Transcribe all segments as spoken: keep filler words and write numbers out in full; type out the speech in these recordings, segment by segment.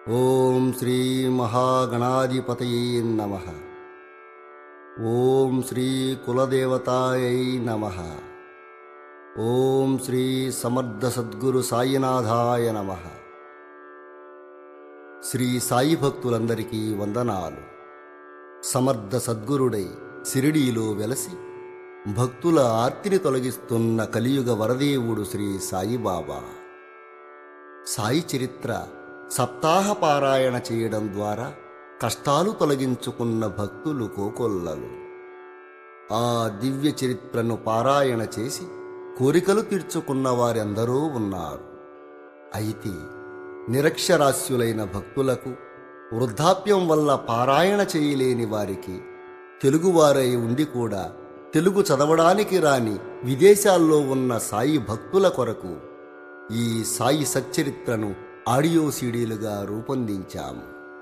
ఓం శ్రీ మహాగణాధిపతయే నమః. ఓం శ్రీ కులదేవతాయై నమః. ఓం శ్రీ సమర్థ సద్గురు సాయినాథాయ నమః. శ్రీ సాయి భక్తులందరికీ వందనాలు. సమర్థ సద్గురుడై సిరిడీలో వెలసి భక్తుల ఆర్తిని తొలగిస్తున్న కలియుగ వరదేవుడు శ్రీ సాయిబాబా. సాయి చరిత్ర సప్తాహ పారాయణ చేయడం ద్వారా కష్టాలు తొలగించుకున్న భక్తులు కోకొల్లలు. ఆ దివ్య చరిత్రను పారాయణ చేసి కోరికలు తీర్చుకున్న వారెందరో ఉన్నారు. అయితే నిరక్షరాస్యులైన భక్తులకు, వృద్ధాప్యం వల్ల పారాయణ చేయలేని వారికి, తెలుగువారై ఉండి కూడా తెలుగు చదవడానికి రాని విదేశాల్లో ఉన్న సాయి భక్తుల కొరకు ఈ సాయి సచ్చరిత్రను ఆడియో సీడీలుగా రూపొందించాము.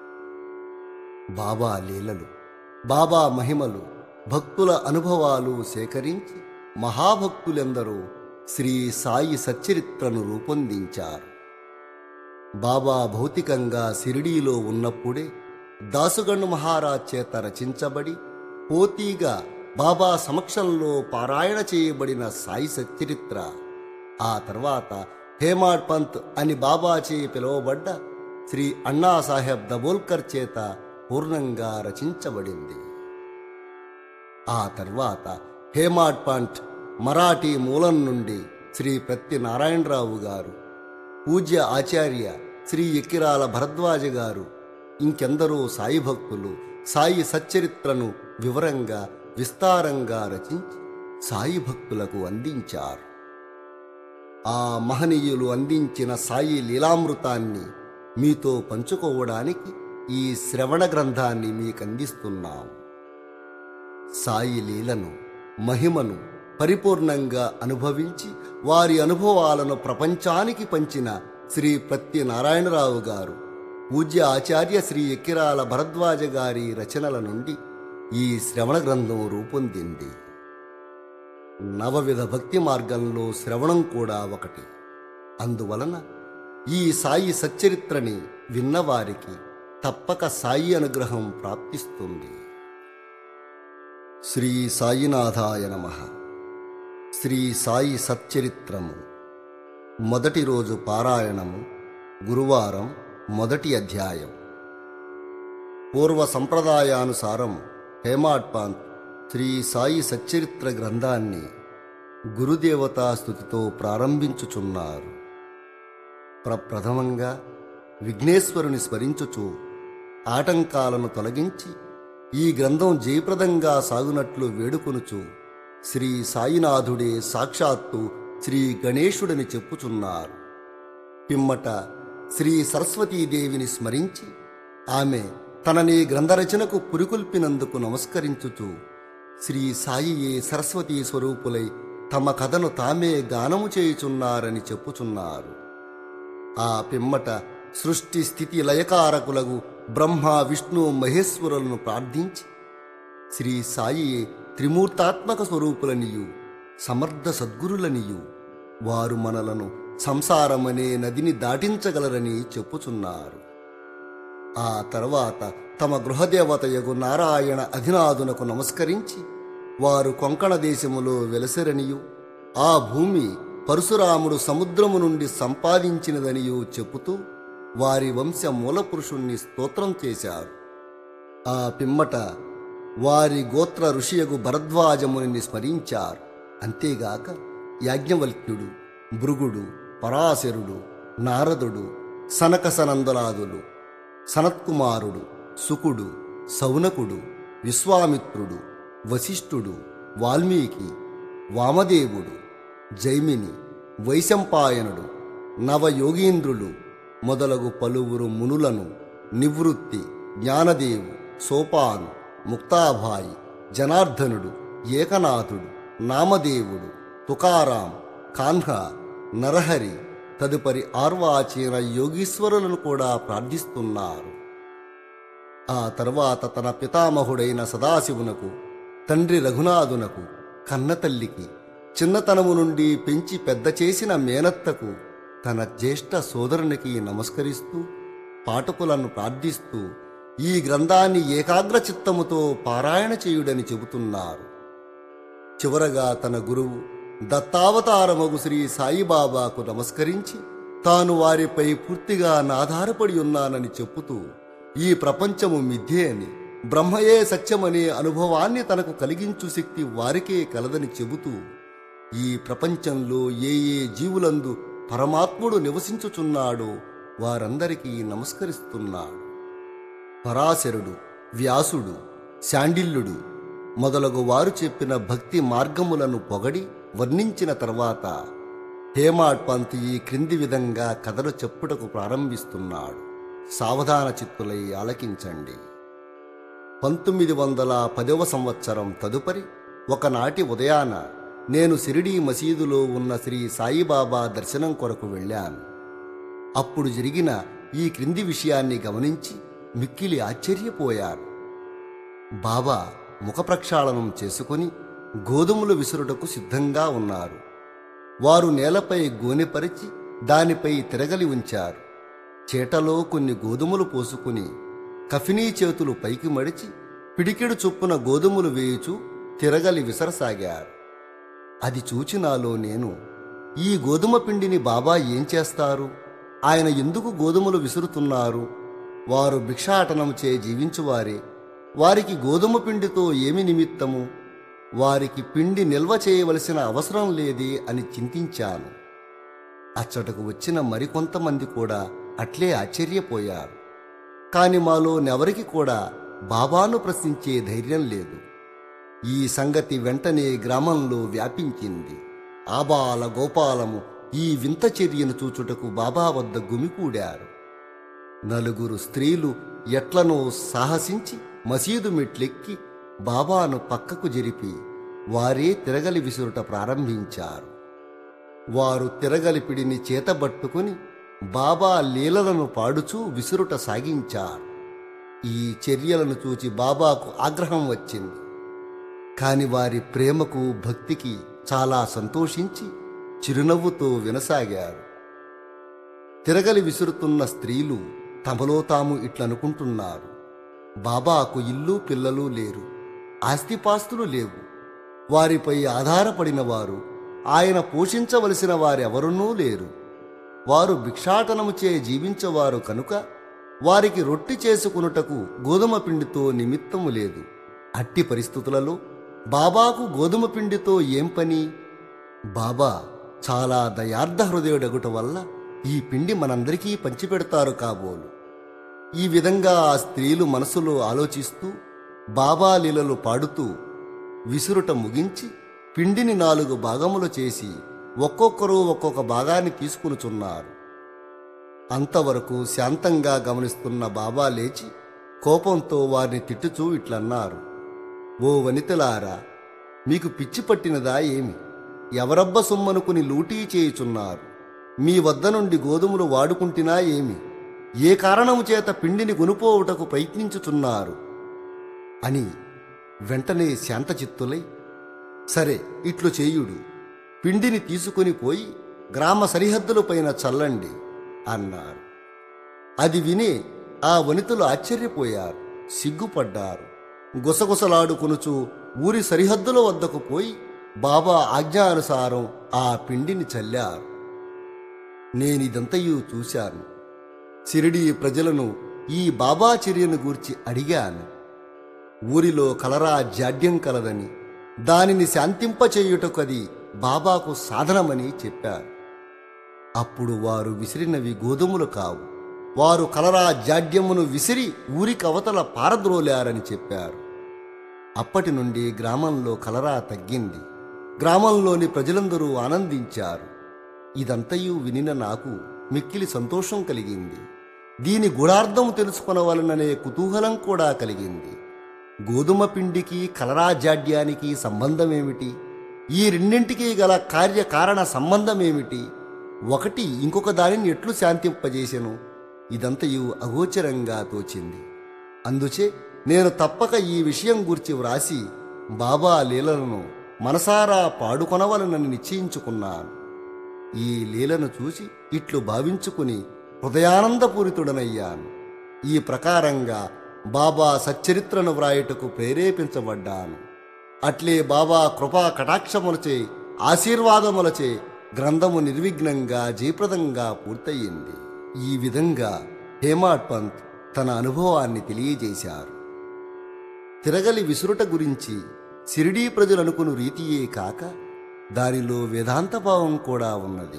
బాబా లీలలు, బాబా మహిమలు, భక్తుల అనుభవాలు సేకరించి మహాభక్తులెందరూ శ్రీ సాయి సచ్చరిత్రను రూపొందించారు. బాబా భౌతికంగా షిరిడీలో ఉన్నప్పుడే దాసుగణ్ మహారాజ్ చేత రచించబడి పోతీగా బాబా సమక్షంలో పారాయణ చేయబడిన సాయి సచ్చరిత్ర ఆ తర్వాత హేమాడ్ పంత్ అని బాబాచే పిలువబడ్డ శ్రీ అన్నాసాహెబ్ దబోల్కర్ చేత పూర్ణంగా రచించబడింది. ఆ తర్వాత హేమాడ్ పంత్ మరాఠీ మూలం నుండి శ్రీ ప్రత్తి నారాయణరావు గారు, పూజ్య ఆచార్య శ్రీ ఎక్కిరాల భరద్వాజ గారు, ఇంకెందరో సాయి భక్తులు సాయి సచ్చరిత్రను వివరంగా విస్తారంగా రచించి సాయి భక్తులకు అందించారు. ఆ మహనీయులు అందించిన సాయి లీలామృతాన్ని మీతో పంచుకోవడానికి ఈ శ్రవణ గ్రంథాన్ని మీకందిస్తున్నాం. సాయి లీలను, మహిమను పరిపూర్ణంగా అనుభవించి వారి అనుభవాలను ప్రపంచానికి పంచిన శ్రీ ప్రత్తి నారాయణరావు గారు, పూజ్య ఆచార్య శ్రీ ఎక్కిరాల భరద్వాజ గారి రచనల నుండి ఈ శ్రవణ గ్రంథం రూపొందింది. నవవిధ భక్తి మార్గంలో శ్రవణం కూడా ఒకటి. అందువలన ఈ సాయి సచ్చరిత్రని విన్నవారికి తప్పక సాయి అనుగ్రహం ప్రాప్తిస్తుంది. శ్రీ సాయినాథాయ నమః. శ్రీ సాయి సచ్చరిత్రము మొదటి రోజు పారాయణము, గురువారం, మొదటి అధ్యాయం. పూర్వ సంప్రదాయానుసారం హేమాడ్ పంత్ శ్రీ సాయి సచ్చరిత్ర గ్రంథాన్ని గురుదేవతా స్తుతితో ప్రారంభించుచున్నారు. ప్రప్రథమంగా విఘ్నేశ్వరుని స్మరించుచు ఆటంకాలను తొలగించి ఈ గ్రంథం జయప్రదంగా సాగునట్లు వేడుకొనుచు శ్రీ సాయినాథుడే సాక్షాత్తు శ్రీ గణేశుడని చెప్పుచున్నారు. పిమ్మట శ్రీ సరస్వతీదేవిని స్మరించి ఆమె తనని గ్రంథరచనకు పురికొల్పినందుకు నమస్కరించుచు శ్రీ సాయియే సరస్వతీ స్వరూపులై తమ కథను తామే గానము చేయుచున్నారని చెప్పుచున్నారు. ఆ పిమ్మట సృష్టి స్థితి లయకారకులకు బ్రహ్మ విష్ణు మహేశ్వరులను ప్రార్థించి శ్రీ సాయియే త్రిమూర్తాత్మక స్వరూపులనియు సమర్థ సద్గురులనియు వారు మనలను సంసారమనే నదిని దాటించగలరని చెప్పుచున్నారు. ఆ తర్వాత తమ గృహదేవతయగు నారాయణ అధినాథునకు నమస్కరించి వారు కొంకణ దేశములో వెలసెరనియు ఆ భూమి పరశురాముడు సముద్రము నుండి సంపాదించినదనియు చెప్పుతూ వారి వంశ మూలపురుషుణ్ణి స్తోత్రం చేశారు. ఆ పిమ్మట వారి గోత్ర ఋషియగు భరద్వాజముని స్మరించారు. అంతేగాక యాజ్ఞవల్క్యుడు, భృగుడు, పరాశరుడు, నారదుడు, సనకసనందలాదులు, సనత్కుమారుడు, సుకుడు, సౌనకుడు, విశ్వామిత్రుడు, వశిష్ఠుడు, వాల్మీకి, వామదేవుడు, జైమిని, వైశంపాయనుడు, నవయోగీంద్రులు మొదలగు పలువురు మునులను, నివృత్తి, జ్ఞానదేవు, సోపాను, ముక్తాభాయి, జనార్దనుడు, ఏకనాథుడు, నామదేవుడు, తుకారాం, కాన్హా, నరహరి తదుపరి ఆర్వాచీన యోగీశ్వరులను కూడా ప్రార్థిస్తున్నారు. ఆ తర్వాత తన పితామహుడైన సదాశివునకు, తండ్రి రఘునాథునకు, కన్నతల్లికి, చిన్నతనము నుండి పెంచి పెద్ద చేసిన మేనత్తకు, తన జ్యేష్ఠ సోదరునికి నమస్కరిస్తూ పాఠకులను ప్రార్థిస్తూ ఈ గ్రంథాన్ని ఏకాగ్ర చిత్తముతో పారాయణ చేయుడని చెబుతున్నారు. చివరగా తన గురువు దత్తావతారమగు శ్రీ సాయిబాబాకు నమస్కరించి తాను వారిపై పూర్తిగా నాధారపడి ఉన్నానని చెప్పుతూ ఈ ప్రపంచము మిథ్యే అని, బ్రహ్మయే సత్యమనే అనుభవాన్ని తనకు కలిగించు శక్తి వారికే కలదని చెబుతూ ఈ ప్రపంచంలో ఏ ఏ జీవులందు పరమాత్ముడు నివసించుచున్నాడో వారందరికీ నమస్కరిస్తున్నాడు. పరాశరుడు, వ్యాసుడు, శాండిల్యుడు మొదలగు వారు చెప్పిన భక్తి మార్గములను పొగడి వర్ణించిన తర్వాత హేమాడ్ పంత్ ఈ క్రింది విధంగా కథలు చెప్పుటకు ప్రారంభిస్తున్నాడు. సావధాన చిత్తులై ఆలకించండి. పంతొమ్మిది వందల పదవ సంవత్సరం తదుపరి ఒకనాటి ఉదయాన నేను షిరిడీ మసీదులో ఉన్న శ్రీ సాయిబాబా దర్శనం కొరకు వెళ్ళాను. అప్పుడు జరిగిన ఈ క్రింది విషయాన్ని గమనించి మిక్కిలి ఆశ్చర్యపోయాను. బాబా ముఖ ప్రక్షాళనం చేసుకుని గోధుమలు విసురుటకు సిద్ధంగా ఉన్నారు. వారు నేలపై గోనెపరిచి దానిపై తిరగలి ఉంచారు. చేటలో కొన్ని గోధుమలు పోసుకుని కఫినీ చేతులు పైకి మడిచి పిడికిడు చొప్పున గోధుమలు వేయుచూ తిరగలి విసరసాగారు. అది చూచి నాలో నేను, ఈ గోధుమ పిండిని బాబా ఏం చేస్తారు? ఆయన ఎందుకు గోధుమలు విసురుతున్నారు? వారు భిక్షాటనముచే జీవించువారే. వారికి గోధుమ పిండితో ఏమి నిమిత్తము? వారికి పిండి నిల్వ చేయవలసిన అవసరం లేదే అని చింతించాను. అచ్చటకు వచ్చిన మరికొంతమంది కూడా అట్లే ఆశ్చర్యపోయారు. కాని మాలోనెవరికి కూడా బాబాను ప్రశ్నించే ధైర్యం లేదు. ఈ సంగతి వెంటనే గ్రామంలో వ్యాపించింది. ఆబాల గోపాలము ఈ వింత చర్యను చూచుటకు బాబా వద్ద గుమికూడారు. నలుగురు స్త్రీలు ఎట్లనో సాహసించి మసీదు మెట్లెక్కి బాబాను పక్కకు జరిపి వారే తిరగలి విసురుట ప్రారంభించారు. వారు తిరగలి పిడిని చేతబట్టుకుని బాబా లీలలను పాడుచూ విసురుట సాగించారు. ఈ చర్యలను చూచి బాబాకు ఆగ్రహం వచ్చింది. కాని వారి ప్రేమకు భక్తికి చాలా సంతోషించి చిరునవ్వుతో వినసాగారు. తిరగలి విసురుతున్న స్త్రీలు తమలో తాము ఇట్లనుకుంటున్నారు, బాబాకు ఇల్లు పిల్లలు లేరు, ఆస్తిపాస్తులు లేవు. వారిపై ఆధారపడిన వారు, ఆయన పోషించవలసిన వారెవరునూ లేరు. వారు భిక్షాటనముచే జీవించేవారు కనుక వారికి రొట్టి చేసుకునుటకు గోధుమ పిండితో నిమిత్తము లేదు. అట్టి పరిస్థితులలో బాబాకు గోధుమ పిండితో ఏం పని? బాబా చాలా దయార్థ హృదయుడగుట వల్ల ఈ పిండి మనందరికీ పంచిపెడతారు కాబోలు. ఈ విధంగా ఆ స్త్రీలు మనసులో ఆలోచిస్తూ బాబా లీలలు పాడుతూ విసురుట ముగించి పిండిని నాలుగు భాగములు చేసి ఒక్కొక్కరు ఒక్కొక్క భాగాన్ని తీసుకునుచున్నారు. అంతవరకు శాంతంగా గమనిస్తున్న బాబా లేచి కోపంతో వారిని తిట్టుచూ ఇట్లన్నారు, ఓ వనితలారా, మీకు పిచ్చి పట్టినదా ఏమి? ఎవరబ్బ సొమ్మనుకుని లూటీ చేయుచున్నారు? మీ వద్ద నుండి గోధుమలు వాడుకుంటున్నా ఏమి? ఏ కారణము చేత పిండిని కొనుపోవుటకు ప్రయత్నించుచున్నారు అని వెంటనే శాంతచిత్తులై, సరే ఇట్లు చేయుడు, పిండిని తీసుకుని పోయి గ్రామ సరిహద్దులపైన చల్లండి అన్నారు. అది విని ఆ వనితలు ఆశ్చర్యపోయారు, సిగ్గుపడ్డారు. గుసగుసలాడుకొనుచు ఊరి సరిహద్దుల వద్దకు పోయి బాబా ఆజ్ఞానుసారం ఆ పిండిని చల్లారు. నేనిదంతయు చూశాను. షిరిడీ ప్రజలను ఈ బాబా చర్యను గూర్చి అడిగాను. ఊరిలో కలరా జాడ్యం కలదని, దానిని శాంతింపచేయుటకు అది బాబాకు సాధనమని చెప్పారు. అప్పుడు వారు విసిరినవి గోధుమలు కావు, వారు కలరా జాడ్యమును విసిరి ఊరికవతల పారద్రోలారని చెప్పారు. అప్పటి నుండి గ్రామంలో కలరా తగ్గింది. గ్రామంలోని ప్రజలందరూ ఆనందించారు. ఇదంతయు వినిన నాకు మిక్కిలి సంతోషం కలిగింది. దీని గుణార్థం తెలుసుకొనవలననే కుతూహలం కూడా కలిగింది. గోధుమ పిండికి కలరా జాడ్యానికి సంబంధమేమిటి? ఈ రెండింటికి గల కార్యకారణ సంబంధమేమిటి? ఒకటి ఇంకొక దానిని ఎట్లు శాంతింపజేసెను? ఇదంతయు అగోచరంగా తోచింది. అందుచే నేను తప్పక ఈ విషయం గూర్చి వ్రాసి బాబా లీలలను మనసారా పాడుకొనవలనని నిశ్చయించుకున్నాను. ఈ లీలను చూసి ఇట్లు భావించుకుని హృదయానందపూరితుడనయ్యాను. ఈ ప్రకారంగా బాబా సచ్చరిత్రను వ్రాయుటకు ప్రేరేపించబడ్డాను. అట్లే బాబా కృపా కటాక్షములచే ఆశీర్వాదములచే గ్రంథము నిర్విఘ్నంగా జయప్రదంగా పూర్తయింది. ఈ విధంగా హేమాడ్ పంత్ తన అనుభవాన్ని తెలియజేశారు. తిరగలి విసురుట గురించి షిరిడీ ప్రజలనుకును రీతియే కాక దానిలో వేదాంత భావం కూడా ఉన్నది.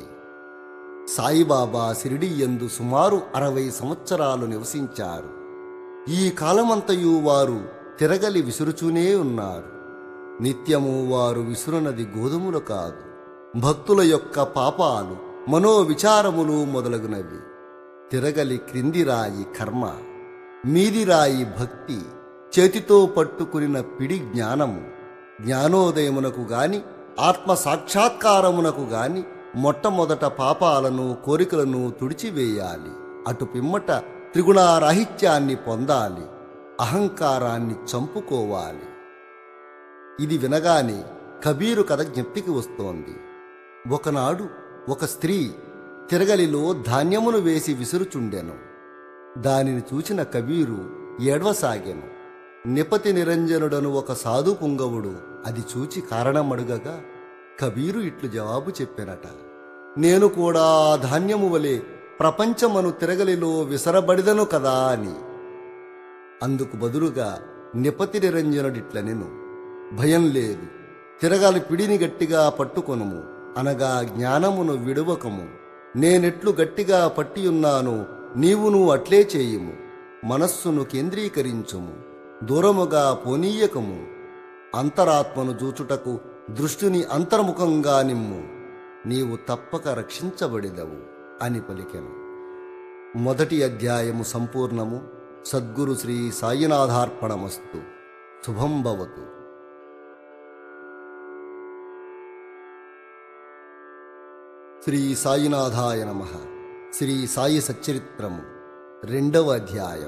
సాయిబాబా షిరిడీ యందు సుమారు అరవై సంవత్సరాలు నివసించారు. ఈ కాలమంతయు వారు తిరగలి విసురుచూనే ఉన్నారు. నిత్యము వారు విసురునది గోధుమలు కాదు, భక్తుల యొక్క పాపాలు, మనోవిచారములు మొదలగునవి. తిరగలి క్రింది రాయి కర్మ, మీది రాయి భక్తి, చేతితో పట్టుకునిన పిడి జ్ఞానము. జ్ఞానోదయమునకు గాని ఆత్మ సాక్షాత్కారమునకు గాని మొట్టమొదట పాపాలను కోరికలను తుడిచివేయాలి. అటు పిమ్మట త్రిగుణారాహిత్యాన్ని పొందాలి, అహంకారాన్ని చంపుకోవాలి. ఇది వినగానే కబీరు కథ జ్ఞప్తికి వస్తోంది. ఒకనాడు ఒక స్త్రీ తిరగలిలో ధాన్యమును వేసి విసురుచుండెను. దానిని చూచిన కబీరు ఏడ్వసాగెను. నిపతి నిరంజనుడను ఒక సాధు పుంగవుడు అది చూచి కారణమడుగగా కబీరు ఇట్లు జవాబు చెప్పెనట: నేను కూడా ఆ ధాన్యము వలె ప్రపంచమను తిరగలిలో విసరబడిదను కదా అని. అందుకు బదులుగా నిపతి నిరంజనుడిట్లనెను: భయం లేదు, తిరగలి పిడిని గట్టిగా పట్టుకొనుము, అనగా జ్ఞానమును విడువకము. నేనెట్లు గట్టిగా పట్టియున్నానో నీవును అట్లే చేయుము. మనస్సును కేంద్రీకరించుము, దూరముగా పోనీయకము. అంతరాత్మను జూచుటకు దృష్టిని అంతర్ముఖంగా నిమ్ము, నీవు తప్పక రక్షించబడిదవు అని పలికెను. మొదటి అధ్యాయము సంపూర్ణము. సద్గురు శ్రీ సాయినాథార్పణమస్తు. శుభం భవతు. శ్రీ సాయినాథాయ నమః. శ్రీ సాయి సచ్చరిత్రము రెండవ అధ్యాయం.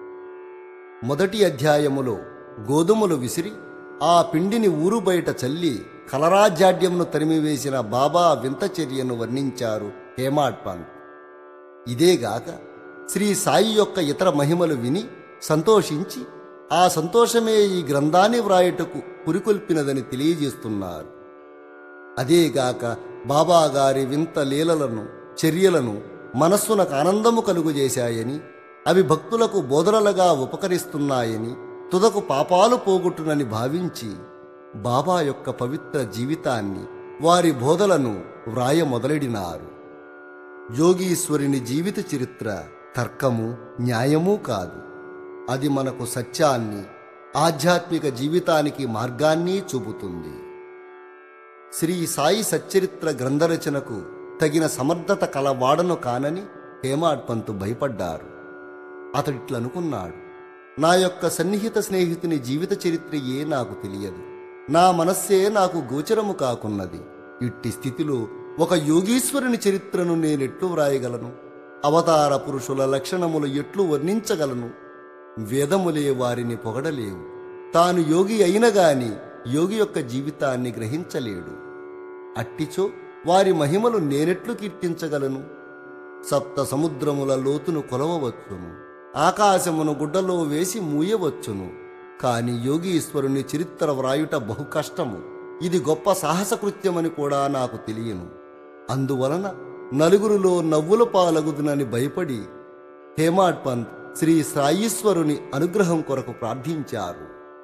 మొదటి అధ్యాయములో గోధుమలు విసిరి ఆ పిండిని ఊరు బయట చల్లి కలరాజాడ్యమును తరిమివేసిన బాబా వింత చర్యను వర్ణించారు హేమాడ్ పంత్. ఇదేగాక శ్రీ సాయి యొక్క ఇతర మహిమలు విని సంతోషించి ఆ సంతోషమే ఈ గ్రంథాన్ని వ్రాయుటకు పురికొల్పినదని తెలియజేస్తున్నారు. అదేగాక బాబాగారి వింత లీలలను చర్యలను మనస్సునకు ఆనందము కలుగుజేశాయని, అవి భక్తులకు బోధనలుగా ఉపకరిస్తున్నాయని, తుదకు పాపాలు పోగొట్టునని భావించి బాబా యొక్క పవిత్ర జీవితాన్ని, వారి బోధలను వ్రాయ మొదలెడినారు. యోగీశ్వరుని జీవిత చరిత్ర తర్కము న్యాయమూ కాదు. అది మనకు సత్యాన్ని, ఆధ్యాత్మిక జీవితానికి మార్గాన్ని చూపుతుంది. శ్రీ సాయి సచ్చరిత్ర గ్రంథరచనకు తగిన సమర్థత కలవాడను కానని హేమాడ్ పంత్ భయపడ్డారు. అతడిట్లనుకున్నాడు: నా యొక్క సన్నిహిత స్నేహితుని జీవిత చరిత్రయే నాకు తెలియదు, నా మనస్సే నాకు గోచరము కాకున్నది. ఇట్టి స్థితిలో ఒక యోగీశ్వరుని చరిత్రను నేనెట్లు వ్రాయగలను? అవతార పురుషుల లక్షణములు ఎట్లు వర్ణించగలను? వేదములే వారిని పొగడలేవు. తాను యోగి అయినగాని యోగి యొక్క జీవితాన్ని గ్రహించలేడు. అట్టిచో వారి మహిమలు నేనెట్లు కీర్తించగలను? సప్త సముద్రముల లోతును కొలవవచ్చును, ఆకాశమును గుడ్డలో వేసి మూయవచ్చును. కాని యోగీశ్వరుని చరిత్ర వ్రాయుట బహు కష్టము. ఇది గొప్ప సాహసకృత్యమని కూడా నాకు తెలియను. అందువలన నలుగురిలో నవ్వుల పాలగుదునని భయపడి హేమాడ్ పంత్ శ్రీ సాయీశ్వరుని అనుగ్రహం కొరకు ప్రార్థించారు.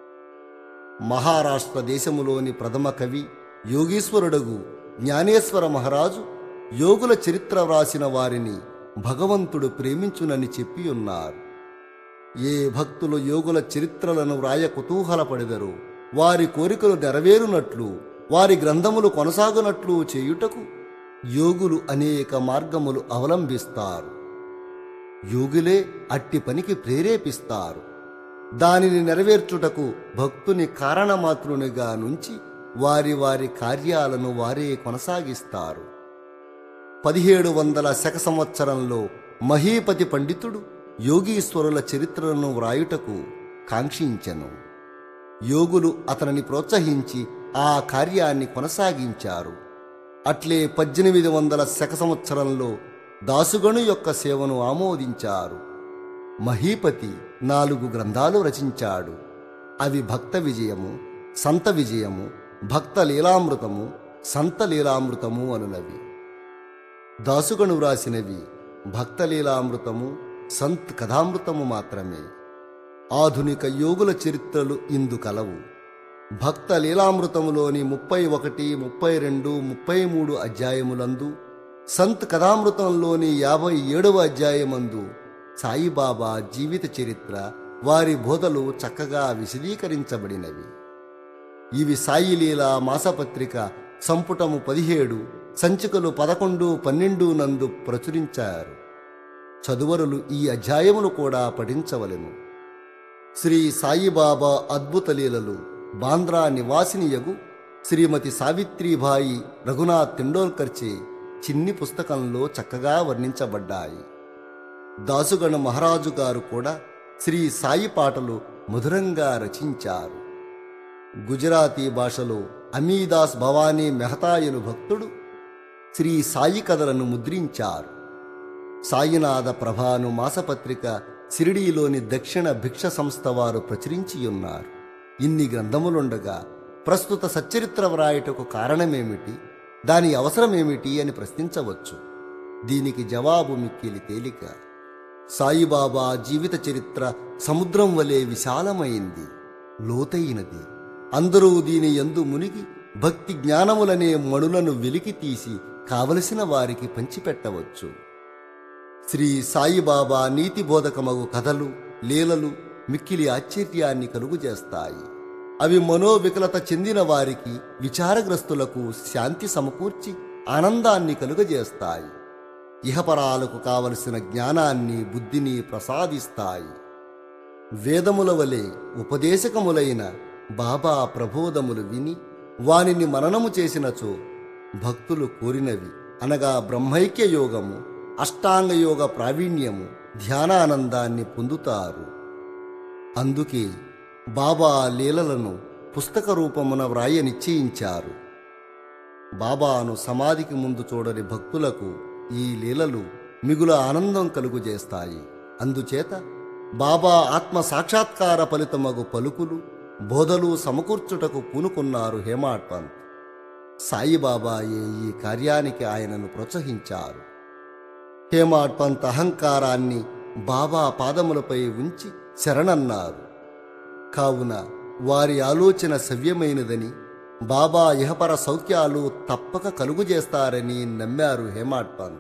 మహారాష్ట్ర దేశములోని ప్రథమ కవి యోగీశ్వరుడగు జ్ఞానేశ్వర మహారాజు యోగుల చరిత్ర వ్రాసిన వారిని భగవంతుడు ప్రేమించునని చెప్పియున్నారు. ఏ భక్తులు యోగుల చరిత్రలను వ్రాయ కుతూహలపడెదరో వారి కోరికలు నెరవేరునట్లు, వారి గ్రంథములు కొనసాగునట్లు చేయుటకు యోగులు అనేక మార్గములు అవలంబిస్తారు. యోగులే అట్టి పనికి ప్రేరేపిస్తారు. దానిని నెరవేర్చుటకు భక్తుని కారణమాతృనిగా నుంచి వారి వారి కార్యాలను వారే కొనసాగిస్తారు. పదిహేడు వందల శక సంవత్సరంలో మహీపతి పండితుడు యోగీశ్వరుల చరిత్రలను వ్రాయుటకు కాంక్షించెను. యోగులు అతనిని ప్రోత్సహించి ఆ కార్యాన్ని కొనసాగించారు. అట్లే పద్దెనిమిది వందల శక సంవత్సరంలో దాసుగణు యొక్క సేవను ఆమోదించారు. మహీపతి నాలుగు గ్రంథాలు రచించాడు. అవి భక్త విజయము, సంత విజయము, భక్త లీలామృతము, సంత లీలామృతము అనునవి. దాసుగను వ్రాసినవి భక్త లీలామృతము, సంత్ కథామృతము మాత్రమే. ఆధునిక యోగుల చరిత్రలు ఇందు కలవు. భక్త లీలామృతములోని ముప్పై ఒకటి, ముప్పై రెండు, ముప్పై మూడు అధ్యాయములందు, సంత్ కథామృతంలోని యాభై ఏడవ అధ్యాయమందు సాయిబాబా జీవిత చరిత్ర, వారి బోధలు చక్కగా విశదీకరించబడినవి. ఇవి సాయిలీలా మాసపత్రిక సంపుటము పదిహేడు, సంచికలు పదకొండు, పన్నెండు నందు ప్రచురించారు. చదువరులు ఈ అధ్యాయములు కూడా పఠించవలెను. శ్రీ సాయిబాబా అద్భుత లీలలు బాంద్రా నివాసినియగు శ్రీమతి సావిత్రీబాయి రఘునాథ్ తెండోల్కర్చే చిన్ని పుస్తకంలో చక్కగా వర్ణించబడ్డాయి. దాసుగణ మహారాజు గారు కూడా శ్రీ సాయి పాటలు మధురంగా రచించారు. గుజరాతీ భాషలో అమీదాస్ భవానీ మెహతాయను భక్తుడు శ్రీ సాయి కథలను ముద్రించారు. సాయినాథ ప్రభాను మాసపత్రిక షిరిడీలోని దక్షిణ భిక్ష సంస్థ వారు ప్రచురించియున్నారు. ఇన్ని గ్రంథములుండగా ప్రస్తుత సచ్చరిత్ర వ్రాయటకు కారణమేమిటి, దాని అవసరమేమిటి అని ప్రశ్నించవచ్చు. దీనికి జవాబు మిక్కిలి తేలిక. సాయిబాబా జీవిత చరిత్ర సముద్రం వలె విశాలమైంది, లోతైనది. అందరూ దీని యందు మునిగి భక్తి జ్ఞానములనే మణులను వెలికి తీసి కావలసిన వారికి పంచిపెట్టవచ్చు. శ్రీ సాయిబాబా నీతి బోధకమగు కథలు, లీలలు మిక్కిలి ఆశ్చర్యాన్ని కలుగుజేస్తాయి. అవి మనోవికలత చెందిన వారికి, విచారగ్రస్తులకు శాంతి సమకూర్చి ఆనందాన్ని కలుగజేస్తాయి. ఇహపరాలకు కావలసిన జ్ఞానాన్ని, బుద్ధిని ప్రసాదిస్తాయి. వేదముల వలె ఉపదేశకములైన బాబా ప్రబోధములు విని వానిని మననము చేసినచో భక్తులు కోరినవి అనగా బ్రహ్మైక్య యోగము, అష్టాంగయోగ ప్రావీణ్యము, ధ్యానానందాన్ని పొందుతారు. అందుకే బాబా లీలలను పుస్తక రూపమున వ్రాయ నిశ్చయించారు. బాబాను సమాధికి ముందు చూడని భక్తులకు ఈ లీలలు మిగుల ఆనందం కలుగుజేస్తాయి. అందుచేత బాబా ఆత్మ సాక్షాత్కార ఫలితమగు పలుకులు, బోధలు సమకూర్చుటకు పూనుకున్నారు హేమాడ్ పంత్. సాయిబాబాయే ఈ కార్యానికి ఆయనను ప్రోత్సహించారు. హేమాడ్ పంత్ అహంకారాన్ని బాబా పాదములపై ఉంచి శరణన్నారు. కావున వారి ఆలోచన సవ్యమైనదని, బాబా ఇహపర సౌఖ్యాలు తప్పక కలుగుజేస్తారని నమ్మారు హేమాడ్ పంత్.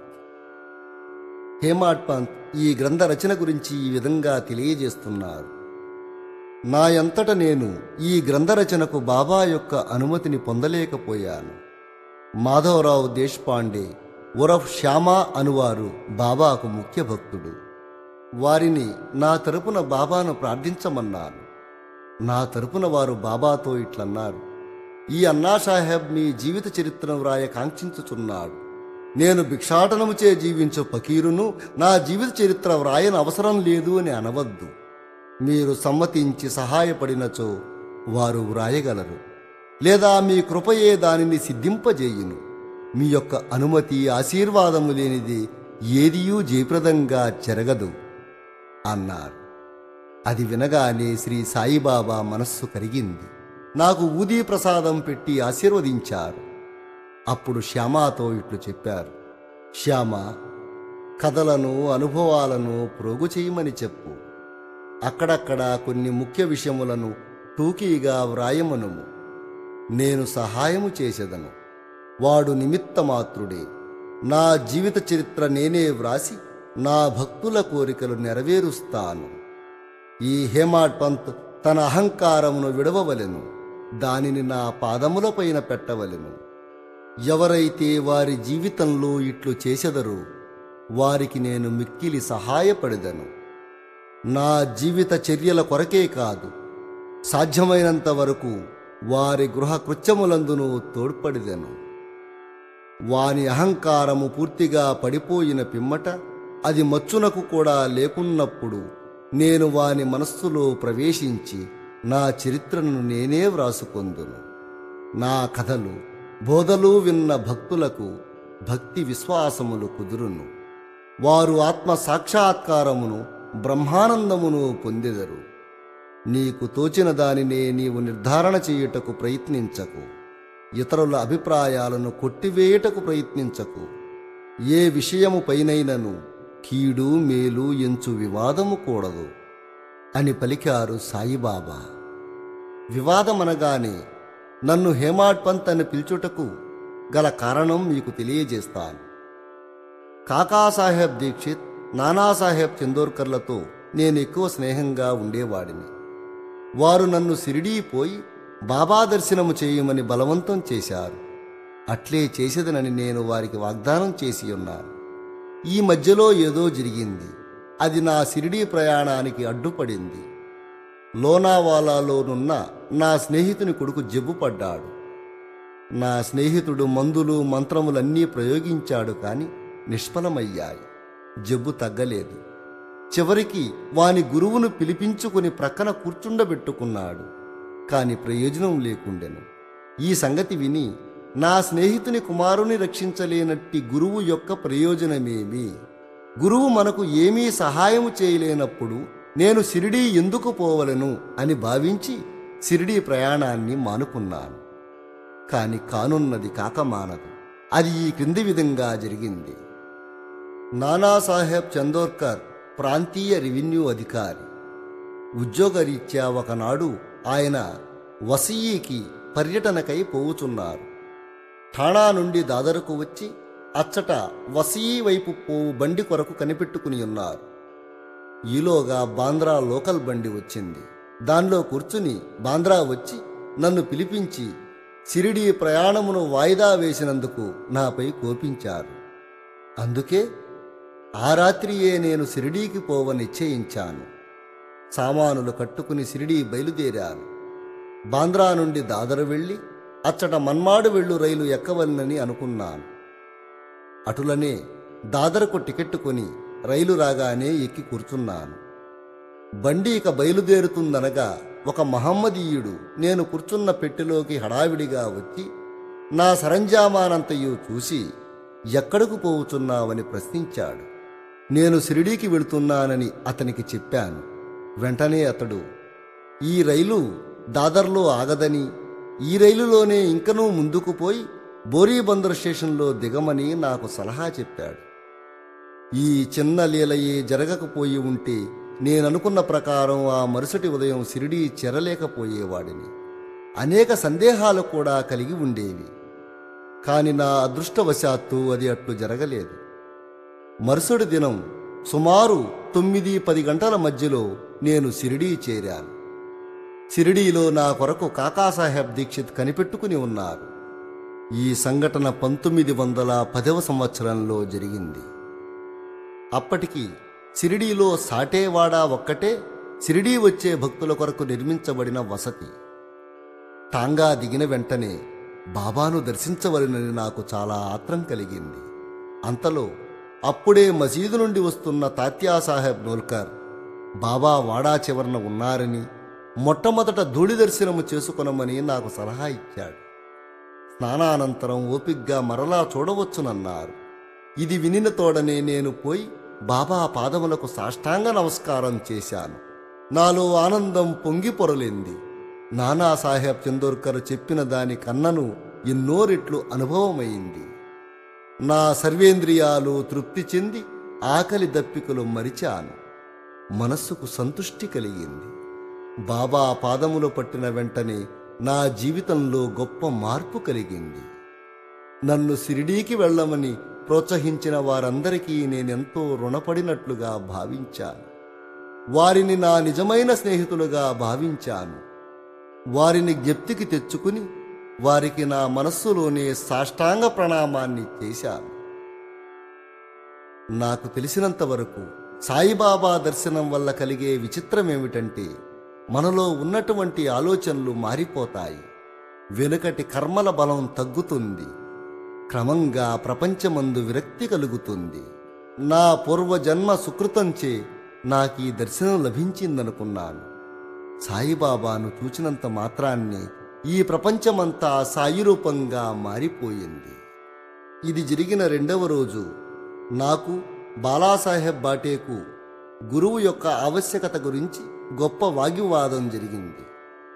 హేమాడ్ పంత్ ఈ గ్రంథ రచన గురించి ఈ విధంగా తెలియజేస్తున్నారు. నా యంతట నేను ఈ గ్రంథ రచనకు బాబా యొక్క అనుమతిని పొందలేకపోయాను. మాధవరావు దేశ్పాండే ఉరఫ్ శ్యామా అనువారు బాబాకు ముఖ్య భక్తుడు. వారిని నా తరపున బాబాను ప్రార్థించమన్నాను. నా తరపున వారు బాబాతో ఇట్లన్నారు: ఈ అన్నాసాహెబ్ మీ జీవిత చరిత్రను వ్రాయ కాంక్షించుచున్నాడు. నేను భిక్షాటనముచే జీవించు ఫకీరును నా జీవిత చరిత్ర వ్రాయన అవసరం లేదు అని అనవద్దు. మీరు సమ్మతించి సహాయపడినచో వారు వ్రాయగలరు, లేదా మీ కృపయే దానిని సిద్ధింపజేయును. మీ యొక్క అనుమతి, ఆశీర్వాదము లేనిది ఏదియూ జయప్రదంగా జరగదు అన్నారు. అది వినగానే శ్రీ సాయిబాబా మనస్సు కరిగింది. నాకు ఊదీ ప్రసాదం పెట్టి ఆశీర్వదించారు. అప్పుడు శ్యామాతో ఇట్లు చెప్పారు: శ్యామ, కథలను, అనుభవాలను ప్రోగు చేయమని చెప్పు. అక్కడక్కడ కొన్ని ముఖ్య విషయములను టూకీగా వ్రాయమనుము. నేను సహాయము చేసేదను. వాడు నిమిత్తమాత్రుడే. నా జీవిత చరిత్ర నేనే వ్రాసి నా భక్తుల కోరికలు నెరవేరుస్తాను. ఈ హేమాడ్ పంత్ తన అహంకారమును విడవవలెను, దానిని నా పాదములపైన పెట్టవలెను. ఎవరైతే వారి జీవితంలో ఇట్లు చేసెదరో వారికి నేను మిక్కిలి సహాయపడెదను. నా జీవిత చర్యల కొరకే కాదు, సాధ్యమైనంత వరకు వారి గృహ కృత్యములందును తోడ్పడిదెను. వాని అహంకారము పూర్తిగా పడిపోయిన పిమ్మట, అది మచ్చునకు కూడా లేకున్నప్పుడు నేను వాని మనస్సులో ప్రవేశించి నా చరిత్రను నేనే వ్రాసుకొందును. నా కథలు, బోధలు విన్న భక్తులకు భక్తి విశ్వాసములు కుదురును. వారు ఆత్మ సాక్షాత్కారమును, బ్రహ్మానందమును పొందెదరు. నీకు తోచిన దానినే నీవు నిర్ధారణ చేయుటకు ప్రయత్నించకు. ఇతరుల అభిప్రాయాలను కొట్టివేయుటకు ప్రయత్నించకు. ఏ విషయము పైనైనను కీడు మేలు ఎంచు వివాదము కూడదు అని పలికారు సాయిబాబా. వివాదమనగానే నన్ను హేమాడ్ పంత్ అని పిలుచుటకు గల కారణం మీకు తెలియజేస్తాను. కాకాసాహెబ్ దీక్షిత్, నానాసాహెబ్ చందోర్కర్లతో నేను ఎక్కువ స్నేహంగా ఉండేవాడిని. వారు నన్ను షిరిడీ పోయి బాబా దర్శనము చేయమని బలవంతం చేశారు. అట్లే చేసేదనని నేను వారికి వాగ్దానం చేసి ఉన్నాను. ఈ మధ్యలో ఏదో జరిగింది. అది నా షిరిడీ ప్రయాణానికి అడ్డుపడింది. లోనావాలాలోనున్న నా స్నేహితుని కొడుకు జబ్బుపడ్డాడు. నా స్నేహితుడు మందులు మంత్రములన్నీ ప్రయోగించాడు, కాని నిష్ఫలమయ్యాయి. జబ్బు తగ్గలేదు. చివరికి వాని గురువును పిలిపించుకుని ప్రక్కన కూర్చుండబెట్టుకున్నాడు. కాని ప్రయోజనం లేకుండెను. ఈ సంగతి విని నా స్నేహితుని కుమారుని రక్షించలేనట్టి గురువు యొక్క ప్రయోజనమేమి? గురువు మనకు ఏమీ సహాయము చేయలేనప్పుడు నేను షిరిడీ ఎందుకు పోవలను అని భావించి షిరిడీ ప్రయాణాన్ని మానుకున్నాను. కాని కానున్నది కాకమానదు. అది ఈ క్రింది విధంగా జరిగింది. నానాసాహెబ్ చందోర్కర్ ప్రాంతీయ రెవెన్యూ అధికారి. ఉద్యోగరీత్యా ఒకనాడు ఆయన వసీకి పర్యటనకై పోవుచున్నారు. ఠాణా నుండి దాదరకు వచ్చి అచ్చట వసీ వైపు పోవు బండి కొరకు కనిపెట్టుకుని ఉన్నారు. ఈలోగా బాంద్రా లోకల్ బండి వచ్చింది. దానిలో కూర్చుని బాంద్రా వచ్చి నన్ను పిలిపించి షిరిడీ ప్రయాణమును వాయిదా వేసినందుకు నాపై కోపించారు. అందుకే ఆ రాత్రియే నేను షిరిడీకి పోవ నిశ్చయించాను. సామానులు కట్టుకుని షిరిడీ బయలుదేరాను. బాంద్రా నుండి దాదరు వెళ్ళి అచ్చట మన్మాడు వెళ్ళు రైలు ఎక్కవలనని అనుకున్నాను. అటులనే దాదరకు టికెట్టు కొని రైలు రాగానే ఎక్కి కూర్చున్నాను. బండి ఇక బయలుదేరుతుందనగా ఒక మహమ్మదీయుడు నేను కూర్చున్న పెట్టెలోకి హడావిడిగా వచ్చి నా సరంజామానంతయు చూసి ఎక్కడకు పోవుచున్నావని ప్రశ్నించాడు. నేను షిరిడీకి వెళుతున్నానని అతనికి చెప్పాను. వెంటనే అతడు ఈ రైలు దాదర్లో ఆగదని, ఈ రైలులోనే ఇంకనూ ముందుకు పోయి బోరీబందర్ స్టేషన్లో దిగమని నాకు సలహా చెప్పాడు. ఈ చిన్న లీలయే జరగకపోయి ఉంటే నేననుకున్న ప్రకారం ఆ మరుసటి ఉదయం షిరిడీ చేరలేకపోయేవాడిని. అనేక సందేహాలు కూడా కలిగి ఉండేవి. కాని నా అదృష్టవశాత్తు అది అట్లు జరగలేదు. మరుసటి దినం సుమారు తొమ్మిది పది గంటల మధ్యలో నేను షిరిడీ చేరాను. షిరిడీలో నా కొరకు కాకాసాహెబ్ దీక్షిత్ కనిపెట్టుకుని ఉన్నారు. ఈ సంఘటన పంతొమ్మిది వందల పదవ సంవత్సరంలో జరిగింది. అప్పటికి షిరిడీలో సాటేవాడా ఒక్కటే షిరిడీ వచ్చే భక్తుల కొరకు నిర్మించబడిన వసతి. టాంగా దిగిన వెంటనే బాబాను దర్శించవలనని నాకు చాలా ఆత్రం కలిగింది. అంతలో అప్పుడే మసీదు నుండి వస్తున్న తాత్యాసాహెబ్ నోల్కర్ బాబా వాడా చివరన ఉన్నారని, మొట్టమొదట ధూళి దర్శనము చేసుకొనమని నాకు సలహా ఇచ్చాడు. స్నానానంతరం ఓపిగ్గా మరలా చూడవచ్చునన్నారు. ఇది వినిన తోడనే నేను పోయి బాబా పాదములకు సాష్టాంగ నమస్కారం చేశాను. నాలో ఆనందం పొంగి పొరలింది. నానాసాహెబ్ చందోర్కర్ చెప్పిన దాని కన్నను ఎన్నో రెట్లు అనుభవమైంది. నా సర్వేంద్రియాలు తృప్తి చెంది ఆకలి దప్పికలు మరిచాను. మనస్సుకు సంతుష్టి కలిగింది. బాబా పాదములు పట్టిన వెంటనే నా జీవితంలో గొప్ప మార్పు కలిగింది. నన్ను షిరిడీకి వెళ్ళమని ప్రోత్సహించిన వారందరికీ నేనెంతో రుణపడినట్లుగా భావించాను. వారిని నా నిజమైన స్నేహితులుగా భావించాను. వారిని జ్ఞప్తికి తెచ్చుకుని వారికి నా మనస్సులోనే సాష్టాంగ ప్రణామాన్ని చేశాను. నాకు తెలిసినంతవరకు సాయిబాబా దర్శనం వల్ల కలిగే విచిత్రమేమిటంటే, మనలో ఉన్నటువంటి ఆలోచనలు మారిపోతాయి. వెనుకటి కర్మల బలం తగ్గుతుంది. క్రమంగా ప్రపంచమందు విరక్తి కలుగుతుంది. నా పూర్వజన్మ సుకృతంచే నాకీ దర్శనం లభించిందనుకున్నాను. సాయిబాబాను చూచినంత మాత్రాన్ని ఈ ప్రపంచమంతా సాయిరూపంగా మారిపోయింది. ఇది జరిగిన రెండవ రోజు నాకు, బాలాసాహెబ్ బాటేకు గురువు యొక్క ఆవశ్యకత గురించి గొప్ప వాగ్వివాదం జరిగింది.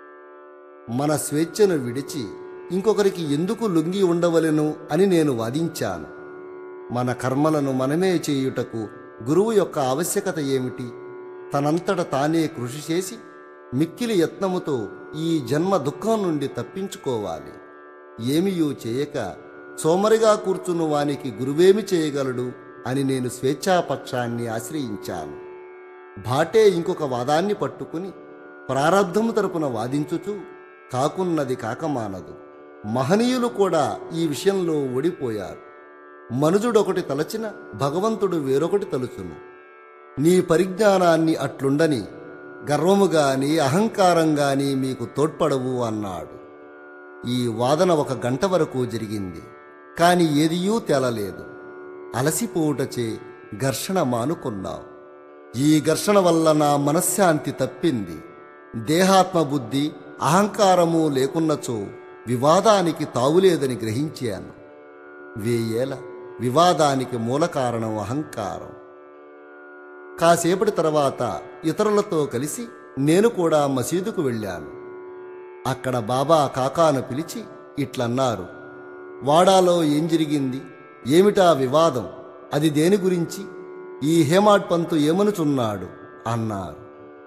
మన స్వేచ్ఛను విడిచి ఇంకొకరికి ఎందుకు లొంగి ఉండవలెను అని నేను వాదించాను. మన కర్మలను మనమే చేయుటకు గురువు యొక్క ఆవశ్యకత ఏమిటి? తనంతట తానే కృషి చేసి మిక్కిలి యత్నముతో ఈ జన్మ దుఃఖం నుండి తప్పించుకోవాలి. ఏమియూ చేయక సోమరిగా కూర్చున్న వానికి గురువేమి చేయగలడు అని నేను స్వేచ్ఛాపక్షాన్ని ఆశ్రయించాను. భాటే ఇంకొక వాదాన్ని పట్టుకుని ప్రారబ్ధము తరపున వాదించుచు కాకున్నది కాకమానదు. మహనీయులు కూడా ఈ విషయంలో ఓడిపోయారు. మనుజుడొకటి తలచిన భగవంతుడు వేరొకటి తలుచును. నీ పరిజ్ఞానాన్ని అట్లుండని గర్వముగాని అహంకారంగాని మీకు తోడ్పడవు అన్నాడు. ఈ వాదన ఒక గంట వరకు జరిగింది. కాని ఏదియూ తేలలేదు. అలసిపోవుటచే ఘర్షణ మానుకున్నాం. ఈ ఘర్షణ వల్ల నా మనశ్శాంతి తప్పింది. దేహాత్మబుద్ధి అహంకారము లేకున్నచో వివాదానికి తావులేదని గ్రహించాను. వేయేల వివాదానికి మూల కారణం అహంకారం. కాసేపటి తర్వాత ఇతరులతో కలిసి నేను కూడా మసీదుకు వెళ్ళాను. అక్కడ బాబా కాకాను పిలిచి ఇట్లన్నారు, వాడాలో ఏం జరిగింది? ఏమిటా వివాదం? అది దేని గురించి? ఈ హేమాడ్ పంతు ఏమనుచున్నాడు అన్నారు.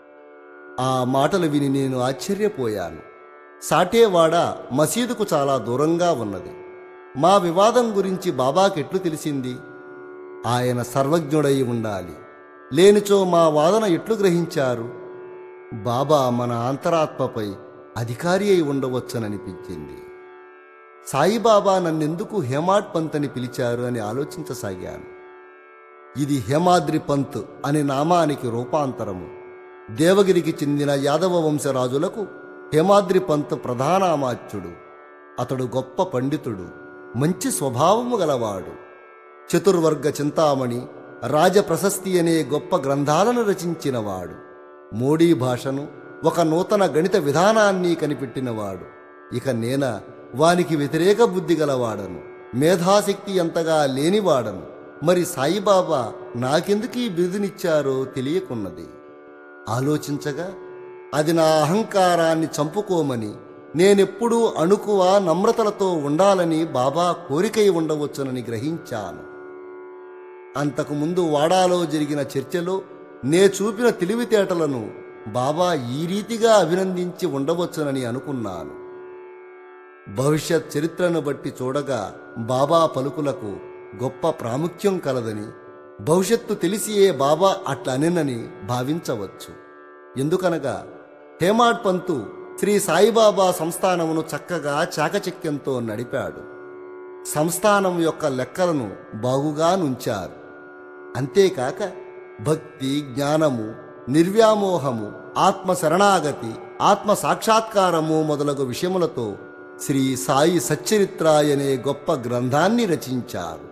ఆ మాటలు విని నేను ఆశ్చర్యపోయాను. సాటేవాడ మసీదుకు చాలా దూరంగా ఉన్నది. మా వివాదం గురించి బాబాకెట్లు తెలిసింది? ఆయన సర్వజ్ఞుడై ఉండాలి. లేనిచో మా వాదన ఎట్లు గ్రహించారు? బాబా మన అంతరాత్మపై అధికారి అయి ఉండవచ్చననిపించింది. సాయిబాబా నన్నెందుకు హేమాడ్ పంత్ అని పిలిచారు అని ఆలోచించసాగాను. ఇది హేమాద్రి పంత్ అనే నామానికి రూపాంతరము. దేవగిరికి చెందిన యాదవ వంశరాజులకు హేమాద్రి పంత్ ప్రధానామాత్యుడు. అతడు గొప్ప పండితుడు, మంచి స్వభావము గలవాడు. చతుర్వర్గ చింతామణి, రాజప్రశస్తి అనే గొప్ప గ్రంథాలను రచించినవాడు. మోడీ భాషను, ఒక నూతన గణిత విధానాన్ని కనిపెట్టినవాడు. ఇక నేన వానికి వ్యతిరేక బుద్ధి గలవాడను, మేధాశక్తి అంతగా లేనివాడను. మరి సాయిబాబా నాకెందుకు ఈ బిరుదునిచ్చారో తెలియకున్నది. ఆలోచించగా అది నా అహంకారాన్ని చంపుకోమని, నేనెప్పుడూ అణుకువ నమ్రతలతో ఉండాలని బాబా కోరికై ఉండవచ్చునని గ్రహించాను. అంతకుముందు వాడాలో జరిగిన చర్చలో నే చూపిన తెలివితేటలను బాబా ఈ రీతిగా అభినందించి ఉండవచ్చునని అనుకున్నాను. భవిష్యత్ చరిత్రను బట్టి చూడగా బాబా పలుకులకు గొప్ప ప్రాముఖ్యం కలదని, భవిష్యత్తు తెలిసియే బాబా అట్లా అనెనని భావించవచ్చు. ఎందుకనగా హేమాడ్ పంతు శ్రీ సాయిబాబా సంస్థానమును చక్కగా చాకచక్యంతో నడిపాడు. సంస్థానం యొక్క లెక్కలను బాగుగా నుంచారు. అంతేకాక భక్తి, జ్ఞానము, నిర్వ్యామోహము, ఆత్మ శరణాగతి, ఆత్మ సాక్షాత్కారము మొదలగు విషయములతో శ్రీ సాయి సచ్చరిత్ర అనే గొప్ప గ్రంథాన్ని రచించారు.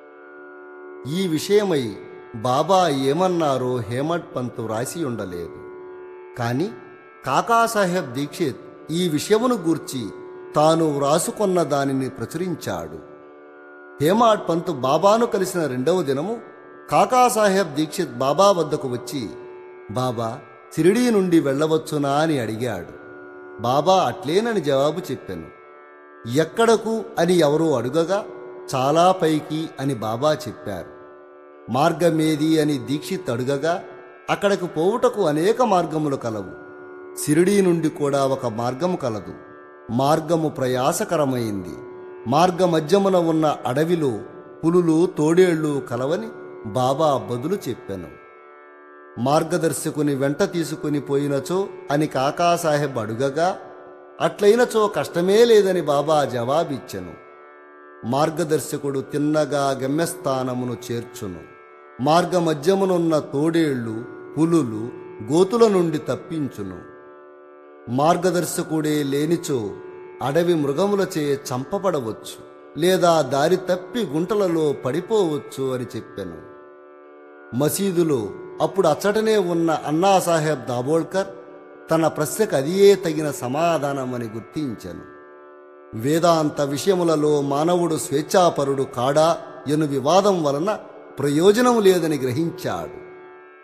ఈ విషయమై బాబా ఏమన్నారో హేమడ్ పంతు రాసి ఉండలేదు. కాని కాకాసాహెబ్ దీక్షిత్ ఈ విషయమును గూర్చి తాను వ్రాసుకొన్న దానిని ప్రచురించాడు. హేమాడ్ పంతు బాబాను కలిసిన రెండవ దినము కాకాసాహెబ్ దీక్షిత్ బాబా వద్దకు వచ్చి, బాబా షిరిడీ నుండి వెళ్ళవచ్చునా అని అడిగాడు. బాబా అట్లేనని జవాబు చెప్పాను. ఎక్కడకు అని ఎవరో అడుగగా చాలా పైకి అని బాబా చెప్పారు. మార్గమేది అని దీక్షిత్ అడుగగా అక్కడకు పోవుటకు అనేక మార్గములు కలవు. షిరిడీ నుండి కూడా ఒక మార్గము కలదు. మార్గము ప్రయాసకరమైంది. మార్గమధ్యమున ఉన్న అడవిలో పులులు, తోడేళ్లు కలవని బాబా బదులు చెప్పాను. మార్గదర్శకుని వెంట తీసుకుని పోయినచో అని కాకాసాహెబ్ అడుగగా అట్లయినచో కష్టమే లేదని బాబా జవాబిచ్చెను. మార్గదర్శకుడు తిన్నగా గమ్యస్థానమును చేర్చును. మార్గమధ్యమునున్న తోడేళ్లు, పులులు, గోతుల నుండి తప్పించును. మార్గదర్శకుడే లేనిచో అడవి మృగములచే చంపబడవచ్చు, లేదా దారి తప్పి గుంటలలో పడిపోవచ్చు అని చెప్పాను. మసీదులో అప్పుడు అచ్చటనే ఉన్న అన్నాసాహెబ్ దాబోల్కర్ తన ప్రశ్నకు అదియే తగిన సమాధానమని గుర్తించెను. వేదాంత విషయములలో మానవుడు స్వేచ్ఛాపరుడు కాడా ఎను వివాదం వలన ప్రయోజనం లేదని గ్రహించాడు.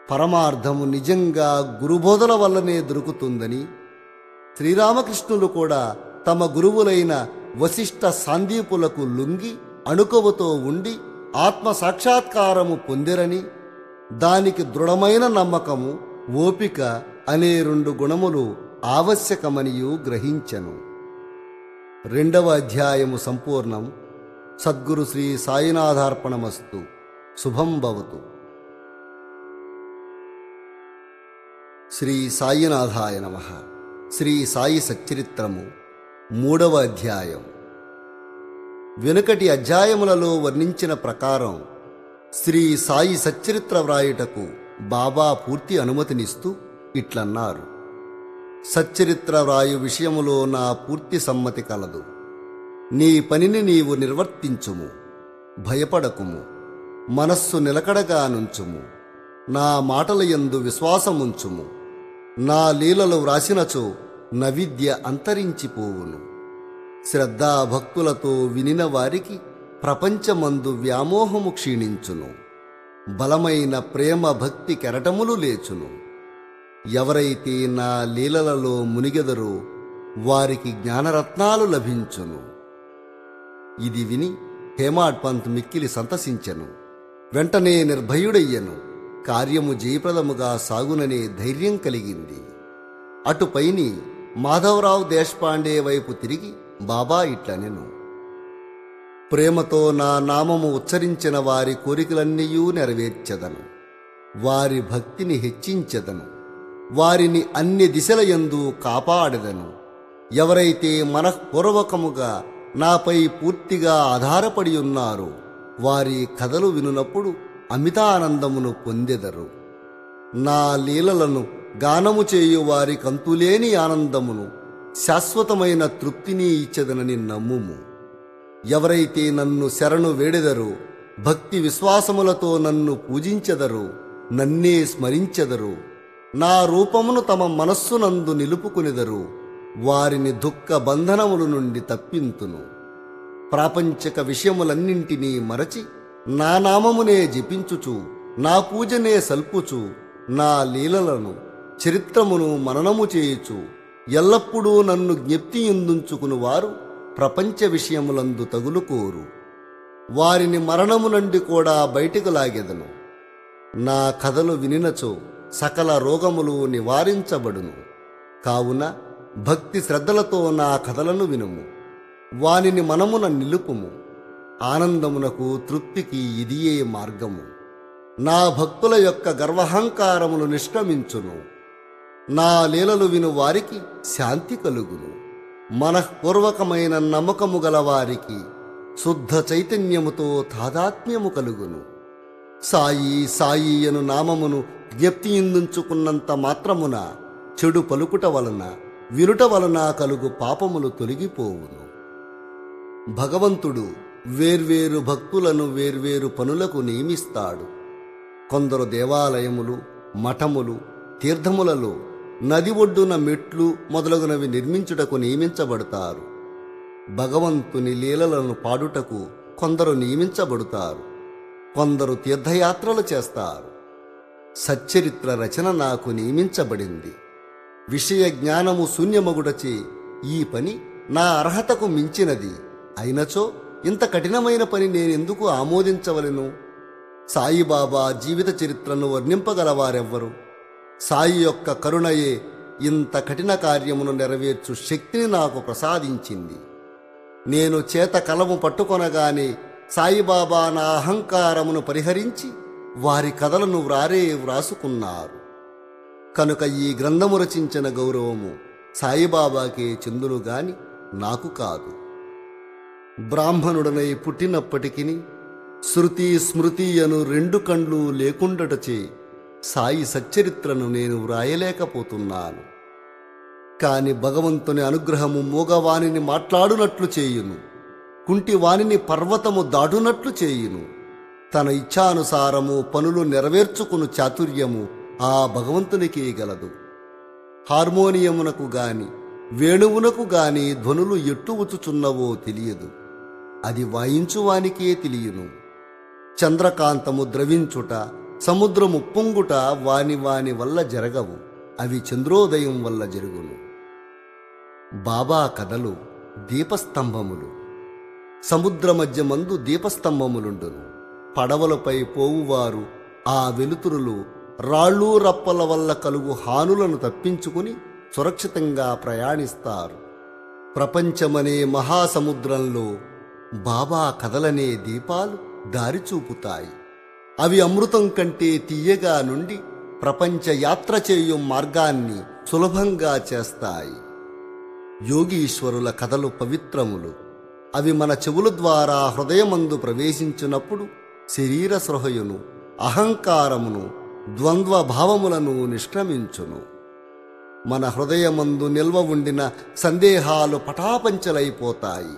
పరమార్థము నిజంగా గురుబోధల వల్లనే దొరుకుతుందని, శ్రీరామకృష్ణులు కూడా తమ గురువులైన వశిష్ఠ సాందీపులకు లొంగి అణుకువతో ఉండి ఆత్మ సాక్షాత్కారము పొందిరని, దానికి దృఢమైన నమ్మకము, ఓపిక అనే రెండు గుణములు ఆవశ్యకమనియు గ్రహించెను. రెండవ అధ్యాయము సంపూర్ణం. సద్గురు శ్రీ సాయినాథార్పణమస్తు. శుభం భవతు. శ్రీ సాయినాథాయ నమః. శ్రీ సాయి సచ్చరిత్రము మూడవ అధ్యాయం. వెనుకటి అధ్యాయములలో వర్ణించిన ప్రకారం శ్రీ సాయి సచ్చరిత్ర వ్రాయుటకు బాబా పూర్తి అనుమతినిస్తూ ఇట్లన్నారు: సచ్చరిత్ర వ్రాయు విషయములో నా పూర్తి సమ్మతి కలదు. నీ పనిని నీవు నిర్వర్తించుము, భయపడకుము, మనస్సు నిలకడగా నుంచుము, నా మాటల యందు విశ్వాసముంచుము. నా లీలలు వ్రాసినచో నవిద్య అంతరించిపోవును. శ్రద్ధాభక్తులతో వినిన వారికి ప్రపంచమందు వ్యామోహము క్షీణించును. బలమైన ప్రేమ భక్తి కెరటములు లేచును. ఎవరైతే నా లీలలలో మునిగెదరో వారికి జ్ఞానరత్నాలు లభించును. ఇది విని హేమాడ్ పంత్ మిక్కిలి సంతసించెను. వెంటనే నిర్భయుడయ్యను. కార్యము జయప్రదముగా సాగుననే ధైర్యం కలిగింది. అటుపైని మాధవరావు దేశపాండే వైపు తిరిగి బాబా ఇట్లనెను: ప్రేమతో నా నామము ఉచ్చరించిన వారి కోరికలన్నీయూ నెరవేర్చెదను. వారి భక్తిని హెచ్చించెదను. వారిని అన్ని దిశల యందు కాపాడెదను. ఎవరైతే మనఃపూర్వకముగా నాపై పూర్తిగా ఆధారపడి ఉన్నారో వారి కథలు వినునప్పుడు అమితానందమును పొందెదరు. నా లీలలను గానము చేయు వారి కంతులేని ఆనందమును, శాశ్వతమైన తృప్తిని ఇచ్చెదనని నమ్ముము. ఎవరైతే నన్ను శరణు వేడెదరో, భక్తి విశ్వాసములతో నన్ను పూజించెదరో, నన్నే స్మరించెదరో, నా రూపమును తమ మనస్సునందు నిలుపుకునెదరు, వారిని దుఃఖ బంధనముల నుండి తప్పింతును. ప్రాపంచక విషయములన్నింటినీ మరచి నా నామమునే జపించుచు, నా పూజనే సల్పుచు, నా లీలలను చరిత్రమును మననము చేయుచు ఎల్లప్పుడూ నన్ను జ్ఞప్తి ఎందుంచుకుని వారు ప్రపంచ విషయములందు తగులుకోరు. వారిని మరణము నుండి కూడా బయటికి లాగెదను. నా కథలు వినినచో సకల రోగములు నివారించబడును. కావున భక్తి శ్రద్ధలతో నా కథలను వినుము. వానిని మనమున నిలుపుము. ఆనందమునకు తృప్తికి ఇదియే మార్గము. నా భక్తుల యొక్క గర్వహంకారములు నిష్క్రమించును. నా లీలలు విను వారికి శాంతి కలుగును. మనఃపూర్వకమైన నమ్మకము గల వారికి శుద్ధ చైతన్యముతో తాదాత్మ్యము కలుగును. సాయి సాయి అను నామమును జ్ఞప్తి ఇందుంచుకున్నంత మాత్రమున చెడు పలుకుట వలన, వినుట వలన కలుగు పాపములు తొలగిపోవును. భగవంతుడు వేర్వేరు భక్తులను వేర్వేరు పనులకు నియమిస్తాడు. కొందరు దేవాలయములు, మఠములు, తీర్థములలో నది ఒడ్డున మెట్లు మొదలగునవి నిర్మించుటకు నియమించబడతారు. భగవంతుని లీలలను పాడుటకు కొందరు నియమించబడతారు. కొందరు తీర్థయాత్రలు చేస్తారు. సచ్చరిత్ర రచన నాకు నియమించబడింది. విషయ జ్ఞానము శూన్యమగుడచే ఈ పని నా అర్హతకు మించినది అయినచో ఇంత కఠినమైన పని నేనెందుకు ఆమోదించవలెను? సాయిబాబా జీవిత చరిత్రను వర్ణింపగలవారెవ్వరు? సాయి యొక్క కరుణయే ఇంత కఠిన కార్యమును నెరవేర్చు శక్తిని నాకు ప్రసాదించింది. నేను చేత కలము పట్టుకొనగానే సాయిబాబా నా అహంకారమును పరిహరించి వారి కథలను వ్రారే వ్రాసుకున్నారు. కనుక ఈ గ్రంథము రచించిన గౌరవము సాయిబాబాకే చెందును గాని నాకు కాదు. బ్రాహ్మణుడనై పుట్టినప్పటికీ శృతి స్మృతి అను రెండు కండ్లు లేకుండటచే సాయి సచ్చరిత్రను నేను వ్రాయలేకపోతున్నాను. కాని భగవంతుని అనుగ్రహము మూగవానిని మాట్లాడునట్లు చేయును, కుంటివానిని పర్వతము దాటునట్లు చేయును. తన ఇచ్ఛానుసారము పనులు నెరవేర్చుకును చాతుర్యము ఆ భగవంతునికే గలదు. హార్మోనియమునకు గాని వేణువునకు గాని ధ్వనులు ఎట్టు వచ్చుచున్నవో తెలియదు, అది వాయించువానికే తెలియను. చంద్రకాంతము ద్రవించుట, సముద్రము పొంగుట వాని వాని వల్ల జరగవు, అవి చంద్రోదయం వల్ల జరుగును. బాబా కథలు దీపస్తంభములు. సముద్ర మధ్య మందు దీపస్తంభములుండును. పడవలపై పోవువారు ఆ వెలుతురులు రాళ్ళు రప్పల వల్ల కలుగు హానులను తప్పించుకుని సురక్షితంగా ప్రయాణిస్తారు. ప్రపంచమనే మహాసముద్రంలో బాబా కథలనే దీపాలు దారి చూపుతాయి. అవి అమృతం కంటే తీయగా నుండి ప్రపంచ యాత్ర చేయు మార్గాన్ని సులభంగా చేస్తాయి. యోగీశ్వరుల కథలు పవిత్రములు. అవి మన చెవుల ద్వారా హృదయమందు ప్రవేశించినప్పుడు శరీర సృహయును, అహంకారమును, ద్వంద్వ భావములను నిష్క్రమించును. మన హృదయమందు నిల్వ ఉండిన సందేహాలు పటాపంచలైపోతాయి.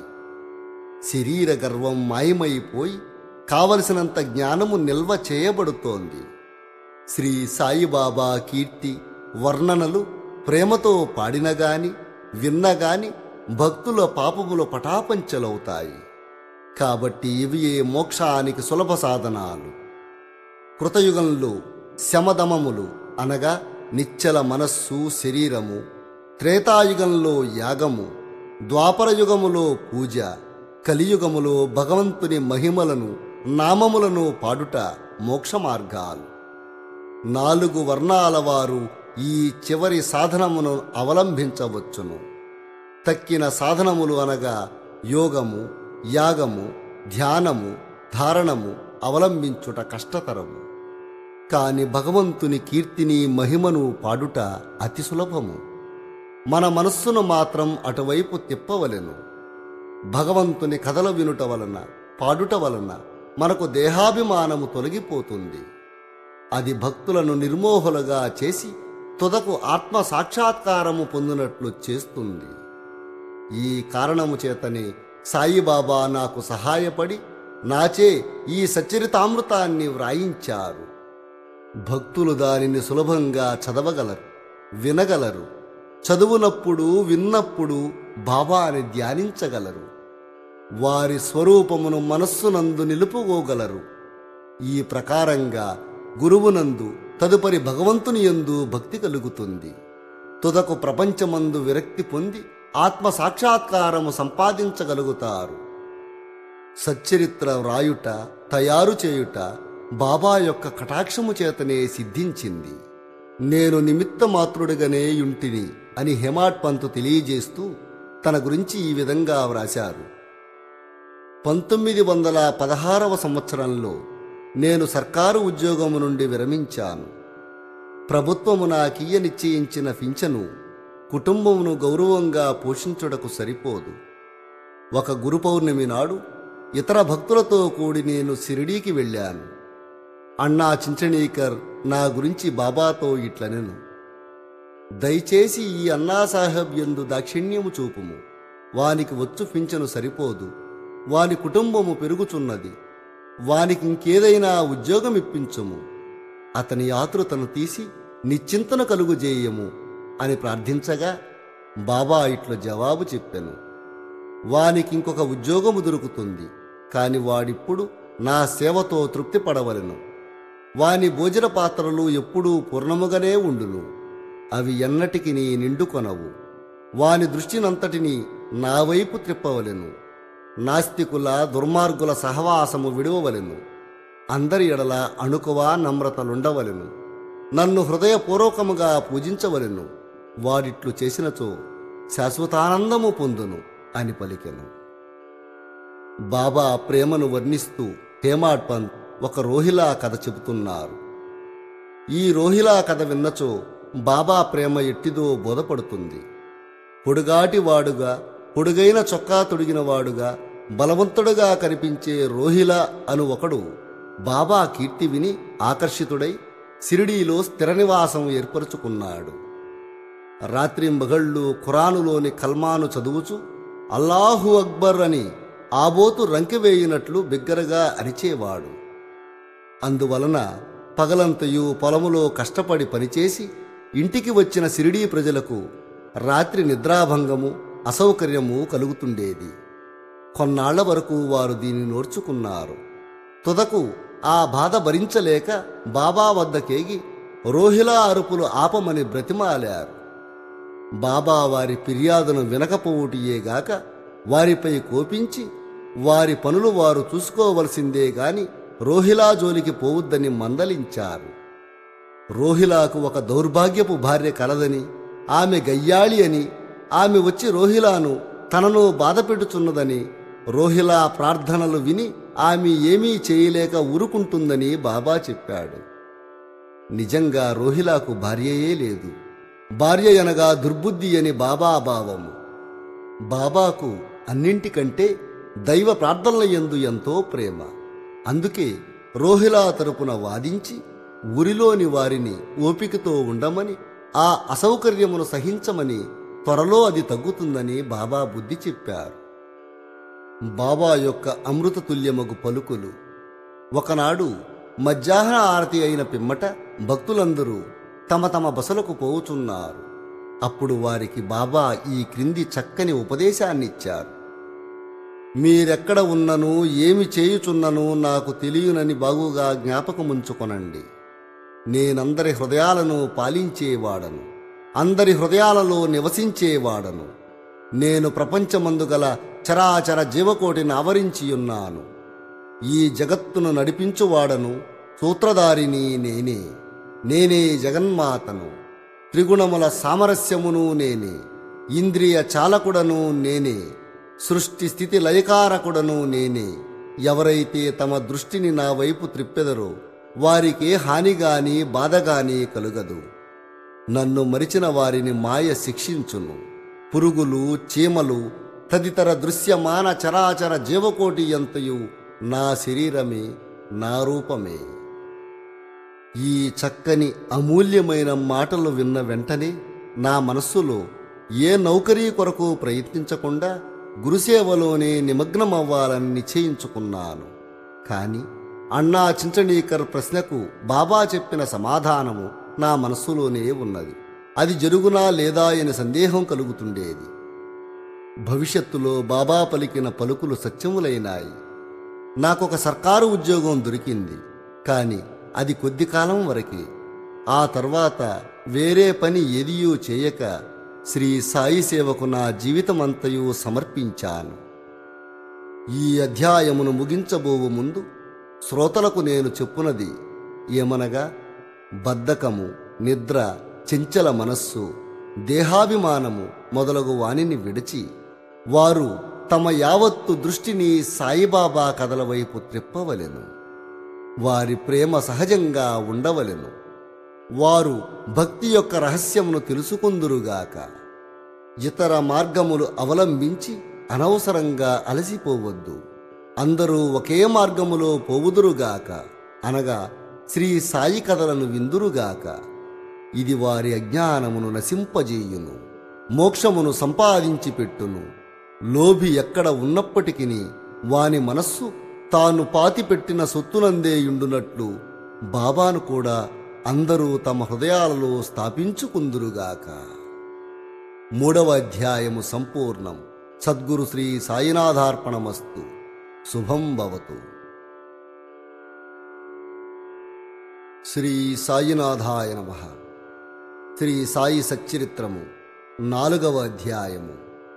శరీర గర్వం మాయమైపోయి కావలసినంత జ్ఞానము నిల్వ చేయబడుతోంది. శ్రీ సాయిబాబా కీర్తి వర్ణనలు ప్రేమతో పాడినగాని విన్నగాని భక్తుల పాపములు పటాపంచలవుతాయి. కాబట్టి ఇవి ఏ మోక్షానికి సులభ సాధనాలు. కృతయుగంలో శమదమములు అనగా నిశ్చల మనస్సు శరీరము, త్రేతాయుగంలో యాగము, ద్వాపరయుగములో పూజ, కలియుగములో భగవంతుని మహిమలను నామములను పాడుట మోక్ష మార్గాలు. నాలుగు వర్ణాల వారు ఈ చివరి సాధనమును అవలంబించవచ్చును. తక్కిన సాధనములు అనగా యోగము, యాగము, ధ్యానము, ధారణము అవలంబించుట కష్టతరము. కాని భగవంతుని కీర్తిని మహిమను పాడుట అతి సులభము. మన మనస్సును మాత్రం అటువైపు తిప్పవలెను. భగవంతుని కథలు వినుట వలన, పాడుట వలన మనకు దేహాభిమానము తొలగిపోతుంది. అది భక్తులను నిర్మోహులుగా చేసి తుదకు ఆత్మ సాక్షాత్కారము పొందినట్లు చేస్తుంది. ఈ కారణము చేతనే సాయిబాబా నాకు సహాయపడి నాచే ఈ సచ్చరితామృతాన్ని వ్రాయించారు. భక్తులు దానిని సులభంగా చదవగలరు, వినగలరు. చదువునప్పుడు విన్నప్పుడు బాబాని ధ్యానించగలరు. వారి స్వరూపమును మనస్సునందు నిలుపుకోగలరు. ఈ ప్రకారంగా గురువునందు తదుపరి భగవంతుని యందు భక్తి కలుగుతుంది. తుదకు ప్రపంచమందు విరక్తి పొంది ఆత్మ సాక్షాత్కారము సంపాదించగలుగుతారు. సచ్చరిత్ర వ్రాయుట, తయారు చేయుట బాబా యొక్క కటాక్షము చేతనే సిద్ధించింది. నేను నిమిత్త మాత్రుడిగానే యుంటిని అని హేమాడ్ పంతు తెలియజేస్తూ తన గురించి ఈ విధంగా వ్రాశారు. పంతొమ్మిది వందల పదహారవ సంవత్సరంలో నేను సర్కారు ఉద్యోగము నుండి విరమించాను. ప్రభుత్వము నాకియ్య నిశ్చయించిన పింఛను కుటుంబమును గౌరవంగా పోషించుటకు సరిపోదు. ఒక గురు పౌర్ణమి నాడు ఇతర భక్తులతో కూడి నేను షిరిడీకి వెళ్ళాను. అన్నా చించణీకర్ నా గురించి బాబాతో ఇట్లనెను: దయచేసి ఈ అన్నాసాహెబ్ యందు దాక్షిణ్యము చూపుము. వానికి వచ్చు పింఛను సరిపోదు. వాని కుటుంబము పెరుగుచున్నది. వానికి ఇంకేదైనా ఉద్యోగం ఇప్పించుము. అతని ఆతృతను తీసి నిశ్చింతన కలుగుజేయము అని ప్రార్థించగా బాబా ఇట్లు జవాబు చెప్పెను: వానికి ఇంకొక ఉద్యోగము దొరుకుతుంది. కాని వాడిప్పుడు నా సేవతో తృప్తి పడవలెను. వాని భోజన పాత్రలు ఎప్పుడూ పూర్ణముగానే ఉండును. అవి ఎన్నటికి నీ నిండుకొనవు. వాని దృష్టినంతటినీ నా వైపు త్రిప్పవలెను. నాస్తికుల దుర్మార్గుల సహవాసము విడువవలెను. అందరి ఎడల అణుకువ నమ్రతలుండవలెను. నన్ను హృదయపూర్వకముగా పూజించవలెను. వాడిట్లు చేసినచో శాశ్వతానందము పొందును అని పలికెను. బాబా ప్రేమను వర్ణిస్తూ హేమాడ్ పంత్ ఒక రోహిలా కథ చెబుతున్నారు. ఈ రోహిలా కథ విన్నచో బాబా ప్రేమ ఎట్టిదో బోధపడుతుంది. పొడుగాటి వాడుగా, పొడుగైన చొక్కా తొడిగిన వాడుగా, బలవంతుడుగా కనిపించే రోహిలా అను ఒకడు బాబా కీర్తి విని ఆకర్షితుడై షిరిడీలో స్థిర నివాసం ఏర్పరచుకున్నాడు. రాత్రింబగళ్ళు ఖురానులోని కల్మాను చదువుచు అల్లాహు అక్బర్ అని ఆబోతు రంకెవేయినట్లు బిగ్గరగా అరిచేవాడు. అందువలన పగలంతయు పొలములో కష్టపడి పనిచేసి ఇంటికి వచ్చిన షిరిడీ ప్రజలకు రాత్రి నిద్రాభంగము, అసౌకర్యము కలుగుతుండేది. కొన్నాళ్ల వరకు వారు దీన్ని నోర్చుకున్నారు. తుదకు ఆ బాధ భరించలేక బాబా వద్దకేగి రోహిలా అరుపులు ఆపమని బ్రతిమాలారు. బాబా వారి ఫిర్యాదును వినకపోవుటియేగాక వారిపై కోపించి వారి పనులు వారు చూసుకోవలసిందే గాని రోహిలా జోలికి పోవద్దని మందలించారు. రోహిలాకు ఒక దౌర్భాగ్యపు భార్య కలదని, ఆమె గయ్యాళి అని, ఆమె వచ్చి రోహిలాను తనను బాధపెట్టుచున్నదని, రోహిలా ప్రార్థనలు విని ఆమె ఏమీ చేయలేక ఊరుకుంటుందని బాబా చెప్పాడు. నిజంగా రోహిలాకు భార్యయే లేదు. భార్య అనగా దుర్బుద్ధి అని బాబా భావము. బాబాకు అన్నింటికంటే దైవ ప్రార్థనల యందు ఎంతో ప్రేమ. అందుకే రోహిలా తరపున వాదించి ఊరిలోని వారిని ఓపికతో ఉండమని, ఆ అసౌకర్యమును సహించమని, త్వరలో అది తగ్గుతుందని బాబా బుద్ధి చెప్పారు. బాబా యొక్క అమృతతుల్యమగు పలుకులు. ఒకనాడు మధ్యాహ్న ఆరతి అయిన పిమ్మట భక్తులందరూ తమ తమ బసలకు పోవుచున్నారు. అప్పుడు వారికి బాబా ఈ క్రింది చక్కని ఉపదేశాన్నిచ్చారు. మీరెక్కడ ఉన్నను ఏమి చేయుచున్నను నాకు తెలియనని బాగుగా జ్ఞాపకముంచుకొనండి. నేనందరి హృదయాలను పాలించేవాడను, అందరి హృదయాలలో నివసించేవాడను. నేను ప్రపంచమందు గల చరాచర జీవకోటిని ఆవరించియున్నాను. ఈ జగత్తును నడిపించువాడను, సూత్రధారిని నేనే. నేనే జగన్మాతను. త్రిగుణముల సామరస్యమును నేనే. ఇంద్రియ చాలకుడను నేనే. సృష్టి స్థితి లయకారకుడను నేనే. ఎవరైతే తమ దృష్టిని నా వైపు త్రిప్పెదరో వారికే హానిగాని బాధగాని కలుగదు. నన్ను మరిచిన వారిని మాయ శిక్షించును. పురుగులు, చీమలు తదితర దృశ్యమాన చరాచర జీవకోటి ఎంతయు నా శరీరమే, నా రూపమే. ఈ చక్కని అమూల్యమైన మాటలు విన్న వెంటనే నా మనస్సులో ఏ నౌకరీ కొరకు ప్రయత్నించకుండా గురుసేవలోనే నిమగ్నమవ్వాలని నిశ్చయించుకున్నాను. కాని అన్నా చించణీకర్ ప్రశ్నకు బాబా చెప్పిన సమాధానము నా మనస్సులోనే ఉన్నది. అది జరుగునా లేదా అని సందేహం కలుగుతుండేది. భవిష్యత్తులో బాబా పలికిన పలుకులు సత్యములైనాయి. నాకొక సర్కారు ఉద్యోగం దొరికింది. కాని అది కొద్ది కాలం వరకే. ఆ తర్వాత వేరే పని ఏదియూ చేయక శ్రీ సాయి సేవకు నా జీవితమంతయు సమర్పించాను. ఈ అధ్యాయమును ముగించబోవు ముందు శ్రోతలకు నేను చెప్పునది ఏమనగా, బద్ధకము, నిద్ర, చెంచల మనస్సు, దేహాభిమానము మొదలగు వానిని విడిచి వారు తమ యావత్తు దృష్టిని సాయిబాబా కథల వైపు త్రిప్పవలెను. వారి ప్రేమ సహజంగా ఉండవలెను. వారు భక్తి యొక్క రహస్యమును తెలుసుకుందురుగాక. ఇతర మార్గములు అవలంబించి అనవసరంగా అలసిపోవద్దు. అందరూ ఒకే మార్గములో పోవుదురుగాక, అనగా శ్రీ సాయి కథలను విందురుగాక. ఇది వారి అజ్ఞానమును నశింపజేయును, మోక్షమును సంపాదించి పెట్టును. లోభి ఎక్కడ ఉన్నప్పటికీ వాని మనస్సు తాను పాతిపెట్టిన సొత్తునందేయుండునట్లు బాబాను కూడా అందరూ తమ హృదయాలలో స్థాపించుకుందురుగాక. మూడవ అధ్యాయము సంపూర్ణం. సద్గురు శ్రీ సాయినాథార్పణమస్తు. శుభం భవతు. శ్రీ సాయినాథాయ నమః. శ్రీ సాయి సచ్చరిత్రము నాలుగవ అధ్యాయము.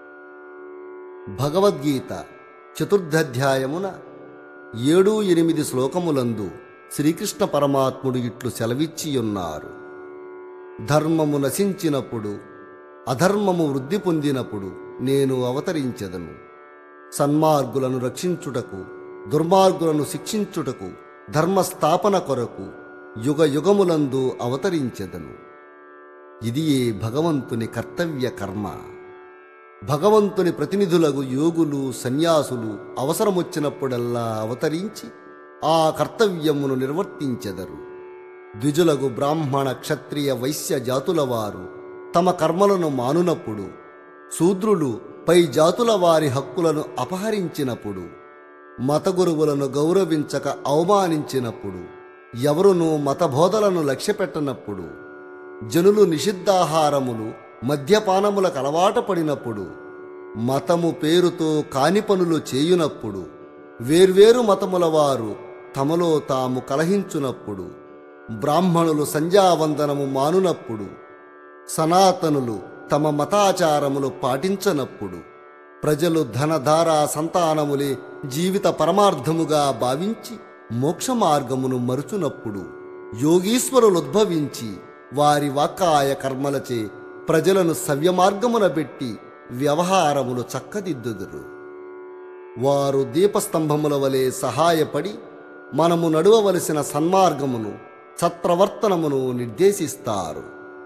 భగవద్గీత చతుర్థధ్యాయమున ఏడు ఎనిమిది శ్లోకములందు శ్రీకృష్ణ పరమాత్ముడు ఇట్లు సెలవిచ్చియున్నారు. ధర్మము నశించినప్పుడు, అధర్మము వృద్ధి పొందినప్పుడు నేను అవతరించెదను. సన్మార్గులను రక్షించుటకు, దుర్మార్గులను శిక్షించుటకు, ధర్మస్థాపన కొరకు యుగ యుగములందు అవతరించెదను. ఇది ఏ భగవంతుని కర్తవ్య కర్మ. భగవంతుని ప్రతినిధులకు యోగులు, సన్యాసులు అవసరమొచ్చినప్పుడల్లా అవతరించి ఆ కర్తవ్యమును నిర్వర్తించెదరు. ద్విజులకు బ్రాహ్మణ, క్షత్రియ, వైశ్య జాతుల వారు తమ కర్మలను మానునప్పుడు, శూద్రులు పై జాతుల వారి హక్కులను అపహరించినప్పుడు, మతగురువులను గౌరవించక అవమానించినప్పుడు, ఎవరునూ మతబోధలను లక్ష్యపెట్టనప్పుడు, జనులు నిషిద్ధాహారములు, మద్యపానములకు అలవాటు పడినప్పుడు, మతము పేరుతో కాని పనులు చేయునప్పుడు, వేర్వేరు మతముల వారు తమలో తాము కలహించునప్పుడు, బ్రాహ్మణులు సంధ్యావందనము మానునప్పుడు, సనాతనులు తమ మతాచారములు పాటించనప్పుడు, ప్రజలు ధనధార సంతానములే జీవిత పరమార్థముగా భావించి మోక్ష మార్గమును మరుచునప్పుడు, యోగీశ్వరులుద్భవించి వారి వాక్కాయ కర్మలచే ప్రజలను సవ్యమార్గమున పెట్టి వ్యవహారములు చక్కదిద్దుదురు. వారు దీపస్తంభముల వలె సహాయపడి మనము నడువవలసిన సన్మార్గమును, సత్ప్రవర్తనమును నిర్దేశిస్తారు.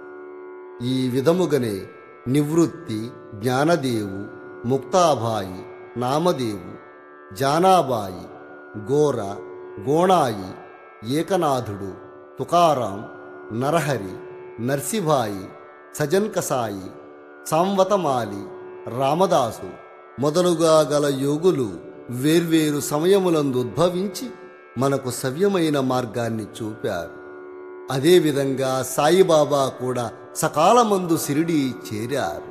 ఈ విధముగనే నివృత్తి, జ్ఞానదేవు, ముక్తాబాయి, నామదేవు, జానాబాయి, గోర, గోణాయి, ఏకనాథుడు, తుకారాం, నరహరి, నర్సిభాయి, సజన్ కసాయి, సాంవతమాలి, రామదాసు మొదలుగా గల యోగులు వేర్వేరు సమయములందు ఉద్భవించి మనకు సవ్యమైన మార్గాన్ని చూపారు. అదేవిధంగా సాయిబాబా కూడా సకాలమందు షిరిడీ చేరారు.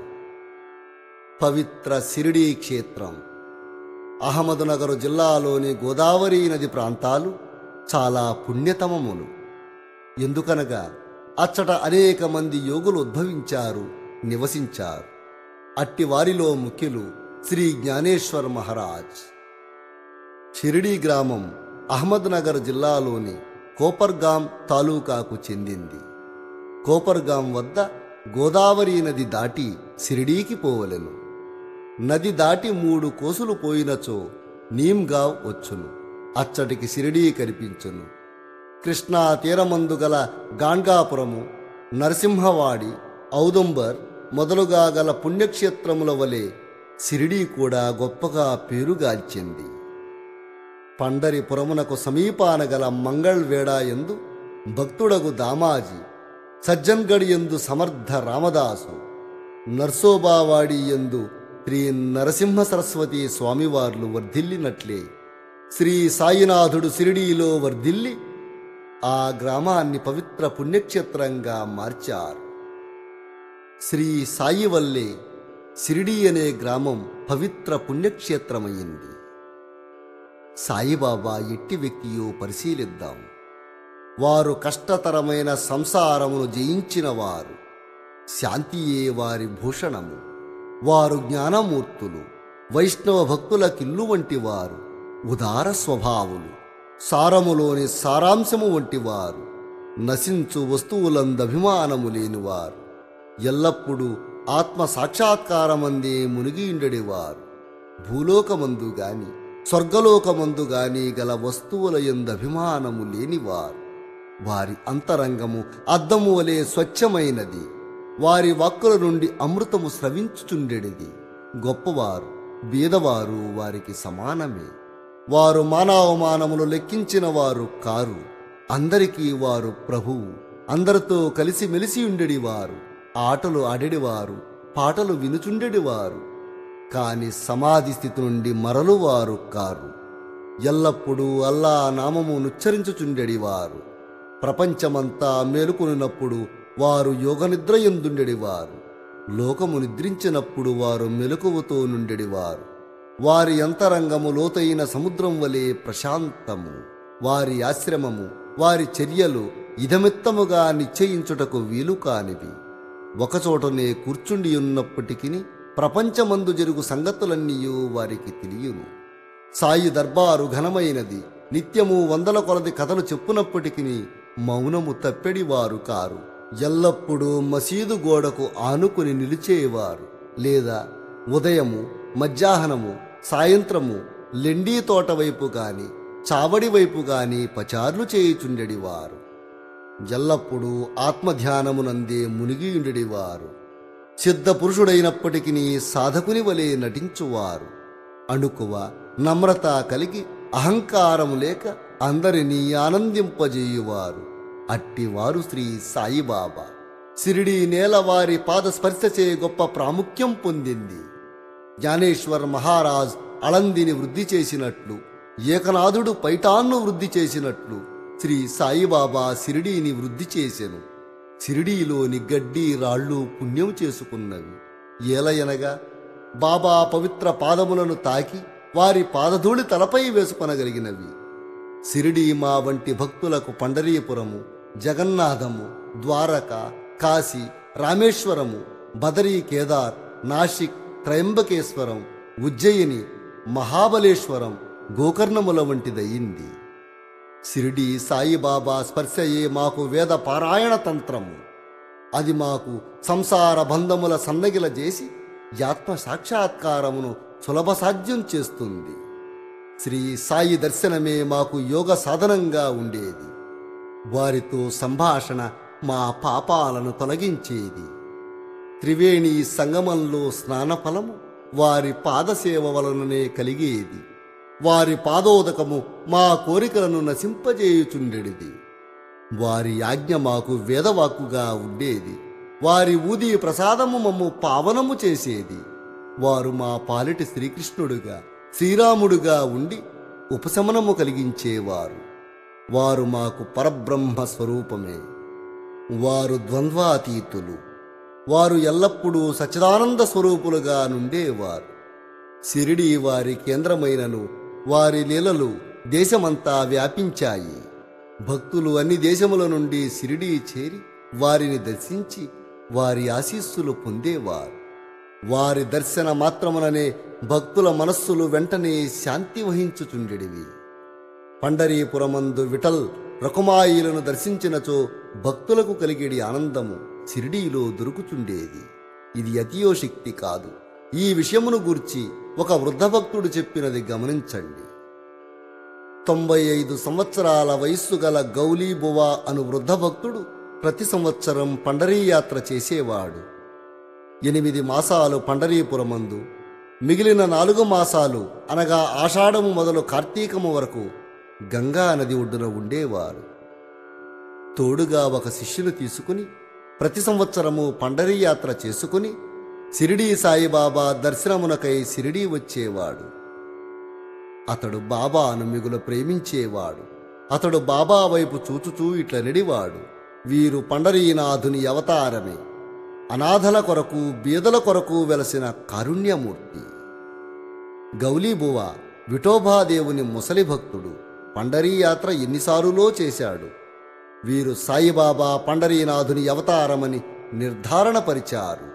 పవిత్ర షిరిడీ క్షేత్రం అహ్మద్నగర్ జిల్లాలోని గోదావరి నది ప్రాంతాలు చాలా పుణ్యతమములు. ఎందుకనగా అచ్చట అనేక మంది యోగులు ఉద్భవించారు, నివసించారు. అట్టి వారిలో ముఖ్యులు శ్రీ జ్ఞానేశ్వర్ మహారాజ్. షిరిడీ గ్రామం అహ్మద్నగర్ జిల్లాలోని కోపర్గాం తాలూకాకు చెందింది. కోపర్గాం వద్ద గోదావరి నది దాటి షిరిడీకి పోవలెను. నది దాటి మూడు కోసులు పోయినచో నీమ్గావ్ వచ్చును. అచ్చటికి షిరిడీ కనిపించును. కృష్ణా తీరమందు గల గాణ్గాపురము, నరసింహవాడి, ఔదుంబర్ మొదలుగా గల పుణ్యక్షేత్రముల వలె షిరిడీ కూడా గొప్పగా పేరుగాల్చింది. పండరిపురమునకు సమీపాన గల మంగళవేడా యందు భక్తుడగు దామాజీ, సజ్జన్గఢ్ యందు సమర్థ రామదాసు, నర్సోబావాడి యందు శ్రీ నరసింహ సరస్వతి స్వామివార్లు వర్ధిల్లినట్లే శ్రీ సాయినాథుడు షిరిడీలో వర్ధిల్లి ఆ గ్రామాన్ని పవిత్ర పుణ్యక్షేత్రంగా మార్చారు. శ్రీ సాయి వల్లే షిరిడీ అనే గ్రామం పవిత్ర పుణ్యక్షేత్రమయ్యింది. సాయిబాబా ఎట్టి వ్యక్తియో పరిశీలిద్దాం. వారు కష్టతరమైన సంసారమును జయించిన వారు. శాంతియే వారి భూషణము. వారు జ్ఞానమూర్తులు, వైష్ణవ భక్తుల కిల్లు వంటి వారు, ఉదార స్వభావులు, సారములోని సారాంశము వంటివారు, నశించు వస్తువులందభిమానము లేనివారు, ఎల్లప్పుడూ ఆత్మ సాక్షాత్కారమందే మునిగియుండెడివారు. భూలోకమందు గాని స్వర్గలోకమందు గాని గల వస్తువుల యందభిమానము లేనివారు. వారి అంతరంగము అద్దము వలె స్వచ్ఛమైనది. వారి వాక్కుల నుండి అమృతము స్రవించుచుండెడిది. గొప్పవారు, బీదవారు వారికి సమానమే. వారు మానవమానములు లెక్కించిన వారు కారు. అందరికీ వారు ప్రభువు. అందరితో కలిసి మెలిసి ఉండెడివారు. ఆటలు ఆడెడివారు, పాటలు వినుచుండెడివారు. కాని సమాధి స్థితి నుండి మరలువారు కారు. ఎల్లప్పుడూ అల్లా నామము నుచ్చరించుచుండెడివారు. ప్రపంచమంతా మేలుకొనినప్పుడు వారు యోగనిద్రయందుండెడివారు. లోకము నిద్రించినప్పుడు వారు మెలకువతో నుండెడివారు. వారి అంతరంగము లోతైన సముద్రం వలె ప్రశాంతము. వారి ఆశ్రమము, వారి చర్యలు ఇదమిత్తముగా నిశ్చయించుటకు వీలు కానివి. ఒకచోటనే కూర్చుండి ఉన్నప్పటికీ ప్రపంచమందు జరుగు సంగతులన్నీయూ వారికి తెలియను. సాయి దర్బారు ఘనమైనది. నిత్యము వందల కొలది కథలు చెప్పునప్పటికీ మౌనము తప్పెడివారు కారు. ఎల్లప్పుడూ మసీదు గోడకు ఆనుకుని నిలిచేవారు. లేదా ఉదయము, మధ్యాహ్నము, సాయంత్రము లెండీ తోట వైపు గాని చావడి వైపు గాని పచార్లు చేయుచుండెడివారు. ఎల్లప్పుడూ ఆత్మధ్యానమునందే మునిగియుండెడివారు. సిద్ధ పురుషుడైనప్పటికీ సాధకుని వలె నటించువారు. అణుకువ, నమ్రత కలిగి అహంకారము లేక అందరినీ ఆనందింపజేయువారు. అట్టివారు శ్రీ సాయిబాబా. షిరిడీ నేల వారి పాదస్పర్శచే గొప్ప ప్రాముఖ్యం పొందింది. జ్ఞానేశ్వర్ మహారాజ్ అళందిని వృద్ధి చేసినట్లు, ఏకనాథుడు పైఠాన్ను వృద్ధి చేసినట్లు శ్రీ సాయిబాబా షిరిడీని వృద్ధి చేసెను. షిరిడీలోని గడ్డి రాళ్ళు పుణ్యం చేసుకున్నవి. ఏలయనగా బాబా పవిత్ర పాదములను తాకి వారి పాదధూళి తలపై వేసుకొనగలిగినవి. సిరిడి మా వంటి భక్తులకు పండరీపురము, జగన్నాథము, ద్వారక, కాశీ, రామేశ్వరము, బదరీ కేదార్, నాసిక్, త్రయంబకేశ్వరం, ఉజ్జయిని, మహాబలేశ్వరం, గోకర్ణముల వంటిదయింది. సిరిడి సాయిబాబా స్పర్శయే మాకు వేద పారాయణ తంత్రము. అది మాకు సంసార బంధముల సన్నగిల చేసి యాత్మ సాక్షాత్కారమును సులభ సాధ్యం చేస్తుంది. శ్రీ సాయి దర్శనమే మాకు యోగ సాధనంగా ఉండేది. వారితో సంభాషణ మా పాపాలను తొలగించేది. త్రివేణి సంగమంలో స్నానఫలము వారి పాదసేవ వలననే కలిగేది. వారి పాదోదకము మా కోరికలను నశింపజేయుచుండెడిది. వారి ఆజ్ఞ మాకు వేదవాక్కుగా ఉండేది. వారి ఊది ప్రసాదము మమ్ము పావనము చేసేది. వారు మా పాలిటి శ్రీకృష్ణుడుగా, శ్రీరాముడుగా ఉండి ఉపశమనము కలిగించేవారు. వారు మాకు పరబ్రహ్మ స్వరూపమే. వారు ద్వంద్వాతీతులు. వారు ఎల్లప్పుడూ సచ్చిదానంద స్వరూపులుగా నుండేవారు. సిరిడి వారి కేంద్రమైనను వారి లీలలు దేశమంతా వ్యాపించాయి. భక్తులు అన్ని దేశముల నుండి సిరిడి చేరి వారిని దర్శించి వారి ఆశీస్సులు పొందేవారు. వారి దర్శన మాత్రముననే భక్తుల మనస్సులు వెంటనే శాంతి వహించుచుండెడివి. పండరీపురమందు విఠల్ రకుమాయిలను దర్శించినచో భక్తులకు కలిగేడి ఆనందము సిరిడీలో దొరుకుచుండేది. ఇది అతియోశక్తి కాదు. ఈ విషయమును గూర్చి ఒక వృద్ధ భక్తుడు చెప్పినది గమనించండి. తొంభై ఐదు సంవత్సరాల వయస్సు గల గౌలీబువా అను వృద్ధ భక్తుడు ప్రతి సంవత్సరం పండరీ యాత్ర చేసేవాడు. ఎనిమిది మాసాలు పండరీపురమందు, మిగిలిన నాలుగు మాసాలు అనగా ఆషాఢము మొదలు కార్తీకము వరకు గంగా నది ఒడ్డున ఉండేవారు. తోడుగా ఒక శిష్యును తీసుకుని ప్రతి సంవత్సరము పండరీ యాత్ర చేసుకుని సిరిడీ సాయిబాబా దర్శనమునకై సిరిడీ వచ్చేవాడు. అతడు బాబాను మిగుల ప్రేమించేవాడు. అతడు బాబా వైపు చూచుచూ ఇట్ల నెడివాడు: వీరు పండరీనాథుని అవతారమే, అనాథల కొరకు బీదల కొరకు వెలసిన కారుణ్యమూర్తి. గౌలీబువ విఠోబాదేవుని ముసలి భక్తుడు. పండరీ యాత్ర ఎన్నిసార్లులో చేశాడు. వీరు సాయిబాబా పండరీనాథుని అవతారమని నిర్ధారణపరిచారు.